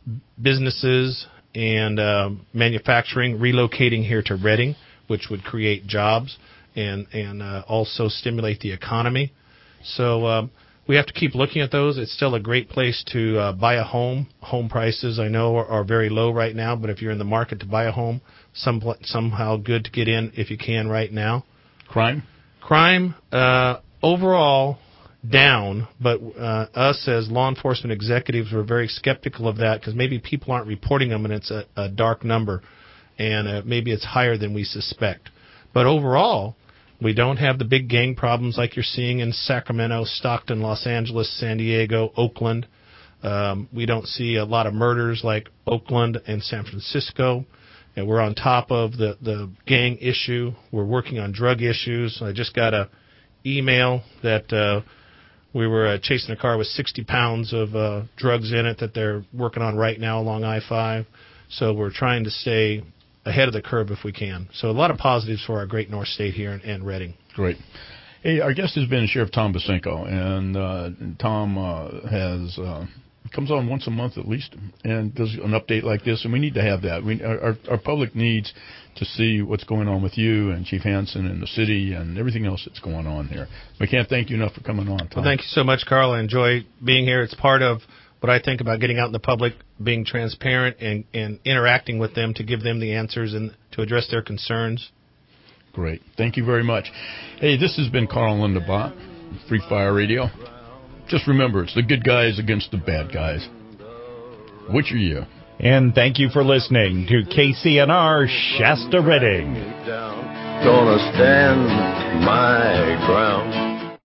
businesses and um, manufacturing relocating here to Reading, which would create jobs. and and uh, also stimulate the economy. So um, we have to keep looking at those. It's still a great place to uh, buy a home. Home prices, I know, are, are very low right now, but if you're in the market to buy a home, some somehow good to get in if you can right now. Crime? Crime, uh, overall, down, but uh, us as law enforcement executives were very skeptical of that because maybe people aren't reporting them and it's a, a dark number, and uh, maybe it's higher than we suspect. But overall, we don't have the big gang problems like you're seeing in Sacramento, Stockton, Los Angeles, San Diego, Oakland. Um, we don't see a lot of murders like Oakland and San Francisco. And we're on top of the, the gang issue. We're working on drug issues. I just got a email that uh, we were uh, chasing a car with sixty pounds of uh, drugs in it that they're working on right now along I five. So we're trying to stay ahead of the curve if we can. So a lot of positives for our great North State here in, in Redding. Great. Hey, our guest has been Sheriff Tom Bosinko, and uh, Tom uh, has uh, comes on once a month at least and does an update like this, and we need to have that. We, our, our public needs to see what's going on with you and Chief Hansen and the city and everything else that's going on here. We can't thank you enough for coming on, Tom. Well, thank you so much, Carl. I enjoy being here. It's part of what I think about getting out in the public, being transparent and, and interacting with them to give them the answers and to address their concerns. Great. Thank you very much. Hey, this has been Carl and Linda Bott, Free Fire Radio. Just remember, it's the good guys against the bad guys. Which are you? And thank you for listening to K C N R Shasta Redding. Gonna stand my ground.